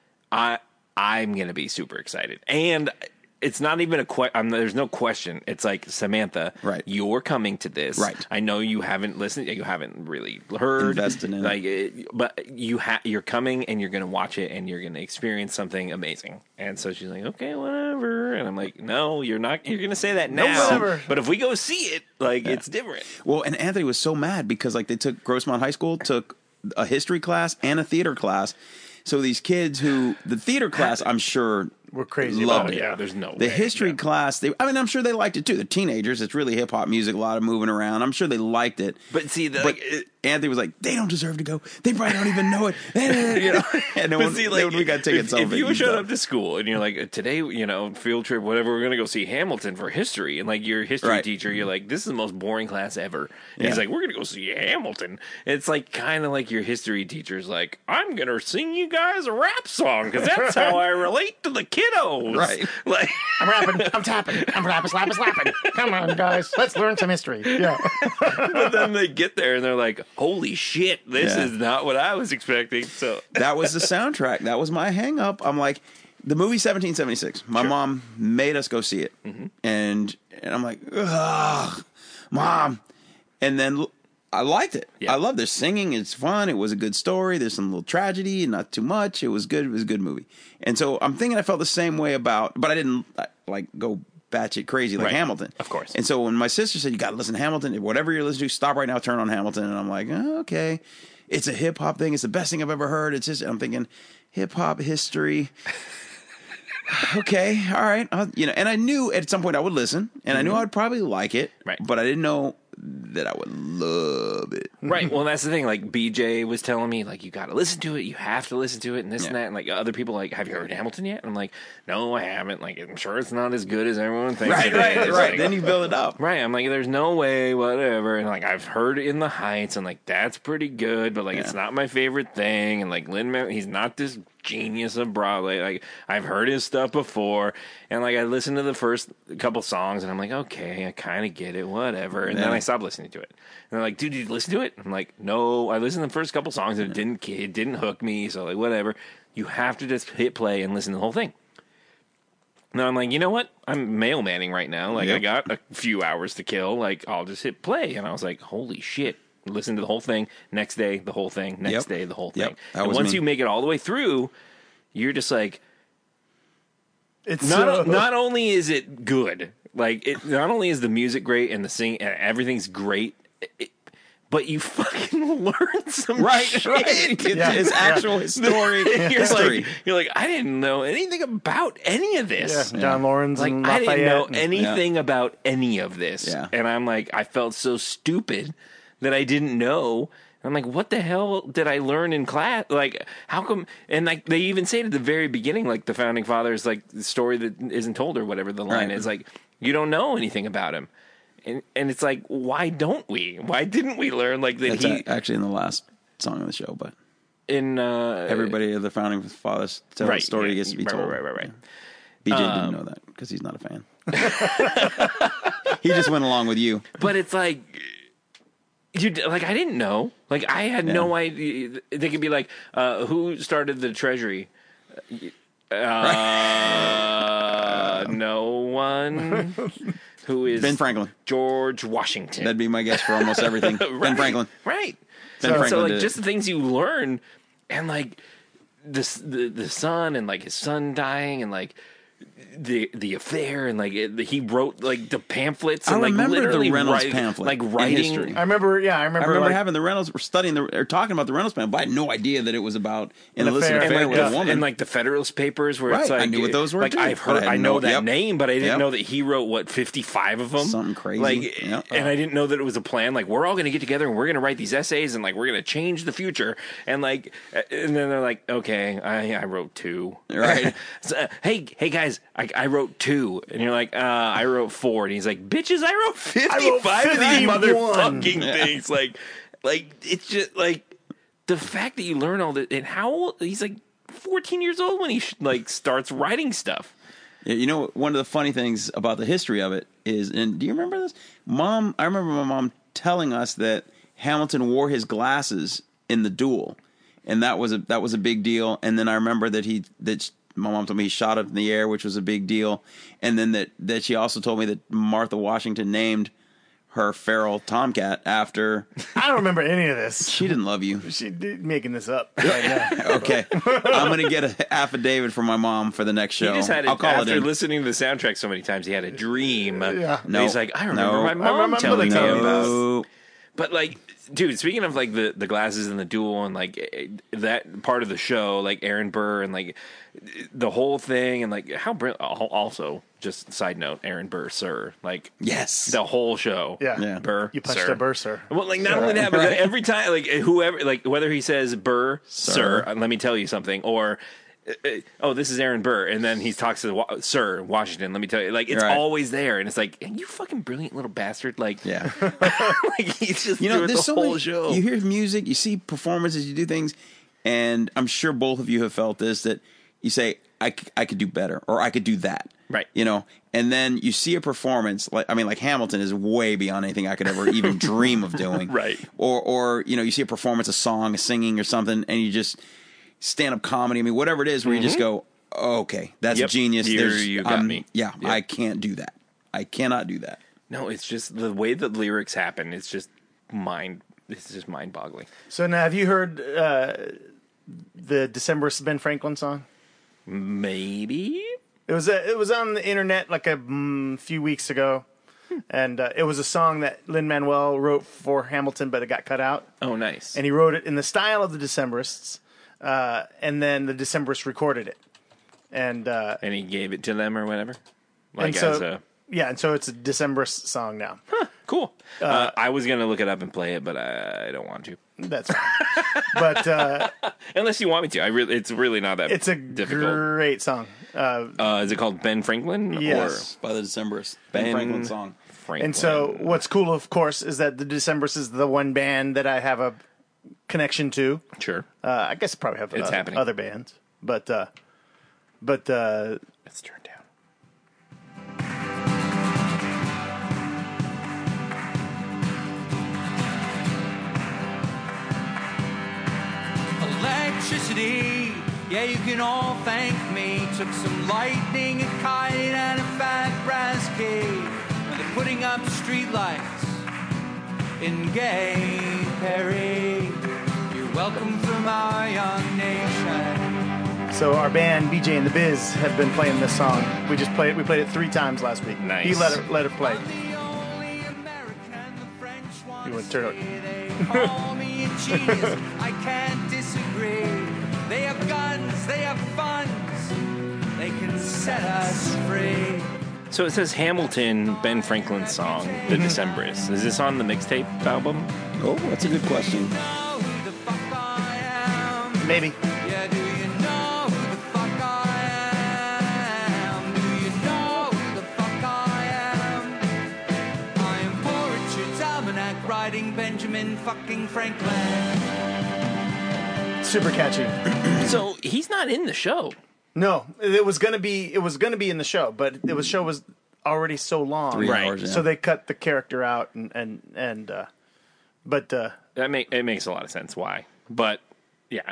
A: I'm gonna be super excited, and it's not even a question. There's no question. It's like, Samantha,
B: Right.
A: You're coming to this,
B: Right.
A: I know you haven't listened. You haven't really heard,
B: Invested in
A: it. But you're coming, and you're gonna watch it, and you're gonna experience something amazing. And so she's like, okay, whatever. And I'm like, no, you're not. You're gonna say that now,
C: whatever.
A: but if we go see it, it's different.
B: Well, and Anthony was so mad because they took Grossmont High School, took a history class and a theater class. So these kids the theater class, I'm sure,
C: We're crazy
B: loved
C: about
B: it.
C: it.
A: Yeah, there's no
B: The
A: way.
B: history
A: Yeah.
B: class, I'm sure they liked it too. The teenagers, it's really hip hop music, a lot of moving around. I'm sure they liked it.
A: But see,
B: Anthony was like, they don't deserve to go. They probably don't even know it. And then when we got tickets,
A: if you showed up to school and you're like, today, field trip, whatever, we're gonna go see Hamilton for history, and like your history
B: Right.
A: teacher, you're like, this is the most boring class ever. And
B: Yeah.
A: he's like, we're gonna go see Hamilton. It's like kind of like your history teacher's like, I'm gonna sing you guys a rap song because that's how I relate to the kiddos.
B: Right.
A: Like,
C: I'm rapping. I'm tapping. I'm rapping, slapping. Come on, guys. Let's learn some history. Yeah.
A: but then they get there and they're like, holy shit, this
B: Yeah.
A: is not what I was expecting. So
B: That was the soundtrack. That was my hang up. I'm like, the movie 1776. My mom made us go see it.
A: Mm-hmm.
B: And I'm like, ugh, Mom. And then I liked it.
A: Yeah.
B: I loved their singing. It's fun. It was a good story. There's some little tragedy, not too much. It was good. It was a good movie. And so I'm thinking I felt the same way but I didn't go batshit crazy like
A: Right.
B: Hamilton.
A: Of course.
B: And so when my sister said, you got to listen to Hamilton, whatever you're listening to, stop right now, turn on Hamilton. And I'm like, oh, okay. It's a hip hop thing. It's the best thing I've ever heard. It's just, I'm thinking hip hop history. Okay. All right. And I knew at some point I would listen and I knew I would probably like it,
A: Right.
B: but I didn't know that I would love it.
A: Right. Well, that's the thing. Like, BJ was telling me, like, you got to listen to it. You have to listen to it and this and that. And, like, other people, like, have you heard Hamilton yet? And I'm like, no, I haven't. Like, I'm sure it's not as good as everyone thinks it is. Like,
B: Then you build it up.
A: right. I'm like, there's no way, whatever. And, like, I've heard In the Heights and, like, that's pretty good. But, like, it's not my favorite thing. And, like, Lin-Manuel, he's not this genius of Broadway. Like, I've heard his stuff before, and like I listened to the first couple songs, and I'm like, okay, I kind of get it, whatever. And then I stopped listening to it. And they're like, dude, did you listen to it? I'm like, no, I listened to the first couple songs, and it didn't hook me. So like, whatever. You have to just hit play and listen to the whole thing. Now I'm like, you know what? I'm mailmanning right now. Like, I got a few hours to kill. Like, I'll just hit play. And I was like, holy shit. Listen to the whole thing. Next day, the whole thing. Next day, the whole thing. And once you make it all the way through, you're just like,
C: It's
A: not only is it good, like, not only is the music great and the singing, everything's great, but you fucking learn some shit.
B: Right. It's actual history.
A: You're like, I didn't know anything about any of this.
C: Yeah, John Lawrence
A: Like,
C: and
A: I
C: Lafayette.
A: didn't know anything about any of this.
B: Yeah.
A: And I'm like, I felt so stupid that I didn't know. I'm like, what the hell did I learn in class? Like, how come? And like, they even say at the very beginning, like, the founding fathers, like, the story that isn't told or whatever the line is, like, you don't know anything about him. And it's like, why don't we? Why didn't we learn like that?
B: That's actually in the last song of the show, but
A: in
B: everybody of the founding fathers tell the story gets to be told.
A: Right.
B: BJ didn't know that because he's not a fan. He just went along with you.
A: But it's like, I didn't know. Like, I had no idea. They could be like, who started the Treasury? No one. Who is
B: Ben Franklin?
A: George Washington.
B: That'd be my guess for almost everything. Ben Franklin.
A: Right.
B: Ben Franklin
A: So like,
B: did
A: just the things you learn, and like the son, and like his son dying, and like the affair, and like he wrote like the pamphlets. And,
B: I remember
A: like,
B: the Reynolds pamphlet,
A: like
B: in
A: writing.
B: history.
C: I remember
B: like, having the Reynolds. We're studying or talking about the Reynolds pamphlet. But I had no idea that it was about an illicit affair with a woman.
A: And like the Federalist Papers, where it's like,
B: I knew what those were.
A: Like,
B: too,
A: I've heard, I know that name, but I didn't know that he wrote 55 of them,
B: something crazy.
A: Like, and I didn't know that it was a plan. Like, we're all going to get together and we're going to write these essays, and like we're going to change the future. And like, and then they're like, okay, I wrote 2.
B: Right.
A: So, hey guys, I wrote 2. And you're like, I wrote 4. And he's like, bitches, I wrote 55 of these motherfucking things. Like, it's just like the fact that you learn all that. And how old? He's like 14 years old when he like starts writing stuff.
B: Yeah, you know, one of the funny things about the history of it is, and do you remember this? I remember my mom telling us that Hamilton wore his glasses in the duel, and that was a big deal. And then I remember that my mom told me he shot up in the air, which was a big deal. And then that she also told me that Martha Washington named her feral tomcat after.
C: I don't remember any of this.
B: She didn't love you.
C: She did making this up right now.
B: Okay. I'm going to get an affidavit from my mom for the next show.
A: He just had
B: I'll call
A: after
B: it in.
A: listening to the soundtrack so many times, he had a dream.
C: Yeah.
A: No. He's like, I remember my mom
C: remember
A: telling me
C: telling me
A: about. But like, dude, speaking of like the glasses and the duel and like that part of the show, like Aaron Burr and like the whole thing, and like how also just side note, Aaron Burr, sir, like
B: Yes.
A: the whole show,
C: Yeah.
A: Burr,
C: You punched
A: sir.
C: a Burr, sir.
A: Well, like not only that, but every time, like whoever, like whether he says Burr, sir, let me tell you something, or oh, this is Aaron Burr, and then he talks to Sir Washington. Let me tell you, like it's always there, and it's like, you fucking brilliant little bastard, like
B: Yeah.
A: like he's just doing the whole show.
B: You hear music, you see performances, you do things, and I'm sure both of you have felt this, that you say, I could do better, or I could do that.
A: Right.
B: You know, and then you see a performance, like Hamilton is way beyond anything I could ever even dream of doing.
A: Right.
B: Or you see a performance, a song, a singing or something, and you just stand-up comedy, whatever it is, where you just go, oh, okay, that's genius.
A: You got me.
B: Yeah, yep. I can't do that. I cannot do that.
A: No, it's just the way the lyrics happen. It's just mind-boggling.
C: So now, have you heard the Decemberist Ben Franklin song?
A: Maybe.
C: It was on the internet like a few weeks ago, and it was a song that Lin-Manuel wrote for Hamilton, but it got cut out.
A: Oh, nice.
C: And he wrote it in the style of the Decemberists, and then the Decemberists recorded it, and
A: he gave it to them or whatever.
C: and so it's a Decemberist song now.
A: Cool. I was gonna look it up and play it, but I don't want to.
C: That's fine. But
A: Unless you want me to, it's really not that.
C: it's a
A: difficult.
C: great song.
A: Is it called Ben Franklin?
C: Yes.
B: By the Decemberists. Ben Franklin song.
A: Franklin.
C: And so, what's cool, of course, is that the Decemberists is the one band that I have a connection to.
A: Sure.
C: I guess I probably have
A: It's happening.
C: other bands, But
A: Let's turn down.
G: Electricity, yeah, you can all thank me. Took some lightning, a kite, and a fat brass key. When they're putting up streetlights in Gay Perry, you're welcome from our young nation.
C: so our band BJ and the Biz have been playing this song. We played it 3 times last week.
A: Nice.
C: He let it play.
G: The only American the French want
C: You
G: to
C: would turn
G: see.
C: it.
G: They call me a genius. I can't disagree. They have guns, they have funds. They can set us free.
A: So it says Hamilton, Ben Franklin's song, The Decemberists. Is this on the mixtape album?
B: Oh, that's a good question.
G: Know who the fuck I am?
C: Maybe.
G: Yeah, do you know who the fuck I am? Do you know who the fuck I am? I am Poor Richard's Almanac, riding Benjamin fucking Franklin.
C: Super catchy.
A: So he's not in the show.
C: No, it was gonna be in the show, but the show was already so long.
B: 3
A: Right.
B: hours. Yeah.
C: So they cut the character out but
A: It makes a lot of sense why. But yeah.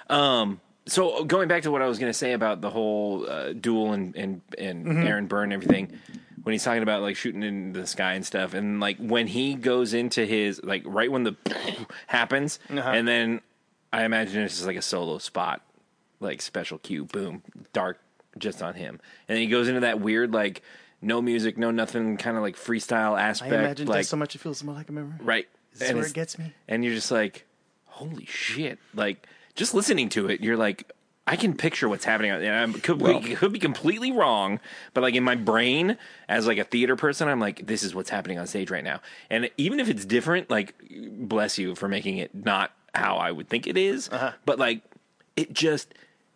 A: So going back to what I was going to say about the whole duel and Aaron Burr and everything, when he's talking about like shooting in the sky and stuff, and like when he goes into his like right when the happens, and then I imagine it's just like a solo spot, like special cue, boom, dark, just on him, and then he goes into that weird like no music, no nothing, kind of like freestyle
C: I
A: aspect,
C: imagine
A: like
C: just so much it feels more like a memory.
A: right.
C: This is where it gets me.
A: And you're just like, holy shit. Like, just listening to it, you're like, I can picture what's happening. And I could be completely wrong, but like in my brain, as like a theater person, I'm like, this is what's happening on stage right now. And even if it's different, like, bless you for making it not how I would think it is, but like, it just,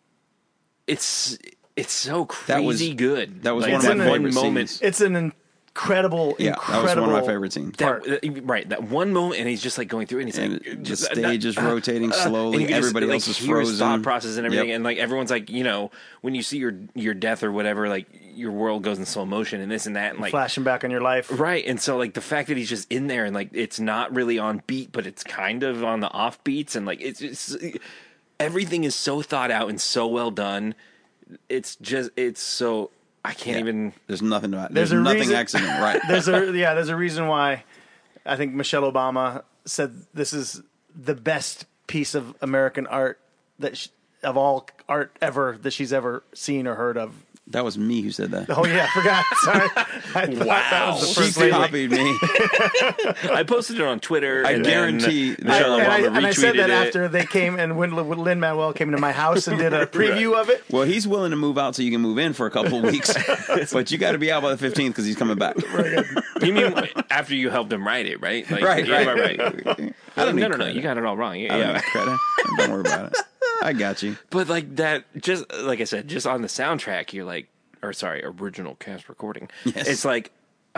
A: it's so crazy good.
B: That was
A: Like,
B: one of my
A: that
B: favorite
A: moment.
B: scenes.
C: It's an incredible.
B: Yeah, that was one of my favorite scenes.
A: That one moment, and he's just like going through it, and he's
B: And
A: like,
B: the stage is rotating
A: and
B: slowly.
A: you can
B: Everybody
A: just,
B: else is
A: hear his
B: frozen.
A: thought process and everything,
B: Yep.
A: and like everyone's like, you know, when you see your death or whatever, like your world goes in slow motion and this and that, and like
C: Flashing back on your life.
A: right. And so like the fact that he's just in there and like it's not really on beat, but it's kind of on the off beats, and like it's everything is so thought out and so well done. It's so. I can't even.
B: There's nothing about it.
C: There's
B: There's
C: a
B: nothing
C: reason-
B: accident, right?
C: There's a reason why I think Michelle Obama said this is the best piece of American art of all art ever that she's ever seen or heard of.
B: That was me who said that.
C: Oh yeah, I forgot. Sorry, I thought that was the
B: She
C: first lady.
B: copied me.
A: I posted it on Twitter.
B: I
A: and then
B: guarantee
A: Michelle
C: and
A: Obama
C: I said
A: retweeted
C: that
A: it.
C: after they came and when Lin-Manuel came to my house and did a preview of it.
B: Well, he's willing to move out so you can move in for a couple of weeks, but you got to be out by the 15th because he's coming back.
A: You mean after you helped him write it, right? Like,
B: Right.
A: right.
B: I don't need
A: No.
B: credit.
A: You got it all wrong.
B: I don't
A: Yeah.
B: need credit. Don't worry about it. I got you.
A: But like that, just like I said, just on the soundtrack, you're like, or sorry, original cast recording.
B: Yes.
A: It's like,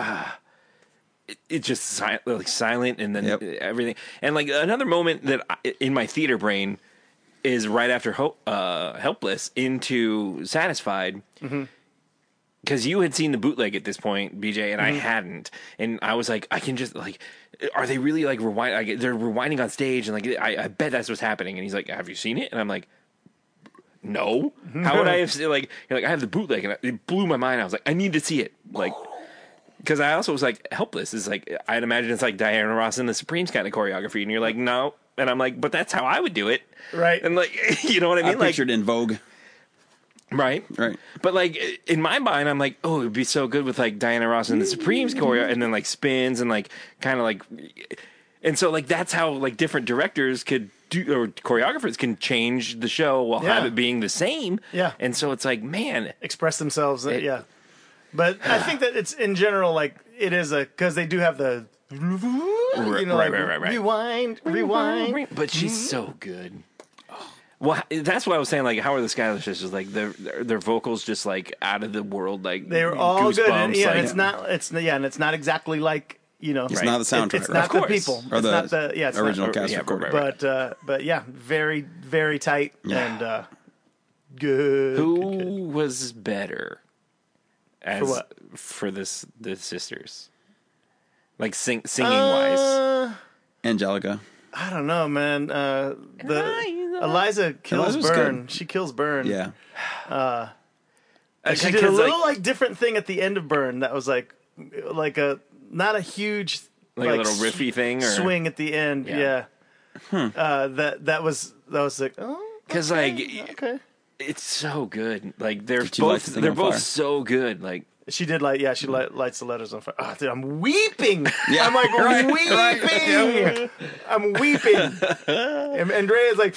A: it's just silent, and then
B: Yep.
A: everything. And like another moment that in my theater brain is right after Helpless into Satisfied. Because you had seen the bootleg at this point, BJ, and I hadn't, and I was like, I can just like, are they really like rewind? Like, they're rewinding on stage, and like, I bet that's what's happening. And he's like, have you seen it? And I'm like, no. How would I have like? You're like, I have the bootleg, and it blew my mind. I was like, I need to see it, like, because I also was like, Helpless is like, I'd imagine it's like Diana Ross and the Supremes kind of choreography, and you're like, no, and I'm like, but that's how I would do it,
C: Right.
A: And like, you know what I mean?
B: I pictured In Vogue.
A: Right. But like in my mind, I'm like, oh, it'd be so good with like Diana Ross and the Supremes choreo, and then like spins and like kind of like, and so like that's how like different directors could do, or choreographers can change the show while have it being the same.
C: Yeah.
A: And so it's like, man,
C: Express themselves. Yeah. But I think that it's in general like it is because they do have the
A: right.
C: rewind.
A: But she's so good. Well, that's what I was saying. Like, how are the Skylar sisters? Like, their vocals just like out of the world. Like
C: They were all good. And,
A: goosebumps,
C: yeah,
A: like-
C: and it's not exactly like
B: It's not the soundtrack.
C: It's not
A: Of
C: the
A: course.
C: people.
B: Or
C: It's
B: the
C: not the
B: original
C: not,
B: cast
A: yeah,
B: recording.
A: right.
C: But yeah, very very tight and Good.
A: Who was better?
C: For what?
A: For the sisters, like singing wise.
B: Angelica.
C: I don't know, man. Eliza kills
B: Eliza's
C: Byrne.
B: good.
C: She kills Byrne.
B: Yeah.
C: She did a little like different thing at the end of Byrne that was like a not a huge
A: like a little riffy thing or
C: swing at the end.
A: Yeah.
C: That was like
A: because
C: okay.
A: it's so good. Like they're
B: Did you light
A: both
B: the thing
A: they're
B: on
A: both
B: fire?
A: so good. Like
C: She did she lights the letters on fire. Oh, dude, I'm weeping.
B: Yeah.
C: I'm like
B: Right,
C: weeping. I'm weeping. And Andrea's like,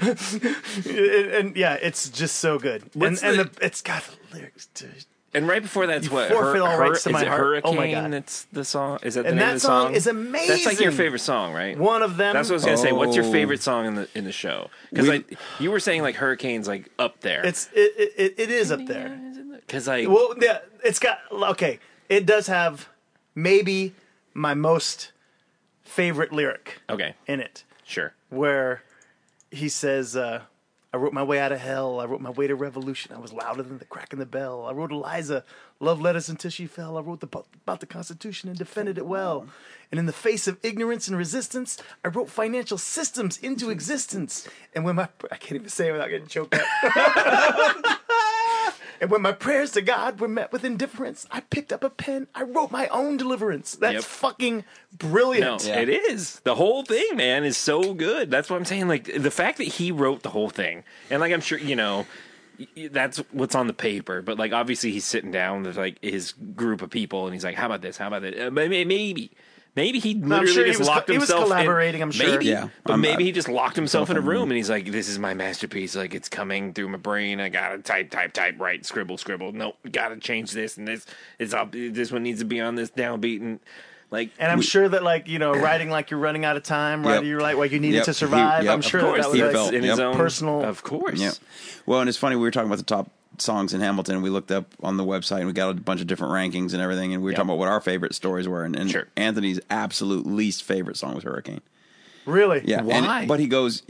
C: and yeah, it's just so good. It's got lyrics, dude.
A: and right before that's
C: You
A: what
C: forfeit all rights to
A: is
C: my
A: it
C: heart.
A: Hurricane?
C: Oh my God.
A: That's the song. Is that the
C: And
A: name
C: that
A: of the song?
C: song is amazing.
A: That's like your favorite song, right?
C: One of them.
A: That's what I was gonna say. What's your
B: Oh.
A: favorite song in the show? Because you were saying like Hurricane's like up there.
C: it is up there.
A: Because like
C: Well, yeah, it's got okay. It does have maybe my most favorite lyric
A: okay,
C: in it,
A: sure.
C: where he says, "I wrote my way out of hell. I wrote my way to revolution. I was louder than the crack in the bell. I wrote Eliza love letters until she fell. I wrote about the Constitution and defended it well. And in the face of ignorance and resistance, I wrote financial systems into existence. And when I can't even say it without getting choked up." And when my prayers to God were met with indifference, I picked up a pen. I wrote my own deliverance. That's
A: Yep.
C: fucking brilliant.
A: No, it is. The whole thing, man, is so good. That's what I'm saying. Like the fact that he wrote the whole thing, and like I'm sure that's what's on the paper. But like obviously he's sitting down with like his group of people, and he's like, "How about this? How about that?" Maybe he literally
C: sure he
A: just
C: was
A: locked
C: he was
A: himself.
C: collaborating, I'm sure.
A: Maybe,
B: Yeah.
A: but
B: I'm-
A: maybe he just locked himself in a
B: I'm-
A: room, and he's like, "This is my masterpiece. Like it's coming through my brain. I gotta type, write, scribble. Nope, gotta change this and this. It's up. This one needs to be on this downbeat and like."
C: And I'm sure that, writing like you're running out of time, right?
B: Yep.
C: You're like you needed
B: Yep.
C: to survive.
B: Yep.
C: I'm
B: Of
C: sure
A: Of course,
C: that
A: he
C: was
A: felt
C: like
A: in his own
C: personal.
A: Of course,
B: Yeah. Well, and it's funny, we were talking about the top songs in Hamilton. We looked up on the website and we got a bunch of different rankings and everything. And we were talking about what our favorite stories were. And
A: Sure.
B: Anthony's absolute least favorite song was Hurricane.
C: Really?
B: Yeah.
A: Why?
B: But he goes,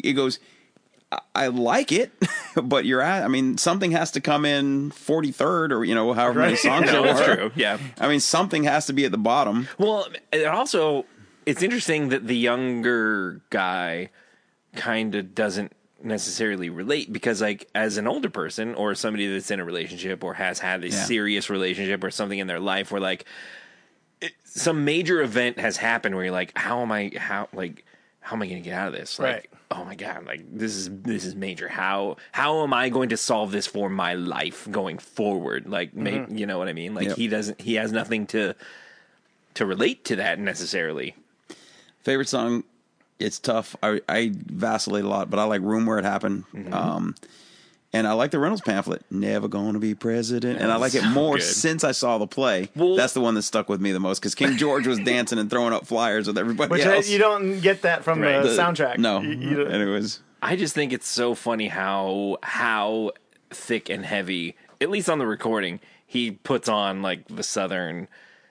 B: I like it, but something has to come in 43rd or, however many songs there
A: No, it's
B: were.
A: true. Yeah.
B: I mean, something has to be at the bottom.
A: Well, it's interesting that the younger guy kind of doesn't necessarily relate because, like, as an older person or somebody that's in a relationship or has had a serious relationship or something in their life where, like, some major event has happened where you're like, how am I going to get out of this? Like,
C: Right.
A: oh my God, like this is major. How am I going to solve this for my life going forward? Like, you know what I mean? Like
B: Yep.
A: he has nothing to relate to that necessarily.
B: Favorite song, it's tough. I vacillate a lot, but I like Room Where It Happened. And I like the Reynolds pamphlet, Never Gonna Be President. And I like it
A: so
B: more
A: good.
B: since I saw the play.
A: Well-
B: That's the one that stuck with me the most because King George was dancing and throwing up flyers with everybody
C: Which
B: else.
C: you don't get that from
A: Right.
C: the soundtrack.
B: No.
C: You don't-
B: And it was...
A: I just think it's so funny how thick and heavy, at least on the recording, he puts on like the southern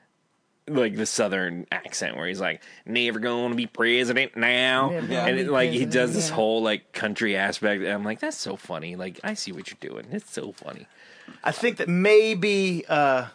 A: accent where he's like, never gonna be president now. And he does this whole like country aspect. And I'm like, that's so funny. Like, I see what you're doing. It's so funny.
C: I think that maybe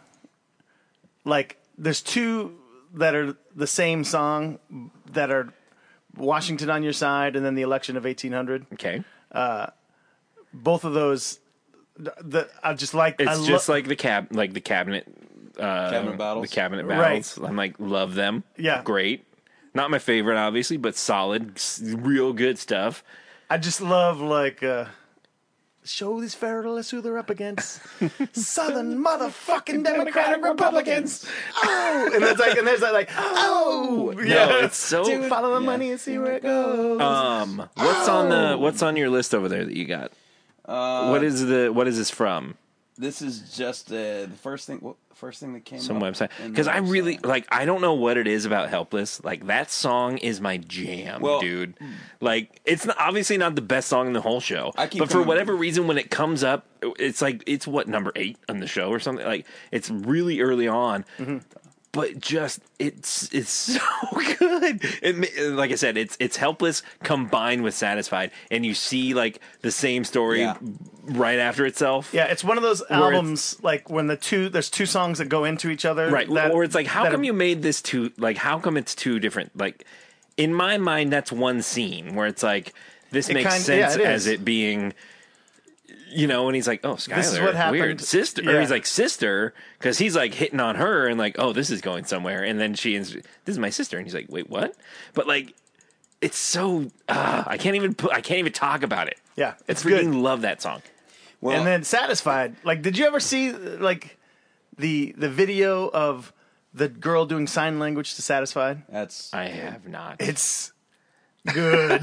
C: there's two that are the same song that are Washington on Your Side and then the election of 1800.
A: Okay.
C: Both of those, I just like.
A: It's just like the cabinet
B: Cabinet battles.
A: The cabinet
C: Right.
A: battles. I'm like, love them.
C: Yeah.
A: Great. Not my favorite, obviously, but solid, real good stuff.
C: I just love show these federalists who they're up against. Southern motherfucking Democratic Republicans. Oh, and there's like, oh, yeah.
A: No, it's so.
C: Follow the money and see where it goes.
A: What's on your list over there that you got? What is this from?
B: This is just the first thing that came
A: Some
B: up
A: website.
B: in the
A: Because I really
B: website.
A: I don't know what it is about Helpless. Like, that song is my jam,
B: Well-
A: dude. Like, it's obviously not the best song in the whole show,
B: I keep
A: but for
B: coming-
A: whatever reason, when it comes up, it's like it's number 8 on the show or something. Like, it's really early on. But just it's so good. Like I said, it's Helpless combined with Satisfied, and you see like the same story
B: Yeah.
A: right after itself.
C: Yeah, it's one of those albums like when there's two songs that go into each other.
A: Right. Or it's like, how come you made this two? Like, how come it's two different? Like, in my mind, that's one scene where it's like this makes sense as it being. You know, and he's like, "Oh, Skylar,
C: this is what happened.
A: Weird sister."
C: Yeah.
A: Or he's like, "Sister," because he's like hitting on her, and like, "Oh, this is going somewhere." And then this is my sister, and he's like, "Wait, what?" But like, it's so I can't even talk about it.
C: Yeah,
A: it's
C: good.
A: freaking love that song.
B: Well,
C: And then Satisfied. Like, did you ever see like the video of the girl doing sign language to Satisfied?
A: I have not.
C: It's good.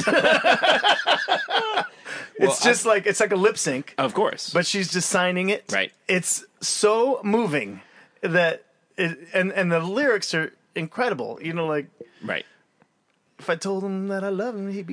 C: It's like a lip sync.
A: Of course.
C: But she's just signing it.
A: Right.
C: It's so moving that and the lyrics are incredible. You know, like
A: right.
C: if I told him that I love him, she'd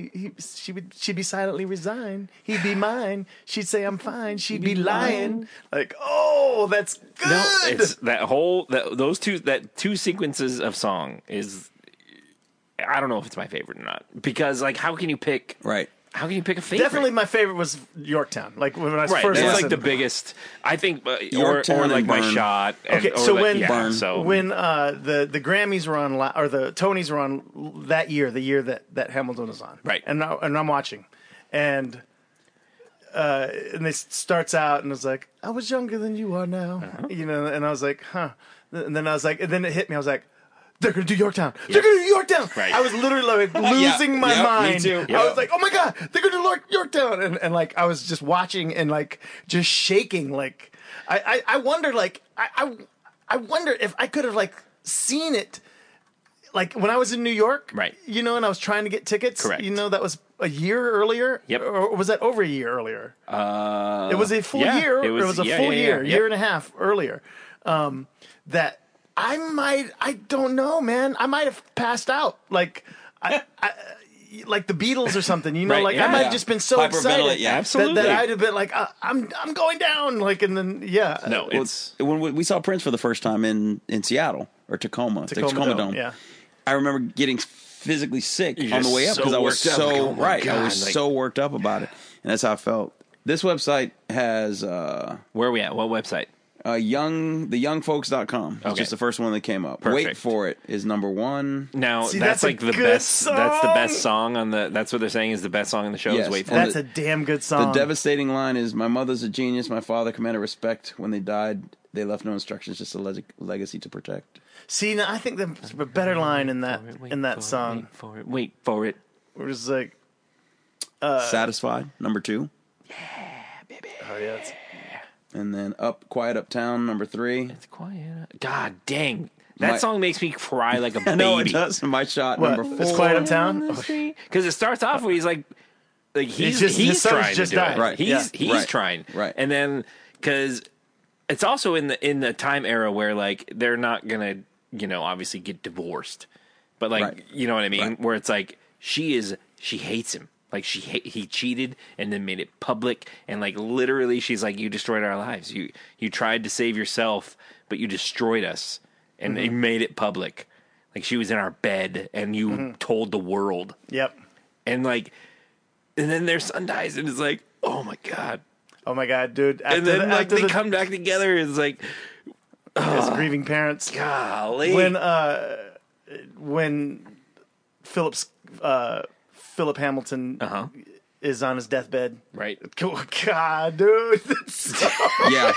C: be silently resigned. He'd be mine. She'd say I'm fine. She'd be lying. Like, oh, that's good.
A: No, it's those two sequences of song is. I don't know if it's my favorite or not because like how can you pick
B: right.
A: How can you pick a favorite?
C: Definitely, my favorite was Yorktown. Like when I first
A: that's
C: listened.
A: like the biggest. I think,
B: Yorktown
A: or like my
B: Burn.
A: shot.
C: Okay, so when
A: when
C: the Grammys were on or the Tonys were on that year, the year that Hamilton was on,
A: right?
C: And I'm watching, and it starts out and it's like I was younger than you are now, you know, and I was like, huh, and then it hit me. I was like. They're going to do Yorktown. They're going to do Yorktown.
A: Right.
C: I was literally like losing my mind.
B: Me too.
C: I was like, oh my God, they're going to do Yorktown. And like, I was just watching and like, just shaking. Like, I wonder, like, I wonder if I could have like seen it, like when I was in New York,
A: right?
C: You know, and I was trying to get tickets.
A: Correct.
C: You know, that was a year earlier.
A: Yep.
C: Or was that over a year earlier? It was a full year. It was a full year, year and a half earlier. That. I don't know, man. I might have passed out, like like the Beatles or something, you know.
A: Right,
C: like
A: yeah.
C: I might have just been so excited,
B: yeah,
A: absolutely.
C: that I'd have been like, I'm going down, like, and then
A: No, it's
B: when we saw Prince for the first time in Seattle or Tacoma Dome.
C: Yeah,
B: I remember getting physically sick
A: You're
B: on the way up
A: so
B: because I was
A: worked up.
B: so
A: Like, oh my
B: right.
A: God,
B: I was
A: like-
B: so worked up about it, and that's how I felt. This website has
A: where are we at? What website?
B: theyoungfolks.com. It's
A: Okay.
B: just the first one that came up.
A: Perfect.
B: Wait for it is number one.
A: Now
C: See,
A: that's
C: that's a
A: like the
C: good
A: best.
C: song.
A: That's the best song on the. That's what they're saying is the best song on the show.
B: Yes.
A: Is Wait for
C: that's
A: It.
C: a damn good song.
B: The devastating line is, "My mother's a genius. My father commanded respect. When they died, they left no instructions, just a legacy to protect."
C: See, now, I think there's a better line in that song.
A: Wait for it.
C: Where it's like,
B: Satisfied, number two.
C: oh yeah, it's,
B: And then Quiet Uptown, number three.
A: It's quiet. God dang. That
B: My-
A: song makes me cry like a baby.
B: I know it does. My shot,
C: what?
B: number four.
C: It's Quiet Uptown.
A: Because it starts off where he's like he's
C: his son's
A: trying
C: just
A: to do
C: died.
A: it.
B: Right.
A: He's
B: Right.
A: trying.
B: Right.
A: And then because it's also in the time era where like they're not gonna obviously get divorced, but like
B: Right.
A: you know what I mean,
B: Right.
A: where it's like she hates him. Like he cheated and then made it public, and like literally she's like, you destroyed our lives. You tried to save yourself, but you destroyed us, and you made it public. Like she was in our bed, and you told the world.
C: Yep.
A: And like, and then their son dies, and it's like, oh my God.
C: Oh my God, dude.
A: And then like they come back together, it's like,
C: as grieving parents.
A: golly.
C: When Philip Hamilton is on his deathbed.
A: Right.
C: God, dude.
B: Yeah.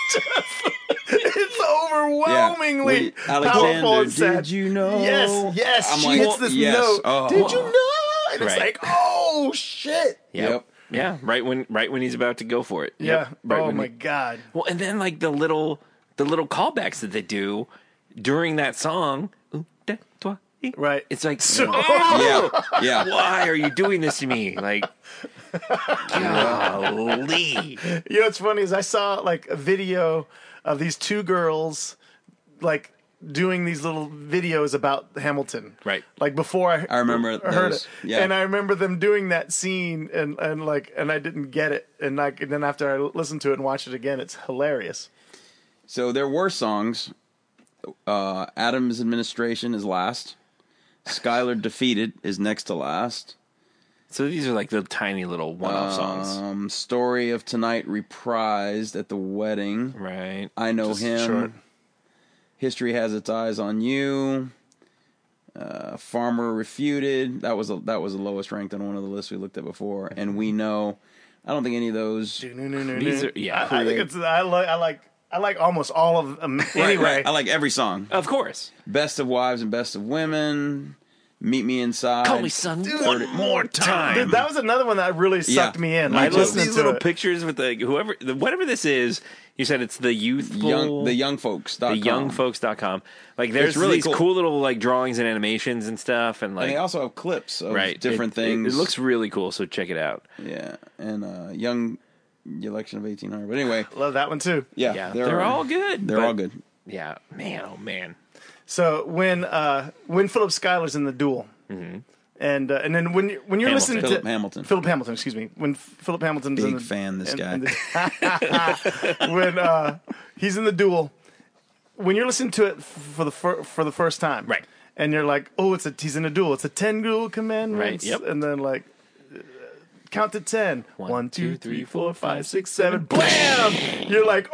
C: It's overwhelmingly
B: Yeah.
C: powerful
B: Alexander,
C: and sad.
B: did you know?
C: Yes.
B: I'm
C: She
B: like,
C: hits this
B: yes.
C: note.
B: Oh.
C: Did you know? And it's
A: Right.
C: like, oh shit.
A: Yep. Yeah. Right when he's about to go for it.
C: Yeah.
A: Yep. Right
C: oh
A: when
C: my
A: he-
C: God.
A: Well, and then like the little callbacks that they do during that song. Un, deux, trois, et.
C: Right.
A: It's like,
B: Yeah. Yeah.
A: why are you doing this to me? Like, golly.
C: You know what's funny is I saw like a video of these two girls like doing these little videos about Hamilton.
A: Right.
C: Like before I
B: remember
C: heard
B: those.
C: it.
B: Yeah.
C: And I remember them doing that scene and I didn't get it. And then after I listened to it and watched it again, it's hilarious.
B: So there were songs. Adams' Administration is last. Skylar Defeated is next to last.
A: So these are like the tiny little one-off songs.
B: Story of Tonight reprised at the wedding.
A: Right.
B: I Know
C: Just
B: Him.
C: short.
B: History Has Its Eyes on You. Farmer Refuted. That was the lowest ranked on one of the lists we looked at before. And We Know. I don't think any of those.
A: These are, yeah.
C: I think it's. I like almost all of them. Anyway,
B: Right. I like every song.
A: Of course.
B: Best of Wives and Best of Women. Meet Me Inside.
A: Call me son one more time.
C: Dude, that was another one that really sucked me in.
B: Me
A: I
C: Like
B: too.
A: love
C: listening
A: these
C: to
A: little
C: it.
A: pictures with whatever this is. You said it's the youthful,
B: The youngfolks.com.
A: the youngfolks.com. Like there's
B: really
A: these cool little like drawings and animations and stuff, and
B: And
A: like
B: they also have clips of
A: right
B: different
A: It
B: things.
A: looks really cool, so check it out.
B: Yeah. And Young Election of 1800. But anyway,
C: Love that one too.
B: yeah.
A: Yeah, they're all good.
B: They're
A: but-
B: all good.
A: Yeah, man, oh man.
C: So when Philip Schuyler's in the duel, and then when you're
A: Hamilton.
C: listening
B: Philip
C: to
B: Hamilton.
C: Philip Hamilton, excuse me, when Philip Hamilton's in
B: Big
C: the,
B: fan, this guy.
C: when he's in the duel, when you're listening to it for the first time,
A: Right.
C: and you're like, oh, he's in a duel. It's a 10 duel commandments,
A: Right, yep.
C: and then like. Count to 10.
A: 1,
C: 1, 2,
A: 2,
C: 3,
A: 3,
C: 4, 5, 6, 7. Blam! You're like,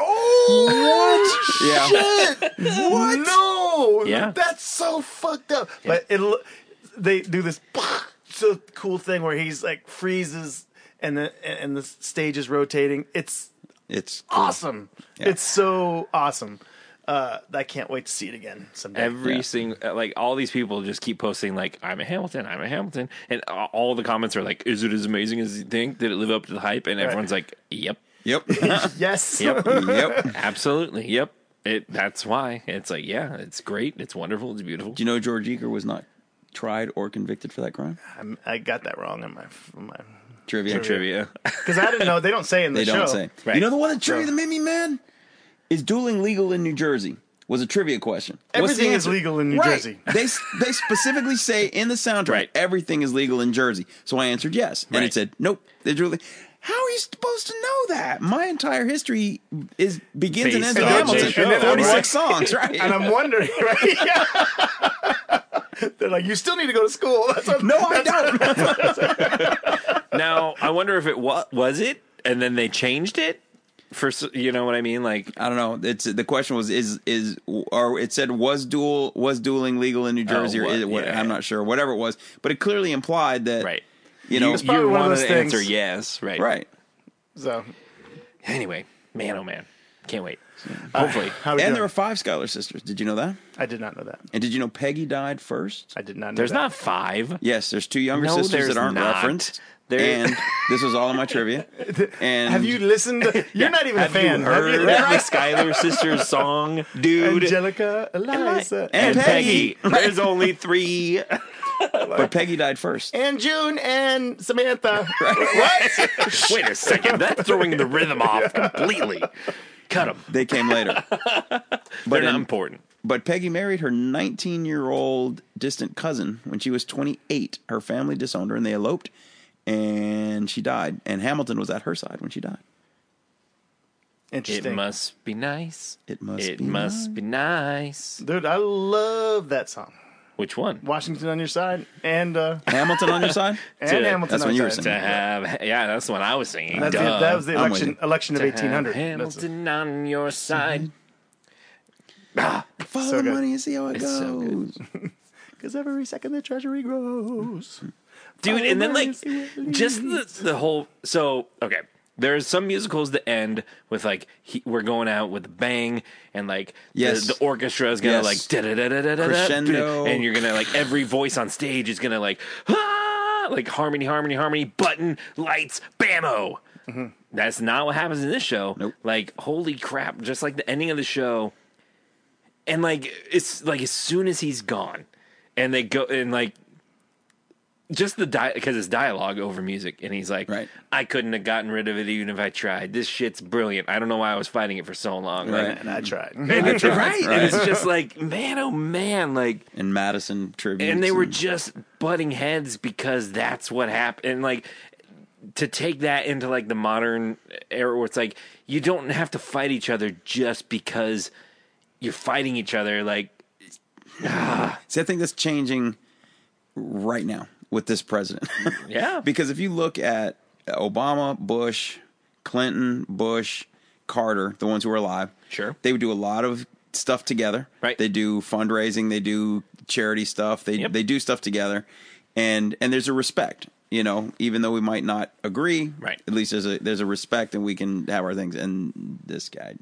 C: oh,
B: Yeah.
C: shit! What? No!
A: Yeah.
C: That's so fucked up. But they do this so cool thing where he's like freezes and the stage is rotating. It's
B: It's cool.
C: awesome.
B: Yeah.
C: It's so awesome. I can't wait to see it again someday.
A: Every single, like, all these people just keep posting, like, I'm a Hamilton, and all the comments are like, is it as amazing as you think? Did it live up to the hype? And everyone's like, yep,
B: Yep.
C: Yes.
A: yep,
B: Yep.
A: absolutely, yep. That's why it's like, yeah, it's great, it's wonderful, it's beautiful.
B: Do you know George Eaker was not tried or convicted for that crime?
C: I got that wrong in my
B: Trivia.
C: because I didn't know. They don't say in the
B: They
C: show.
B: don't say.
A: Right.
B: You know the one that trivia that made me mad? Is dueling legal in New Jersey? Was a trivia question. What's the
C: Everything is
B: answer?
C: legal in New
B: Right.
C: Jersey.
B: They specifically say in the soundtrack,
A: Right.
B: everything is legal in Jersey. So I answered yes. And
A: Right.
B: it said, nope. They're dueling. How are you supposed to know that? My entire history begins and ends
A: Based
B: with
A: on
B: Hamilton.
A: the show.
B: 46 songs, right?
C: And I'm wondering, right? They're like, you still need to go to school. That's what,
B: No, I don't.
A: Now, I wonder if it was it, and then they changed it for, you know what I mean? Like,
B: I don't know. It's the question was or it said was dueling legal in New Jersey or
A: what?
B: is it what?
A: Yeah.
B: I'm not sure. Whatever it was, but it clearly implied that
A: right.
B: you know
C: probably
A: You
C: one of
A: wanted
C: those
A: to answer
C: things.
A: yes, right.
B: right.
C: So,
A: Anyway, man, oh man. Can't wait. Hopefully.
C: how we
B: And
C: doing?
B: there were 5 Schuyler sisters. Did you know that?
C: I did not know that.
B: And did you know Peggy died first?
C: I did not know
A: There's
C: that.
A: not 5.
B: Yes, there's 2 younger
A: No,
B: sisters
A: there's
B: that aren't
A: not.
B: referenced.
A: There-
B: And this was all in my trivia. And
C: Have you listened? You're not even a fan.
A: Have you heard
C: have you?
A: the Schuyler Sisters song, dude?
C: Angelica, Eliza,
B: And Peggy.
A: There's only 3.
B: But Peggy died first.
C: and June and Samantha.
A: Wait a second. That's throwing the rhythm off completely. Cut them.
B: They came later.
A: They're
B: But
A: not important.
B: But Peggy married her 19-year-old distant cousin when she was 28. Her family disowned her and they eloped, and she died. And Hamilton was at her side when she died.
C: Interesting.
A: It must be nice.
B: It must
A: It
B: be
A: must be nice.
C: Dude, I love that song.
A: Which one?
C: Washington on your side and
B: Hamilton on your side?
C: Hamilton
B: That's
C: on
B: when you
C: your
B: were
C: side.
A: To have, yeah, that's the one I was singing.
C: That's
A: Duh.
C: that was the
B: I'm with
C: election of
A: To have
C: 1800. That's it.
A: Hamilton on your side.
B: Follow
C: So
B: the
C: good.
B: money and see how it
A: It's
B: goes.
A: so good.
C: Because every second the treasury grows.
A: Dude, and then like
C: Follow the money,
A: just the whole. So okay, there's some musicals that end with like we're going out with a bang, and like
B: Yes.
A: the orchestra is gonna
B: Yes.
A: like da-da-da-da-da-da,
B: Crescendo.
A: and you're gonna like every voice on stage is gonna like like harmony, button, lights, bammo. That's not what happens in this show.
B: Nope.
A: Like holy crap, just like the ending of the show, and like it's like as soon as he's gone, and they go and like. Just the because it's dialogue over music, and he's like,
B: Right.
A: I couldn't have gotten rid of it even if I tried. This shit's brilliant. I don't know why I was fighting it for so long.
B: Right.
A: Like,
C: And I tried.
A: and it's,
B: tried,
A: right.
B: right.
A: And it's just like, man, oh man, like,
B: And Madison tributes.
A: and they were just butting heads because that's what happened. And like, to take that into like the modern era where it's like, you don't have to fight each other just because you're fighting each other. Like,
B: See, I think that's changing right now. with this president.
A: Yeah.
B: Because if you look at Obama, Bush, Clinton, Bush, Carter, the ones who are alive,
A: Sure.
B: they would do a lot of stuff together.
A: Right.
B: They do fundraising, they do charity stuff, they do stuff together, and there's a respect. You know, even though we might not agree,
A: Right.
B: at least there's a respect, and we can have our things. And this guy,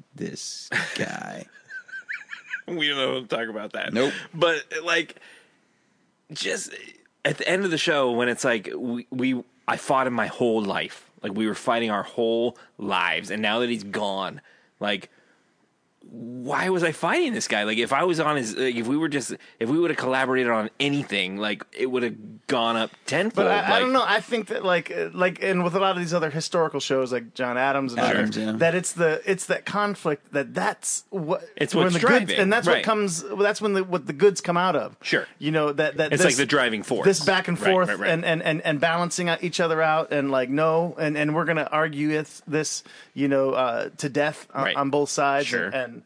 A: We don't talk about that.
B: Nope.
A: But like, just at the end of the show, when it's like I fought him my whole life, like we were fighting our whole lives, and now that he's gone, like, why was I fighting this guy? Like, if I was on his, like, if we would have collaborated on anything, like, it would have gone up tenfold.
C: But I
A: like,
C: don't know. I think that like and with a lot of these other historical shows like John Adams and
B: Adams,
C: others,
B: yeah.
C: that it's that conflict that's what
A: It's
C: when
A: what's
C: the
A: driving,
C: goods, and that's
A: right.
C: what comes. That's when what the goods come out of.
A: Sure.
C: You know that
A: It's like the driving force.
C: This back and
A: Right,
C: forth
A: right, right.
C: and balancing each other out and like no and we're gonna argue this to death
A: Right.
C: on both sides
A: Sure.
C: and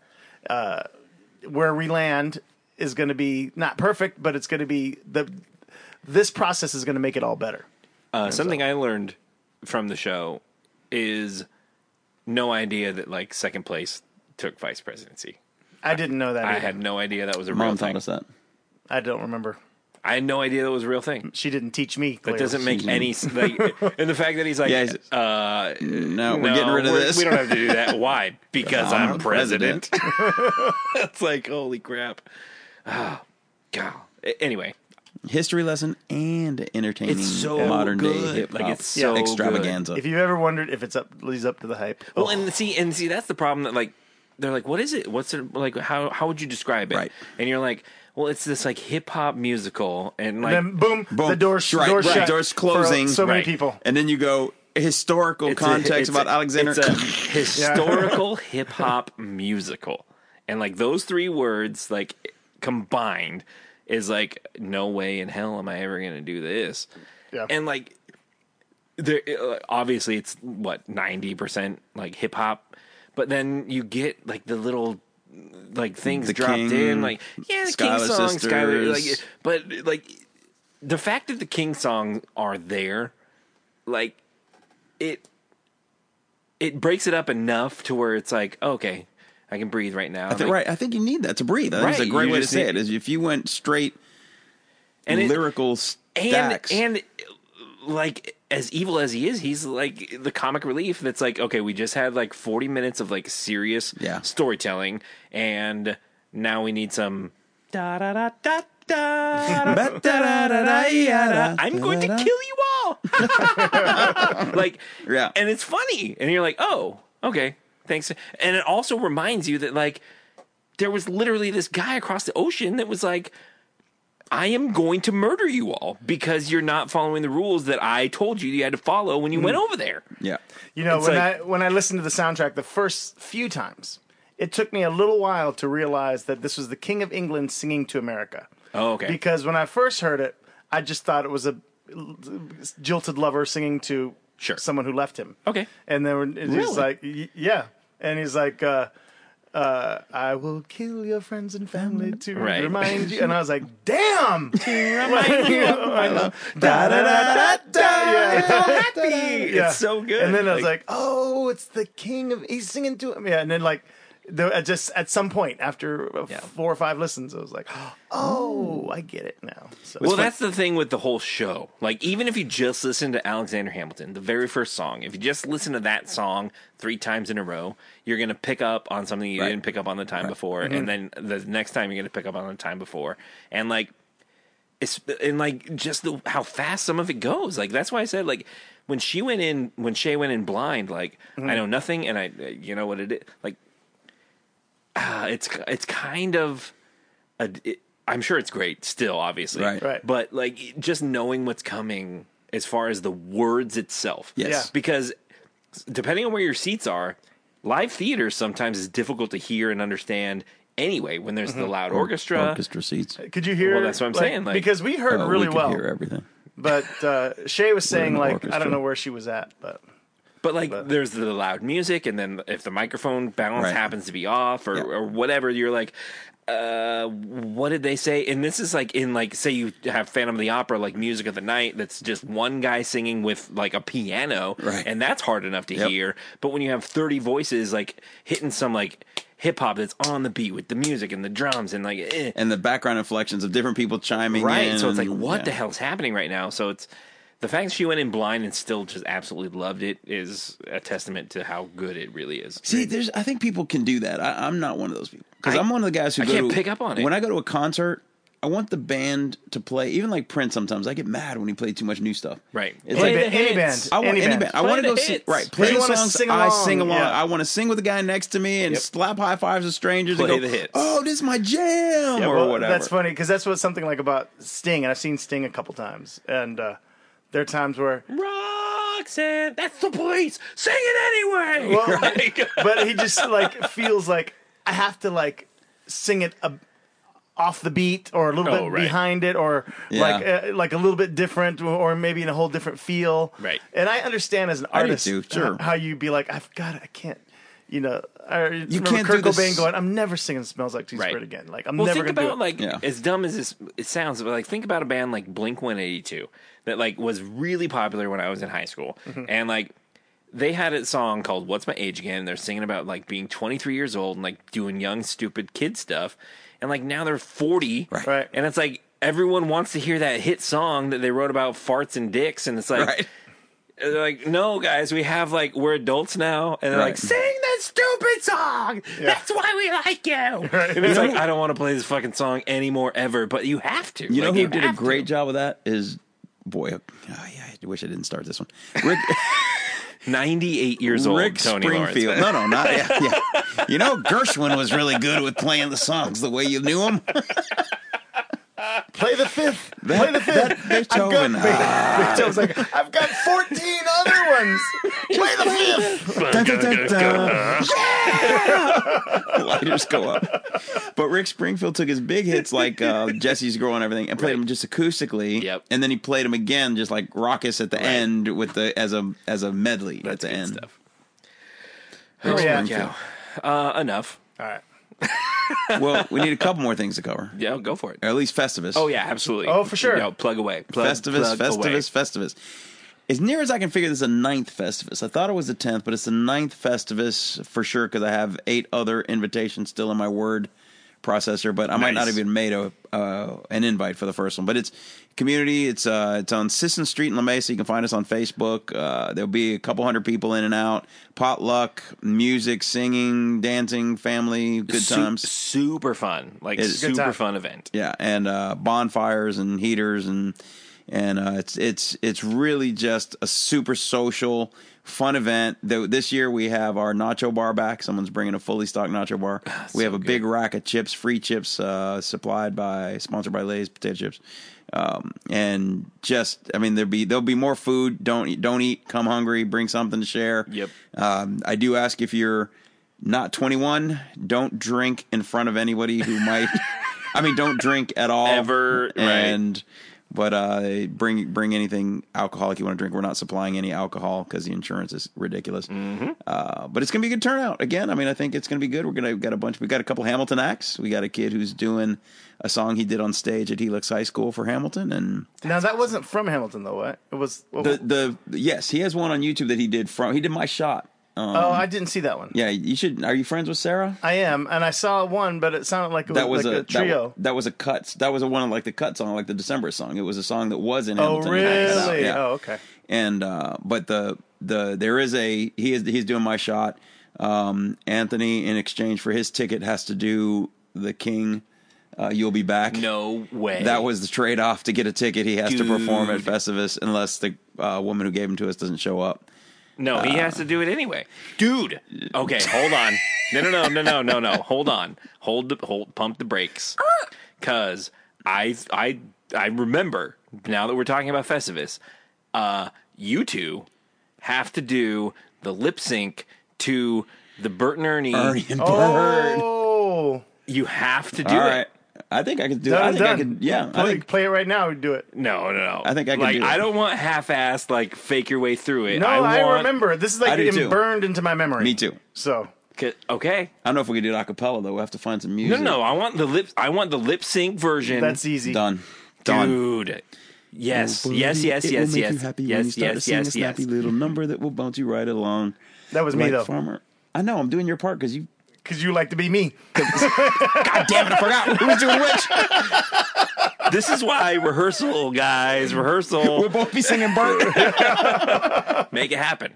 C: where we land is going to be not perfect, but it's going to be this process is going to make it all better.
A: Something I learned from the show is no idea that like second place took vice presidency.
C: I didn't know that.
A: I
C: either.
A: had no idea that was a real
B: Mom
A: thing.
B: taught us that.
C: I don't remember.
A: I had no idea that was a real thing.
C: She didn't teach me.
A: That
C: Clearly.
A: doesn't make any like, and the fact that he's like,
B: Yeah, no, we're getting rid of this.
A: We don't have to do that. Why? Because
B: I'm
A: I'm president. It's like, holy crap. Oh, God. Anyway,
B: History lesson and entertaining
A: it's so
B: modern
A: good.
B: day hip hop
A: Like, it's so
B: extravaganza.
C: If you've ever wondered if it's leads up to the hype,
A: Well, and see, that's the problem. That like, they're like, what is it? What's it like? How would you describe it?
B: Right.
A: And you're like, well, it's this like hip hop musical, and like,
C: then boom,
B: Boom.
C: the door's
B: Right,
C: door's
B: right.
C: shut.
B: Door's
C: for
B: closing.
C: so many
A: Right.
C: people.
B: And then you go historical context about Alexander.
A: It's a historical hip hop musical, and like those three words, like combined, is like no way in hell am I ever going to do this.
C: Yeah.
A: And like, there obviously it's what 90% like hip hop, but then you get like the little like things
B: The
A: dropped
B: King,
A: in, like the King
B: Skylar
A: song, Skylar,
B: Sisters.
A: like, but like the fact that the King song are there, like it breaks it up enough to where it's like, okay, I can breathe right now. Like,
B: I think you need that to breathe. I think it's
A: Right,
B: a great
A: you
B: way to
A: just
B: say
A: need-
B: it. Is if you went straight
A: and it-
B: lyrical stacks.
A: and like as evil as he is, he's like the comic relief that's like, okay, we just had like 40 minutes of like serious storytelling, and now we need some da da da da da. I'm going to kill you all. Like,
B: Yeah.
A: and it's funny, and you're like, oh, okay, thanks. And it also reminds you that like there was literally this guy across the ocean that was like, I am going to murder you all because you're not following the rules that I told you had to follow when you went over there.
B: Yeah.
C: You know,
A: It's
C: when I listened to the soundtrack the first few times, it took me a little while to realize that this was the King of England singing to America.
A: Oh, okay.
C: Because when I first heard it, I just thought it was a jilted lover singing to someone who left him.
A: Okay.
C: And then it was like, yeah. And he's like, I will kill your friends and family to
A: Right.
C: remind you. And I was like, damn!
A: Remind you of my love.
C: Yeah.
A: It's so happy.
C: Yeah.
A: It's so good.
C: And then I was like, oh, it's the king of, he's singing to him. Yeah. And then like, just at some point after 4 or 5 listens, I was like, oh, I get it now. So,
A: well, that's the thing with the whole show. Like, even if you just listen to Alexander Hamilton, the very first song, if you just listen to that song 3 times in a row, you're going to pick up on something you didn't pick up on the time before. And then the next time you're going to pick up on the time before. And like, just how fast some of it goes. Like, that's why I said, like, when Shay went in blind, like, I know nothing, and you know what it is. Like, it's kind of I'm sure it's great still, obviously,
C: Right.
A: But like just knowing what's coming as far as the words itself,
B: Yes.
C: Yeah.
A: because depending on where your seats are, live theater sometimes is difficult to hear and understand. Anyway, when there's the loud orchestra,
B: Orchestra seats.
C: could you hear?
A: Well, that's what I'm saying, like-
C: because we heard
B: Oh,
C: really
B: we could
C: well.
B: hear everything.
C: But Shay was saying,
B: an
C: like, I
B: orchestra.
C: don't know where she was at, but
A: But like, there's the loud music, and then if the microphone balance
B: Right.
A: happens to be off or whatever, you're like, what did they say? And this is like in like, say you have Phantom of the Opera, like Music of the Night, that's just one guy singing with like a piano,
B: Right.
A: and that's hard enough to
B: Yep.
A: hear. But when you have 30 voices like hitting some like hip hop that's on the beat with the music and the drums and like,
B: And the background inflections of different people chiming in.
A: right? So it's like,
B: and-
A: what
B: yeah.
A: the hell's happening right now? So it's the fact that she went in blind and still just absolutely loved it is a testament to how good it really is.
B: See, I think people can do that. I'm not one of those people because
A: I-
B: I'm one of the guys who
A: I
B: go
A: can't
B: to,
A: pick up on it.
B: When I go to a concert, I want the band to play. Even like Prince, sometimes I get mad when he plays too much new stuff.
A: Right.
B: It's
A: Play
B: like
A: the
C: any
A: hits.
C: band.
B: I want
C: Any
B: any
C: band.
B: band. I
A: Play
B: want to
A: the
B: go see
A: hits.
B: right. Play
C: You
B: the
C: wanna
B: songs.
C: sing
B: I
C: along,
B: sing along.
C: yeah.
B: I want to sing with the guy next to me and
A: Yep.
B: slap high fives with strangers
A: Play
B: and go,
A: the hits.
B: "Oh, this is my jam,"
C: Yeah,
B: or
C: well,
B: whatever.
C: That's funny because that's what something like about Sting, and I've seen Sting a couple times, and there are times where,
A: Roxanne, that's the police. Sing it anyway.
C: well,
A: Like-
C: but he just like feels like I have to like sing it off the beat or a little
A: Oh,
C: bit
A: right.
C: behind it or
B: Yeah.
C: like a little bit different or maybe in a whole different feel.
A: Right.
C: And I understand as an
B: I do
C: artist
B: too, sure.
C: how you be like, I can't. You know, I remember
B: can't
C: Kurt
B: do
C: Cobain
B: this-
C: going, "I'm never singing "Smells Like Teen
A: Right.
C: Spirit" again. Like I'm
A: well,
C: never
A: think
C: gonna do
A: about
C: it."
A: like
B: Yeah.
A: as dumb as it sounds, but like think about a band like Blink-182 that like was really popular when I was in high school,
C: Mm-hmm.
A: and like they had a song called "What's My Age Again?" And they're singing about like being 23 years old and like doing young, stupid kid stuff, and like now they're 40,
C: Right.
A: And it's like everyone wants to hear that hit song that they wrote about farts and dicks, and it's like.
B: right.
A: They're like, no, guys, we have like we're adults now, and they're like,
B: Right.
A: sing that stupid song. That's why we like you. And it's like, I don't want to play this fucking song anymore ever, but you have to.
B: You know
A: Like,
B: who did a
A: have
B: great
A: to.
B: job of that is boy. Oh, yeah, I wish I didn't start this one. Rick
A: 98 years old,
B: Rick
A: Tony
B: Springfield.
A: Lawrence.
B: No, not yeah. You know, Gershwin was really good with playing the songs the way you knew them.
C: Play the fifth. Play the fifth.
B: Beethoven.
C: Beethoven's like, I've got 14 other ones. Play the fifth.
B: Dun, dun, dun, dun. Yeah! Lighters go up. But Rick Springfield took his big hits like Jesse's Girl and everything and played them just acoustically.
A: Yep.
B: And then he played them again just like raucous at the end with the as a medley
A: That's
B: at the
A: good
B: end.
A: stuff.
C: Where we at?
A: Yeah. Enough.
C: All right.
B: Well, we need a couple more things to cover.
A: Yeah, go for it.
B: Or at least Festivus.
A: Oh yeah, absolutely.
C: Oh, for sure.
A: Yo, plug away. Plug,
B: Festivus,
A: plug away.
B: Festivus. As near as I can figure, this is a 9th Festivus. I thought it was the 10th, but it's the 9th Festivus for sure because I have 8 other invitations still in my Word processor, but I might not
A: Nice.
B: have even made an invite for the first one. But it's community. It's on Sisson Street in La Mesa. You can find us on Facebook. There'll be a couple hundred people in and out. Potluck, music, singing, dancing, family, good times.
A: Super fun. Like
B: It's-
C: Good
A: super
C: time.
A: fun event.
B: Yeah, and bonfires and heaters and it's really just a super social, fun event. This year we have our nacho bar back. Someone's bringing a fully stocked nacho bar. We have a big rack of chips, free chips, sponsored by Lay's potato chips. And just, I mean, there'll be more food. Don't eat. Come hungry. Bring something to share.
A: Yep.
B: I do ask if you're not 21, don't drink in front of anybody who might. I mean, don't drink at all
A: Ever, right.
B: And but bring anything alcoholic you want to drink. We're not supplying any alcohol because the insurance is ridiculous.
A: Mm-hmm.
B: But it's gonna be a good turnout. Again, I mean, I think it's gonna be good. We got a couple Hamilton acts. We got a kid who's doing a song he did on stage at Helix High School for Hamilton, and
C: Now that wasn't from Hamilton though. What? It was.
B: yes, he has one on YouTube that he did My Shot.
C: Oh, I didn't see that one.
B: Yeah, you should. Are you friends with Sarah?
C: I am, and I saw one, but it sounded like it was, like a trio.
B: That was a cut. That was one of like the cut song, like the December song. It was a song that was in
C: Oh,
B: Hamilton.
C: really?
B: Yeah.
C: Oh, okay.
B: And but there is he's doing My Shot. Anthony, in exchange for his ticket, has to do the King. You'll Be Back.
A: No way.
B: That was the trade off to get a ticket. He has to perform at
A: Dude.
B: Festivus unless the woman who gave him to us doesn't show up.
A: No, he has to do it anyway. Dude. Okay, hold on. No. Hold on. Pump the brakes. Cuz I remember, now that we're talking about Festivus, you two have to do the lip sync to the Bert and Ernie.
B: Ernie and Bert.
C: Oh,
A: You have to do
B: All
A: it.
B: right. I think I could do it. I think I could. Yeah, I think.
C: Play it right now. We'd do it.
A: No.
B: I think I could
A: like,
B: do it.
A: I don't want half-assed, like, fake your way through it.
C: No, I remember. This is
B: I
C: like
B: do too.
C: burned into my memory.
B: Me too.
C: So
A: Okay.
B: I don't know if we could do it a cappella though. We will have to find some music.
A: No. I want the lip sync version.
C: that's easy.
B: Done.
A: Dude. Yes.
B: Oh,
A: yes.
B: It will make you happy when you start to sing a snappy
A: yes.
B: little number that will bounce you right along.
C: That was me
B: Like
C: though,
B: Farmer. I know. I'm doing your part because you.
C: because you like to be me.
B: God damn it! I forgot who was doing which.
A: This is why rehearsal, guys. Rehearsal.
B: We'll both be singing Bert.
A: Make it happen.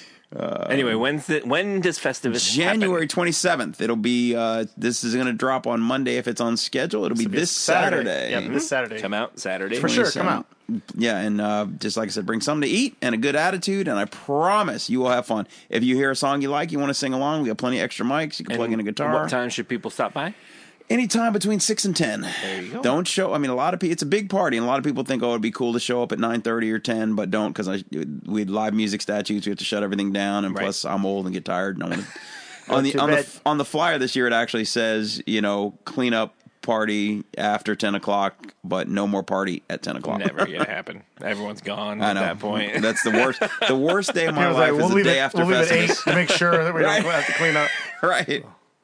A: Anyway, when does Festivus
B: January 27th. It'll be. This is going to drop on Monday if it's on schedule. It'll be this Saturday.
C: Yep, this Saturday.
A: come out? Saturday?
C: For sure, come out.
B: Yeah, and just like I said, bring something to eat and a good attitude, and I promise you will have fun. If you hear a song you like, you want to sing along, we got plenty of extra mics. You can plug in a guitar.
A: What time should people stop by?
B: Anytime between 6 and 10.
A: There you go.
B: Don't show. I mean, a lot of people. It's a big party, and a lot of people think, oh, it'd be cool to show up at 9:30 or 10, but don't because we had live music statutes. We have to shut everything down, and
A: Right.
B: plus I'm old and get tired. And I want to.
C: to
B: on the flyer this year, it actually says clean up party after 10 o'clock, but no more party at 10 o'clock.
A: Never gonna happen. Everyone's gone
B: I
A: at
B: know.
A: that point.
B: That's the worst. The worst day of my
C: He was
B: life
C: like,
B: is the
C: leave
B: day
C: it,
B: after
C: we'll leave it 8
B: Festivus.
C: to make sure that we
B: Right.
C: don't have to clean up.
B: Right.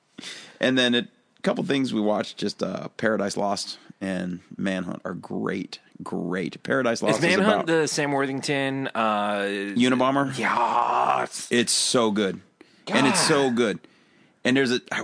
B: And then a couple things we watched, just Paradise Lost and Manhunt are great. Paradise Lost
A: Is Manhunt
B: about
A: the Sam Worthington?
B: Unabomber.
A: Yes.
B: It's so good. And it's so good. And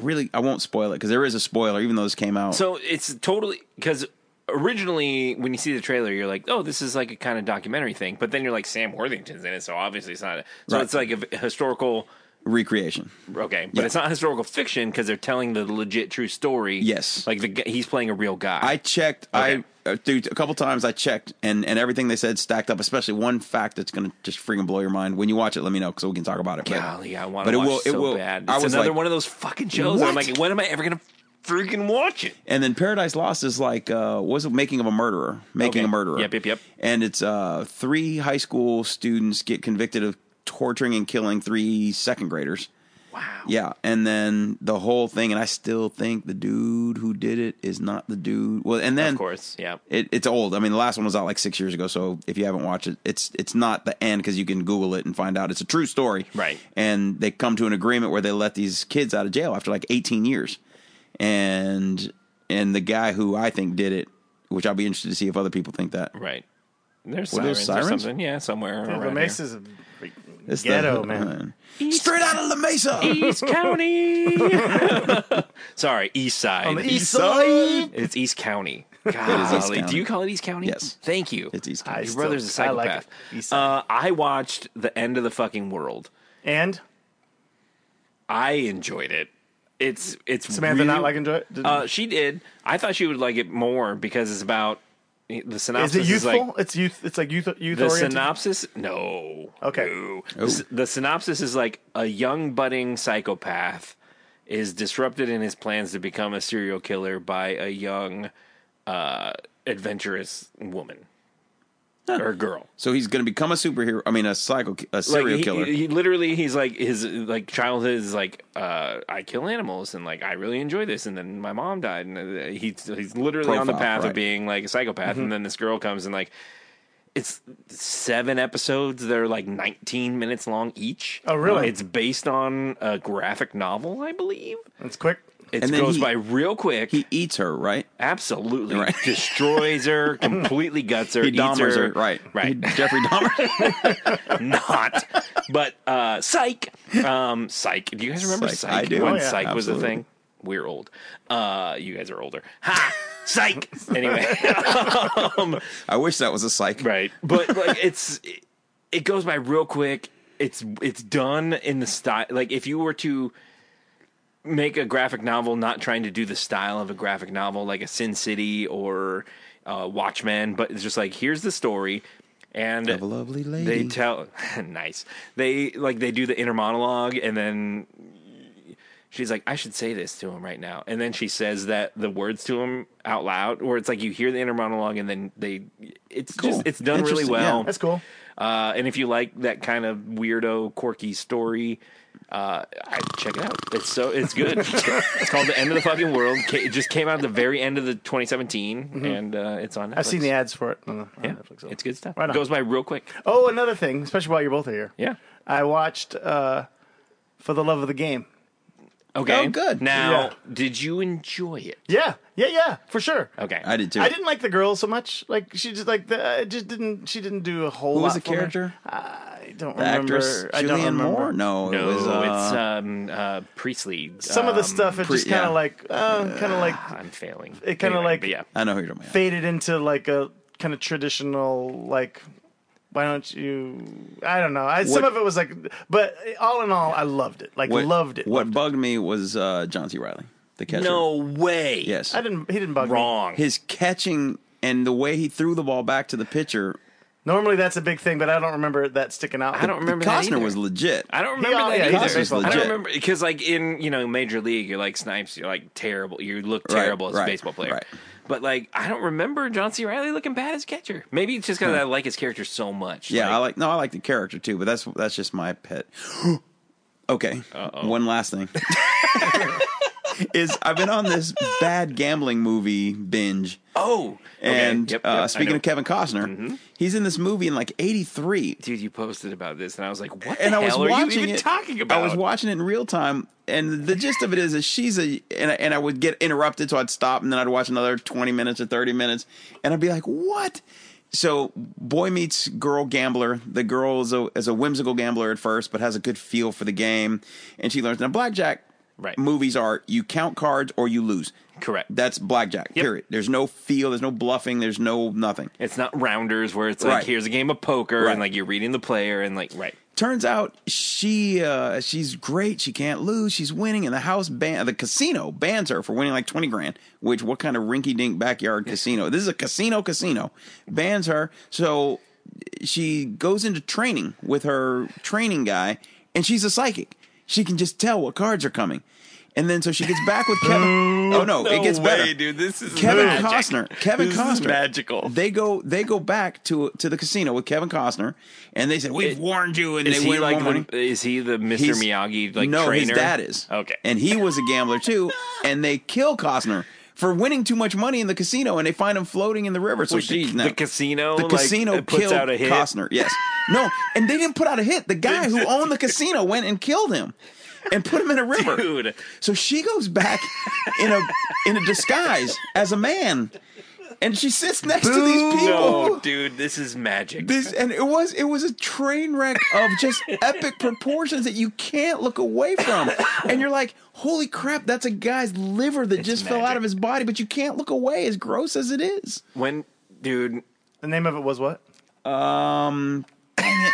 B: I won't spoil it because there is a spoiler, even though this came out.
A: So it's totally because originally when you see the trailer, you're like, oh, this is like a kind of documentary thing. But then you're like, Sam Worthington's in it, so obviously it's not. So
B: Right.
A: it's like a historical.
B: Recreation.
A: Okay, but
B: Yeah.
A: it's not historical fiction because they're telling the legit true story.
B: Yes.
A: like he's playing a real guy.
B: I checked.
A: Okay.
B: Dude, a couple times I checked, and everything they said stacked up. Especially one fact that's going to just freaking blow your mind. When you watch it, let me know so we can talk about it.
A: Golly, I want
B: but
A: to
B: it
A: watch
B: will-
A: so
B: it will-
A: bad.
B: I
A: It's
B: was
A: another
B: like,
A: one of those fucking shows. Where I'm
B: what?
A: like, when am I ever gonna freaking watch it?
B: And then Paradise Lost is like was it Making of a Murderer? Making
A: Okay.
B: a Murderer.
A: Yep.
B: And it's 3 high school students get convicted of torturing and killing 3 second graders.
A: Wow.
B: Yeah, and then the whole thing, and I still think the dude who did it is not the dude. Well, and then
A: Of course, yeah.
B: it's old. I mean, the last one was out like 6 years ago. So if you haven't watched it, it's not the end because you can Google it and find out it's a true story.
A: Right.
B: And they come to an agreement where they let these kids out of jail after like 18 years, and the guy who I think did it, which I'll be interested to see if other people think that.
A: Right. There's
B: Were there
A: sirens,
B: sirens?
A: or something. Yeah, somewhere
C: The
A: around
C: Mesa's a
B: It's
C: ghetto,
B: the-
C: man.
B: Straight out of La Mesa.
A: East County. Sorry, East Side.
C: On the east side.
A: It's East County.
B: East
A: Golly.
B: County.
A: Do you call it East County?
B: Yes.
A: Thank you.
B: It's East
C: I
B: County.
A: Your
C: still-
A: brother's a
C: I like
A: psychopath.
C: it. East side.
A: I watched The End of the Fucking World.
C: And
A: I enjoyed it. It's
C: Samantha
A: really,
C: not like enjoy it?
A: she did. I thought she would like it more because it's about the synopsis.
C: Is it youthful?
A: like,
C: It's youth. It's like youth
A: the
C: oriented.
A: synopsis? No.
C: Okay.
A: No.
B: Oh.
A: The synopsis is like a young budding psychopath is disrupted in his plans to become a serial killer by a young, adventurous woman or girl.
B: So he's going to become a superhero. I mean, a serial killer.
A: He literally, he's like his like childhood is like I kill animals and like I really enjoy this, and then my mom died, and he's literally on the
B: Profile,
A: path
B: right.
A: of being like a psychopath, and then this girl comes and like it's 7 episodes. They're like 19 minutes long each.
C: Oh, really?
A: It's based on a graphic novel, I believe.
C: It's quick.
A: It
B: And then
A: goes
B: he-
A: by real quick.
B: He eats her, right?
A: Absolutely
B: Right.
A: destroys her, completely guts her,
B: He
A: eats
B: Dahmers
A: her.
B: her, right?
A: Right.
B: Jeffrey Dahmer.
A: Not, but Psych. Psych. Do you guys remember
B: Psych.
A: Psych?
B: I do.
A: When
C: Oh, yeah.
A: Psych was a
B: Absolutely.
A: thing. We're old. You guys are older. Ha! Psych. Anyway,
B: I wish that was a psych.
A: right. But like, it goes by real quick. It's done in the style. Like if you were to make a graphic novel, not trying to do the style of a graphic novel like a Sin City or Watchmen, but it's just like here's the story. And
B: Of a lovely lady.
A: they tell nice. They do the inner monologue, and then she's like, I should say this to him right now. And then she says the words to him out loud, where it's like you hear the inner monologue, and then it's
B: Cool.
A: just it's done really
B: Interesting,
A: well.
B: yeah.
C: That's cool.
A: And if you like that kind of weirdo, quirky story, I check it out. It's good. It's called The End of the Fucking World. It just came out at the very end of the 2017, and it's on Netflix.
C: I've seen the ads for it on
A: Netflix. It's good stuff.
C: Right on.
A: It goes by real quick.
C: Oh, another thing, especially while you're both here.
A: Yeah.
C: I watched For the Love of the Game.
A: Okay.
B: Oh, good.
A: Now, did you enjoy it?
C: Yeah, for sure.
A: Okay.
B: I did too.
C: I didn't like the girl so much. Like she just she didn't do a whole
B: Who
C: lot.
B: was the
C: for me.
B: character?
C: I don't
B: The
C: remember.
B: actress
C: I don't
B: Julianne
C: remember.
B: Moore? No,
A: No,
B: it was.
A: it's Priestley.
C: Some of the stuff it just kind of like
A: I'm failing.
C: it kind of
A: Anyway,
C: like
A: but yeah.
B: I know who you're talking about.
C: faded into like a kind of traditional like. Why don't you? I don't know. Some of it was like, but all in all, I loved it. Like loved it.
B: What bugged me was John C. Reilly, the catcher.
A: No way.
B: Yes.
C: He didn't bug me.
A: Wrong.
B: His catching and the way he threw the ball back to the pitcher.
C: Normally that's a big thing, but I don't remember that sticking out.
A: I don't remember that
B: Costner
A: either.
B: was legit.
A: I don't remember
C: Yeah,
A: that
C: yeah,
A: either.
B: Costner's
A: I
B: legit.
A: don't remember because, like in Major League, you're like Snipes. You're like terrible. You look terrible as a baseball player.
B: Right.
A: But like, I don't remember John C. Reilly looking bad as catcher. Maybe it's just because I like his character so much.
B: Yeah, I like the character too, but that's just my pet. Okay, one last thing is I've been on this bad gambling movie binge.
A: Oh, okay.
B: And
A: Yep,
B: speaking of Kevin Costner, he's in this movie in like '83.
A: Dude, you posted about this, and I was like, "What the
B: And I was
A: hell are
B: watching
A: you even
B: it.
A: talking about?"
B: I was watching it in real time, and the gist of it is she's and I would get interrupted, so I'd stop, and then I'd watch another 20 minutes or 30 minutes, and I'd be like, "What?" So, boy meets girl gambler. The girl is a whimsical gambler at first, but has a good feel for the game, and she learns. Now, blackjack movies are you count cards or you lose.
A: Correct.
B: That's blackjack.
A: Yep.
B: Period. There's no feel. There's no bluffing. There's no nothing.
A: It's not rounders where it's like
B: Right.
A: here's a game of poker
B: Right.
A: and like you're reading the player and like
B: Turns out she's great. She can't lose. She's winning, and the casino bans her for winning like $20,000. Which what kind of rinky dink backyard casino? This is a casino. Bans her, so she goes into training with her training guy, and she's a psychic. She can just tell what cards are coming. And then so she gets back with Kevin. Oh no, it gets better,
A: dude. This is
B: Kevin
A: magic.
B: Costner. Kevin
A: This
B: Costner.
A: is magical.
B: They go back to the casino with Kevin Costner, and they said, "We've warned you." And
A: Is
B: they
A: he
B: win
A: like
B: more money.
A: is he the Mr.
B: He's-
A: Miyagi like
B: no,
A: trainer?
B: his dad is.
A: Okay.
B: And he was a gambler too, and they kill Costner for winning too much money in the casino, and they find him floating in the river. So
A: the casino
B: the
A: like,
B: casino
A: puts
B: killed
A: out a hit?
B: Costner. Yes. No, and they didn't put out a hit. The guy who owned the casino went and killed him and put him in a river.
A: Dude.
B: So she goes back in a disguise as a man, and she sits next to these people.
A: No, dude, this is magic.
B: And it was a train wreck of just epic proportions that you can't look away from. And you're like, holy crap, that's a guy's liver that just fell out
A: magic.
B: of his body, but you can't look away, as gross as it is.
A: Dude,
C: The name of it was what?
B: Dang it.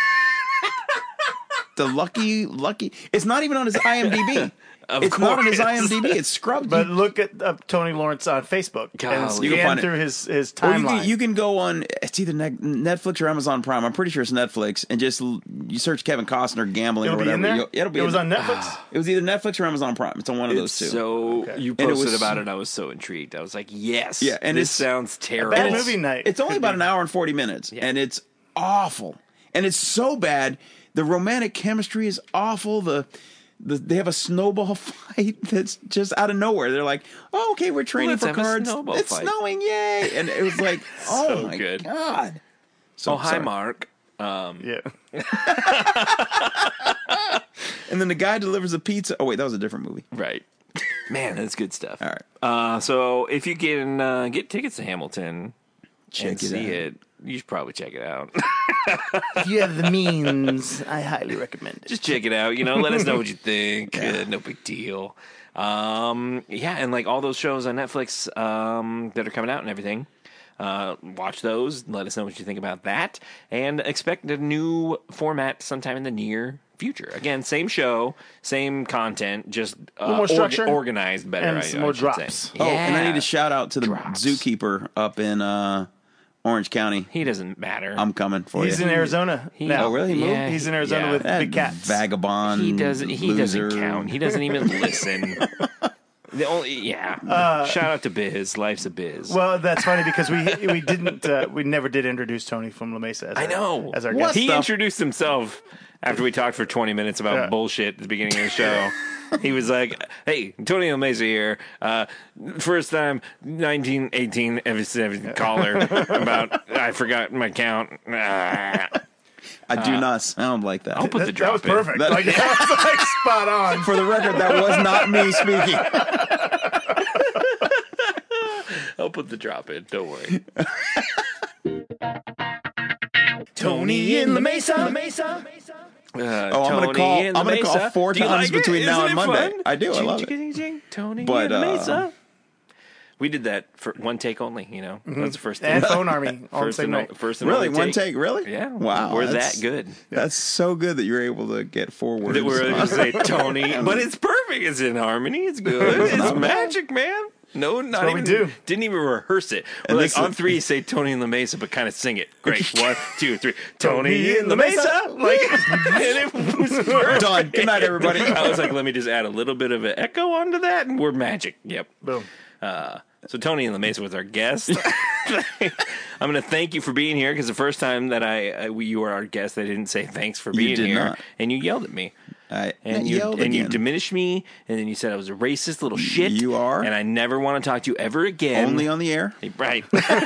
B: The lucky. It's not even on his IMDb. It's not on his IMDb. It's scrubbed.
C: But look at Tony Lawrence on Facebook and
A: Golly.
B: You can
C: scan
B: find it.
C: through his
B: Or
C: timeline.
B: you can go on. It's either Netflix or Amazon Prime. I'm pretty sure it's Netflix, and just you search Kevin Costner gambling
C: It'll
B: or
C: be
B: whatever.
C: in there.
B: It'll be.
C: It was
B: in
C: on
B: there.
C: Netflix.
B: It was either Netflix or Amazon Prime. It's on one of those two.
A: So you
B: And it
A: posted
B: was-
A: about it, and I was so intrigued. I was like, yes,
B: Yeah, and
A: this
B: it's
A: sounds terrible.
C: Bad movie night.
B: It's only about an hour and 40 minutes, and it's awful. And it's so bad. The romantic chemistry is awful. They have a snowball fight that's just out of nowhere. They're like, "Oh, okay, we're training
A: Let's
B: for
A: have a
B: cards.
A: snowball
B: It's
A: fight."
B: snowing, yay!" And it was like, "Oh
A: So
B: my
A: good.
B: god!" So
A: Oh, hi,
B: sorry.
A: Mark.
C: Yeah.
B: And then the guy delivers a pizza. Oh wait, that was a different movie.
A: Right. Man, that's good stuff.
B: All right.
A: So if you can get tickets to Hamilton
B: Check
A: and
B: it
A: see
B: out.
A: it, you should probably check it out.
C: If you have the means, I highly recommend it.
A: Just check it out. Let us know what you think. No big deal. Yeah, and like all those shows on Netflix that are coming out and everything. Watch those. Let us know what you think about that, and expect a new format sometime in the near future. Again, same show, same content, just
C: more structure
A: organized better,
C: and
A: I
C: some more
A: should
C: drops.
A: say.
B: Oh, and I
A: Yeah.
B: need to shout out to the
A: Drops.
B: zookeeper up in Orange County.
A: He doesn't matter.
B: I'm coming for
C: He's
B: you.
C: in Arizona now.
B: Oh, really? He moved?
A: Yeah,
C: He's in Arizona
A: yeah.
C: with
B: That
C: big cats.
B: vagabond.
A: He doesn't
B: loser.
A: count. He doesn't even listen. The only shout out to Biz. Life's a biz.
C: Well, that's funny because we never did introduce Tony from La Mesa. As our guest.
A: He introduced himself after we talked for 20 minutes about bullshit at the beginning of the show. He was like, "Hey, Tony La Mesa here. First time 1918 caller about I forgot my count."
B: I do not sound like that.
A: I'll put the drop.
C: That was perfect. That was like spot on.
B: For the record, that was not me speaking.
A: I'll put the drop in. Don't worry.
C: Tony in La Mesa.
B: I'm gonna call 4 times between now and Monday. I do. I love it.
A: Tony
B: But,
A: in La Mesa. We did that for one take only, That's the first thing.
C: And Phone Army.
A: First and
B: Really?
A: only
B: One take? Really?
A: Yeah.
B: Wow.
A: We're that good.
B: That's so good that you're able to get 4 words.
A: That we're able to say Tony. But it's perfect. It's in harmony. It's good. It's magic, man. No, not
C: what
A: even.
C: we do.
A: Didn't even rehearse it. We're like on 3, say Tony in La Mesa, but kind of sing it. Great. 1, 2, 3. Tony in La Mesa. Like, and it was perfect.
B: Done. Good night, everybody.
A: I was like, let me just add a little bit of an echo onto that, and we're magic. Yep.
C: Boom.
A: So Tony in La Mesa was our guest. I'm going to thank you for being here because the first time that you were our guest, I didn't say thanks for being here,
B: not.
A: and you yelled at me.
B: You
A: diminished me, and then you said I was a racist little shit.
B: You are,
A: and I never want to talk to you ever again.
B: Only on the air,
A: right?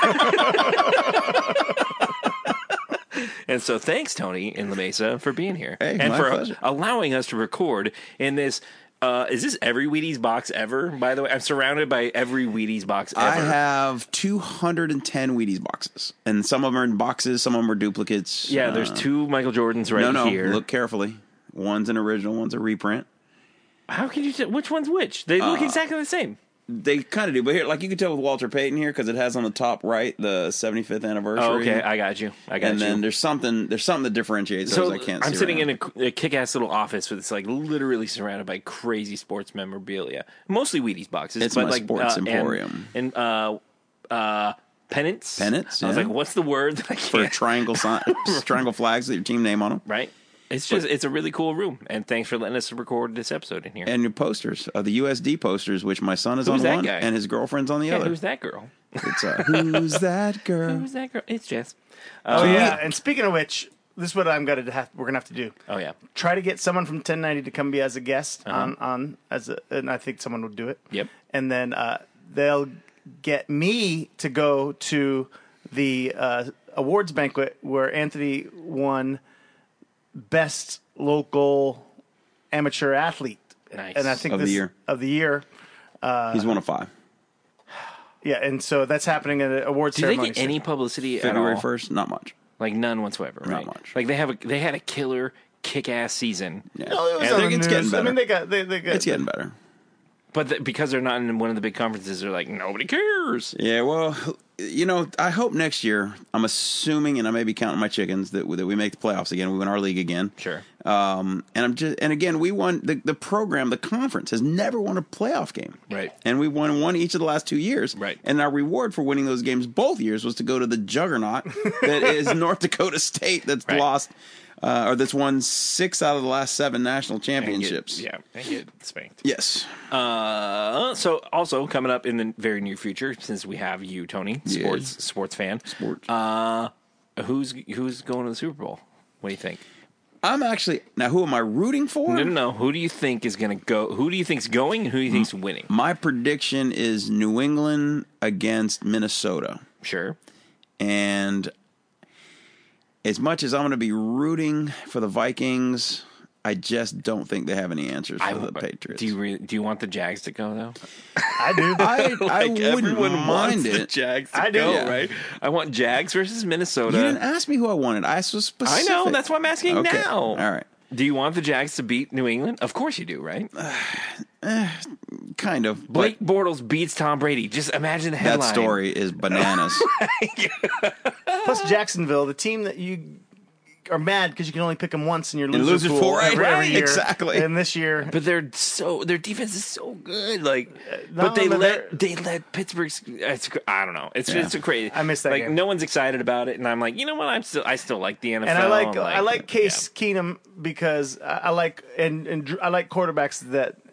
A: And so, thanks, Tony in La Mesa, for being here and for
B: pleasure.
A: allowing us to record in this. Is this every Wheaties box ever? By the way, I'm surrounded by every Wheaties box ever.
B: I have 210 Wheaties boxes, and some of them are in boxes, some of them are duplicates.
A: Yeah, there's 2 Michael Jordans right here.
B: Look carefully. One's an original, one's a reprint.
A: How can you tell which one's which? They look exactly the same.
B: They kind of do, but here, like you can tell with Walter Payton here because it has on the top right the 75th anniversary.
A: Oh, okay, I got you.
B: And then there's something that differentiates those. I can't.
A: I'm
B: see
A: sitting
B: right
A: in a kick-ass little office with it's like literally surrounded by crazy sports memorabilia, mostly Wheaties boxes.
B: It's
A: but
B: my
A: like
B: sports emporium
A: and pennants.
B: Pennants.
A: I was
B: yeah.
A: like, what's the word that I
B: for
A: can't?
B: triangle flags with your team name on them?
A: Right. It's a really cool room, and thanks for letting us record this episode in here.
B: And your posters, the USD posters, which my son is
A: Who's
B: on
A: that
B: one,
A: guy?
B: and his girlfriend's on the other.
A: Who's that girl?
B: It's who's that girl?
A: Who's that girl? It's Jess.
C: Yeah. And speaking of which, this is what we're gonna have to do.
A: Oh yeah.
C: Try to get someone from 1090 to come be as a guest and I think someone will do it.
A: Yep.
C: And then they'll get me to go to the awards banquet where Anthony won best local amateur athlete.
A: Nice.
C: And I think
B: Of the year.
C: He's
B: one of 5.
C: Yeah, and so that's happening at an awards
A: Do they
C: ceremony.
A: get any publicity
B: February
A: at all?
B: 1st? Not much.
A: Like none whatsoever. Right?
B: Not much.
A: Like they had a killer kick-ass season.
B: Yeah.
C: No, it was
B: Yeah,
C: on the
B: it's getting
C: news.
B: better.
C: I mean, they got.
B: It's getting better.
A: But because they're not in one of the big conferences, they're like, nobody cares.
B: Yeah, well, I hope next year, I'm assuming, and I may be counting my chickens, that we make the playoffs again. We win our league again.
A: Sure.
B: And again, we won the program, the conference has never won a playoff game.
A: Right.
B: And we won one each of the last 2 years.
A: Right.
B: And our reward for winning those games both years was to go to the juggernaut that is North Dakota State that's lost. Or that's won 6 out of the last 7 national championships.
A: And get spanked.
B: Yes.
A: So also coming up in the very near future, since we have you, Tony, sports fan.
B: Sports.
A: Who's going to the Super Bowl? What do you think?
B: I'm actually now. Who am I rooting for?
A: No. Who do you think is going to go? Who do you think's going? And who do you think's winning?
B: My prediction is New England against Minnesota.
A: Sure.
B: And as much as I'm going to be rooting for the Vikings, I just don't think they have any answers for the Patriots.
A: Do you want the Jags to go though?
C: I do.
B: I wouldn't mind
A: the
B: it.
A: Jags to
C: I do.
A: go,
C: Yeah.
A: right? I want Jags versus Minnesota.
B: You didn't ask me who I wanted. I was specific.
A: I know. That's why I'm asking
B: Okay.
A: now.
B: All right.
A: Do you want the Jags to beat New England? Of course you do, right?
B: Kind of.
A: Blake Bortles beats Tom Brady. Just imagine the headline.
B: That story is bananas.
C: Plus Jacksonville, the team that you are mad because you can only pick them once in your loser
B: lose it
C: pool
B: for it,
C: every
B: right?
C: year.
B: Exactly.
C: And this year,
A: But their defense is so good. Like,
C: not
A: but they
C: only
A: let Pittsburgh. I don't know. It's just crazy.
C: I missed that
A: Like
C: game.
A: no one's excited about it, and I'm like, you know what? I still like the NFL.
C: and I like Case Keenum because I like quarterbacks that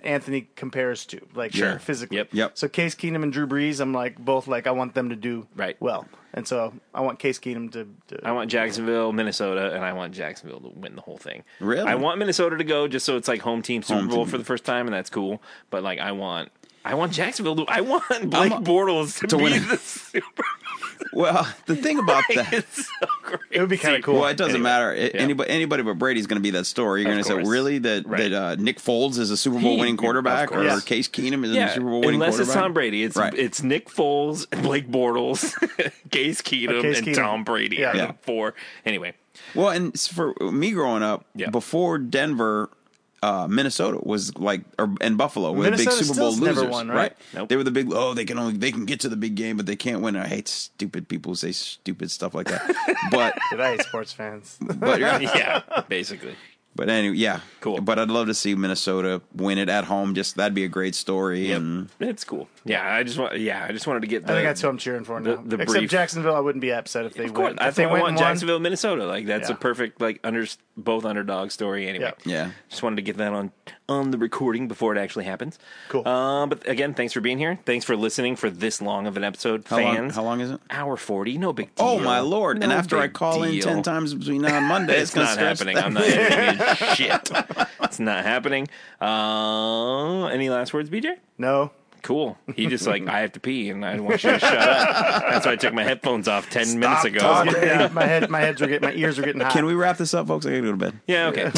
C: Anthony compares to, like
B: Sure.
C: physically.
B: Yep.
C: So Case Keenum and Drew Brees, I'm like both like I want them to do
A: Right.
C: well, and so I want Case Keenum to
A: I want Jacksonville, Minnesota, and I want Jacksonville to win the whole thing.
B: Really?
A: I want Minnesota to go just so it's like home team Super
B: Home
A: Bowl
B: team.
A: for the first time, and that's cool. But like, I want Jacksonville to. I want Blake Bortles to
B: win
A: be
B: it.
A: the Super.
B: Well, the thing about that.
A: It's so great.
C: It would be kind of cool.
B: Well, it doesn't matter. Anybody but Brady's going to be that story. You're going to say,
A: course.
B: really, that Nick Foles is a Super Bowl winning quarterback,
A: of
B: or
A: course.
B: Case Keenum is a Super Bowl winning
A: unless
B: quarterback?
A: it's Tom Brady. It's Nick Foles, Blake Bortles, Case Keenum,
C: Case
A: and
C: Keenum.
A: Tom Brady.
C: Yeah.
A: Are
B: Yeah.
A: the four. Anyway,
B: Well, and for me growing up,
A: Yeah.
B: before Denver, Minnesota was like, and Buffalo were the big
C: Minnesota
B: Super Bowl
C: still's never
B: losers,
C: won, right?
A: Nope.
B: They were the big. Oh, they can get to the big game, but they can't win. I hate stupid people who say stupid stuff like that. But
C: Dude, I hate sports fans.
A: yeah, basically.
B: But anyway, yeah,
A: Cool.
B: But I'd love to see Minnesota win it at home. Just that'd be a great story. And
A: It's cool. Yeah, I just wanted to get.
C: I think that's who I'm cheering for now.
A: the
C: Except
A: brief-
C: Jacksonville, I wouldn't be upset if they
A: Of course,
C: win.
A: I
C: If they
A: think I
C: went
A: want
C: and won,
A: Jacksonville, Minnesota. Like that's
C: Yeah.
A: a perfect both underdog story. Anyway,
B: Yeah.
A: just wanted to get that on the recording before it actually happens.
C: Cool.
A: But again, thanks for being here. Thanks for listening for this long of an episode,
B: how
A: fans.
B: long? How long is it?
A: Hour 40. No big deal.
B: Oh my lord! And
A: No
B: after I
A: big
B: call in
A: deal.
B: 10 times between now and Monday,
A: It's
B: gonna
A: not
B: stretch
A: happening.
B: that.
A: I'm not editing shit. It's not happening. Any last words, BJ?
C: no.
A: Cool. He just like, I have to pee and I want you to shut up. That's why I took my headphones off 10 minutes ago.
C: Yeah, my ears are getting hot.
B: Can we wrap this up, folks? I gotta go to bed.
A: Yeah, okay.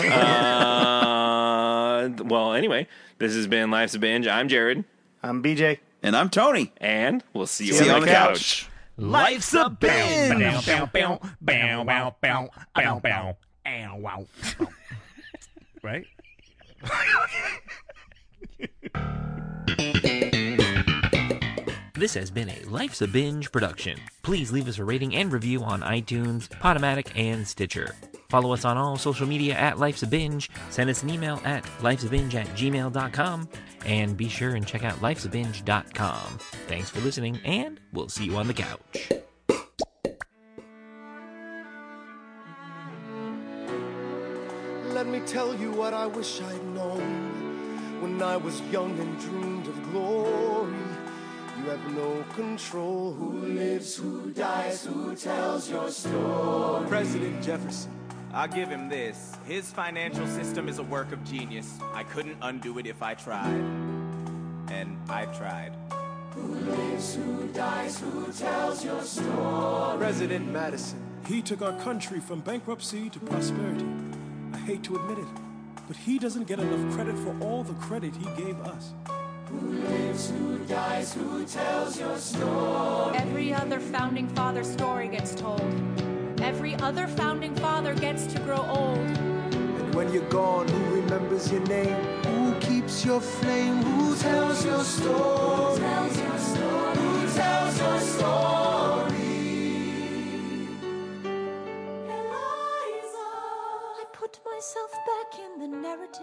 A: Well, anyway, this has been Life's a Binge. I'm Jared,
C: I'm BJ.
B: And I'm Tony.
A: and we'll see you
B: See you
A: on
B: on
A: the
B: the
A: couch.
H: Life's a binge. Right?
I: This has been a Life's a Binge production. Please leave us a rating and review on iTunes, Podomatic, and Stitcher. Follow us on all social media at Life's a Binge. Send us an email at lifesabinge@gmail.com. And be sure and check out lifesabinge.com. Thanks for listening, and we'll see you on the couch.
E: Let me tell you what I wish I'd known when I was young and dreamed of glory. You have no control. Who lives, who dies, who tells your story?
J: President Jefferson. I'll give him this. His financial system is a work of genius. I couldn't undo it if I tried. And I tried.
E: Who lives, who dies, who tells your story?
F: President Madison. He took our country from bankruptcy to prosperity. I hate to admit it, but he doesn't get enough credit for all the credit he gave us.
E: Who lives, who dies, who tells your story?
K: Every other founding father story gets told. Every other founding father gets to grow old.
D: And when you're gone, who remembers your name? Who keeps your flame? Who tells your story?
E: Who tells your story? Who tells your story?
K: Eliza, I put myself back in the narrative.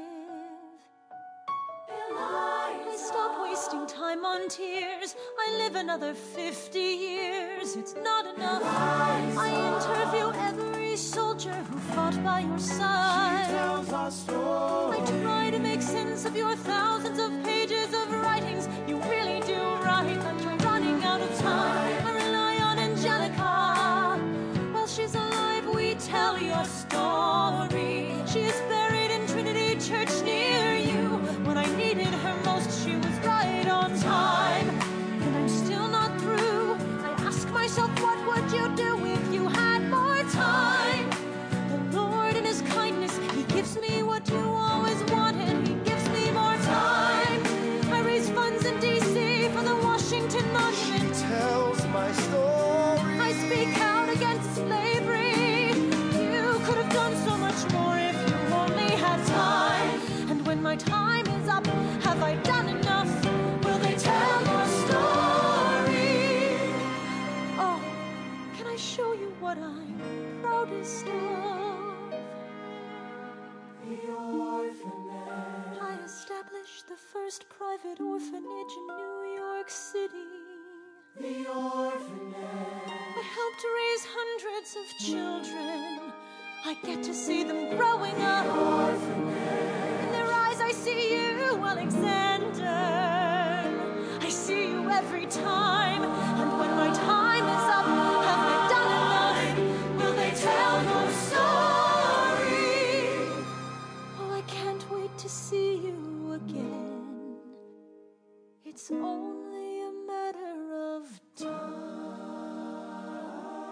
K: I stop wasting time on tears. I live another 50 years. It's not enough. I interview every soldier who fought by your side.
E: She tells our story.
K: I try to make sense of your thousands of pages of writings. You really do write, but you're running out of time. I rely on Angelica. While she's alive, we tell your story. She is buried in Trinity Church near you. When I needed her most, she was right on time. And I'm still not through. I ask myself, what would you do if you had more time? The Lord in his kindness, he gives me what you always wanted. He gives me more time. I raise funds in D.C. for the Washington Monument.
E: She tells my story.
K: I speak out against slavery. You could have done so much more if you only had time. And when my time is up, have I done enough? Will they tell your story? Oh, can I show you what I'm proudest of? The orphanage. I established the first private orphanage in New York City.
E: The orphanage.
K: I helped raise hundreds of children. I get to see them growing up. In their eyes I see you, Alexander. I see you every time, and when my time is up, have I done enough? Will they tell your story? Oh, I can't wait to see you again. It's only a matter of time.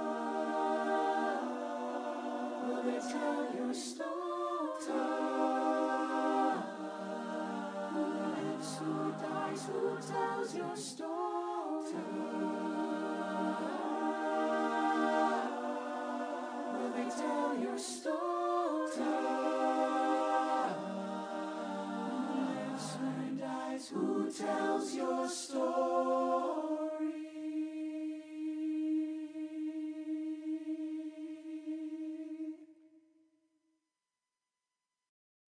K: Will they tell your story? Who lives, who dies, who tells your story? Will they tell your story? Who lives, who dies, who tells your story?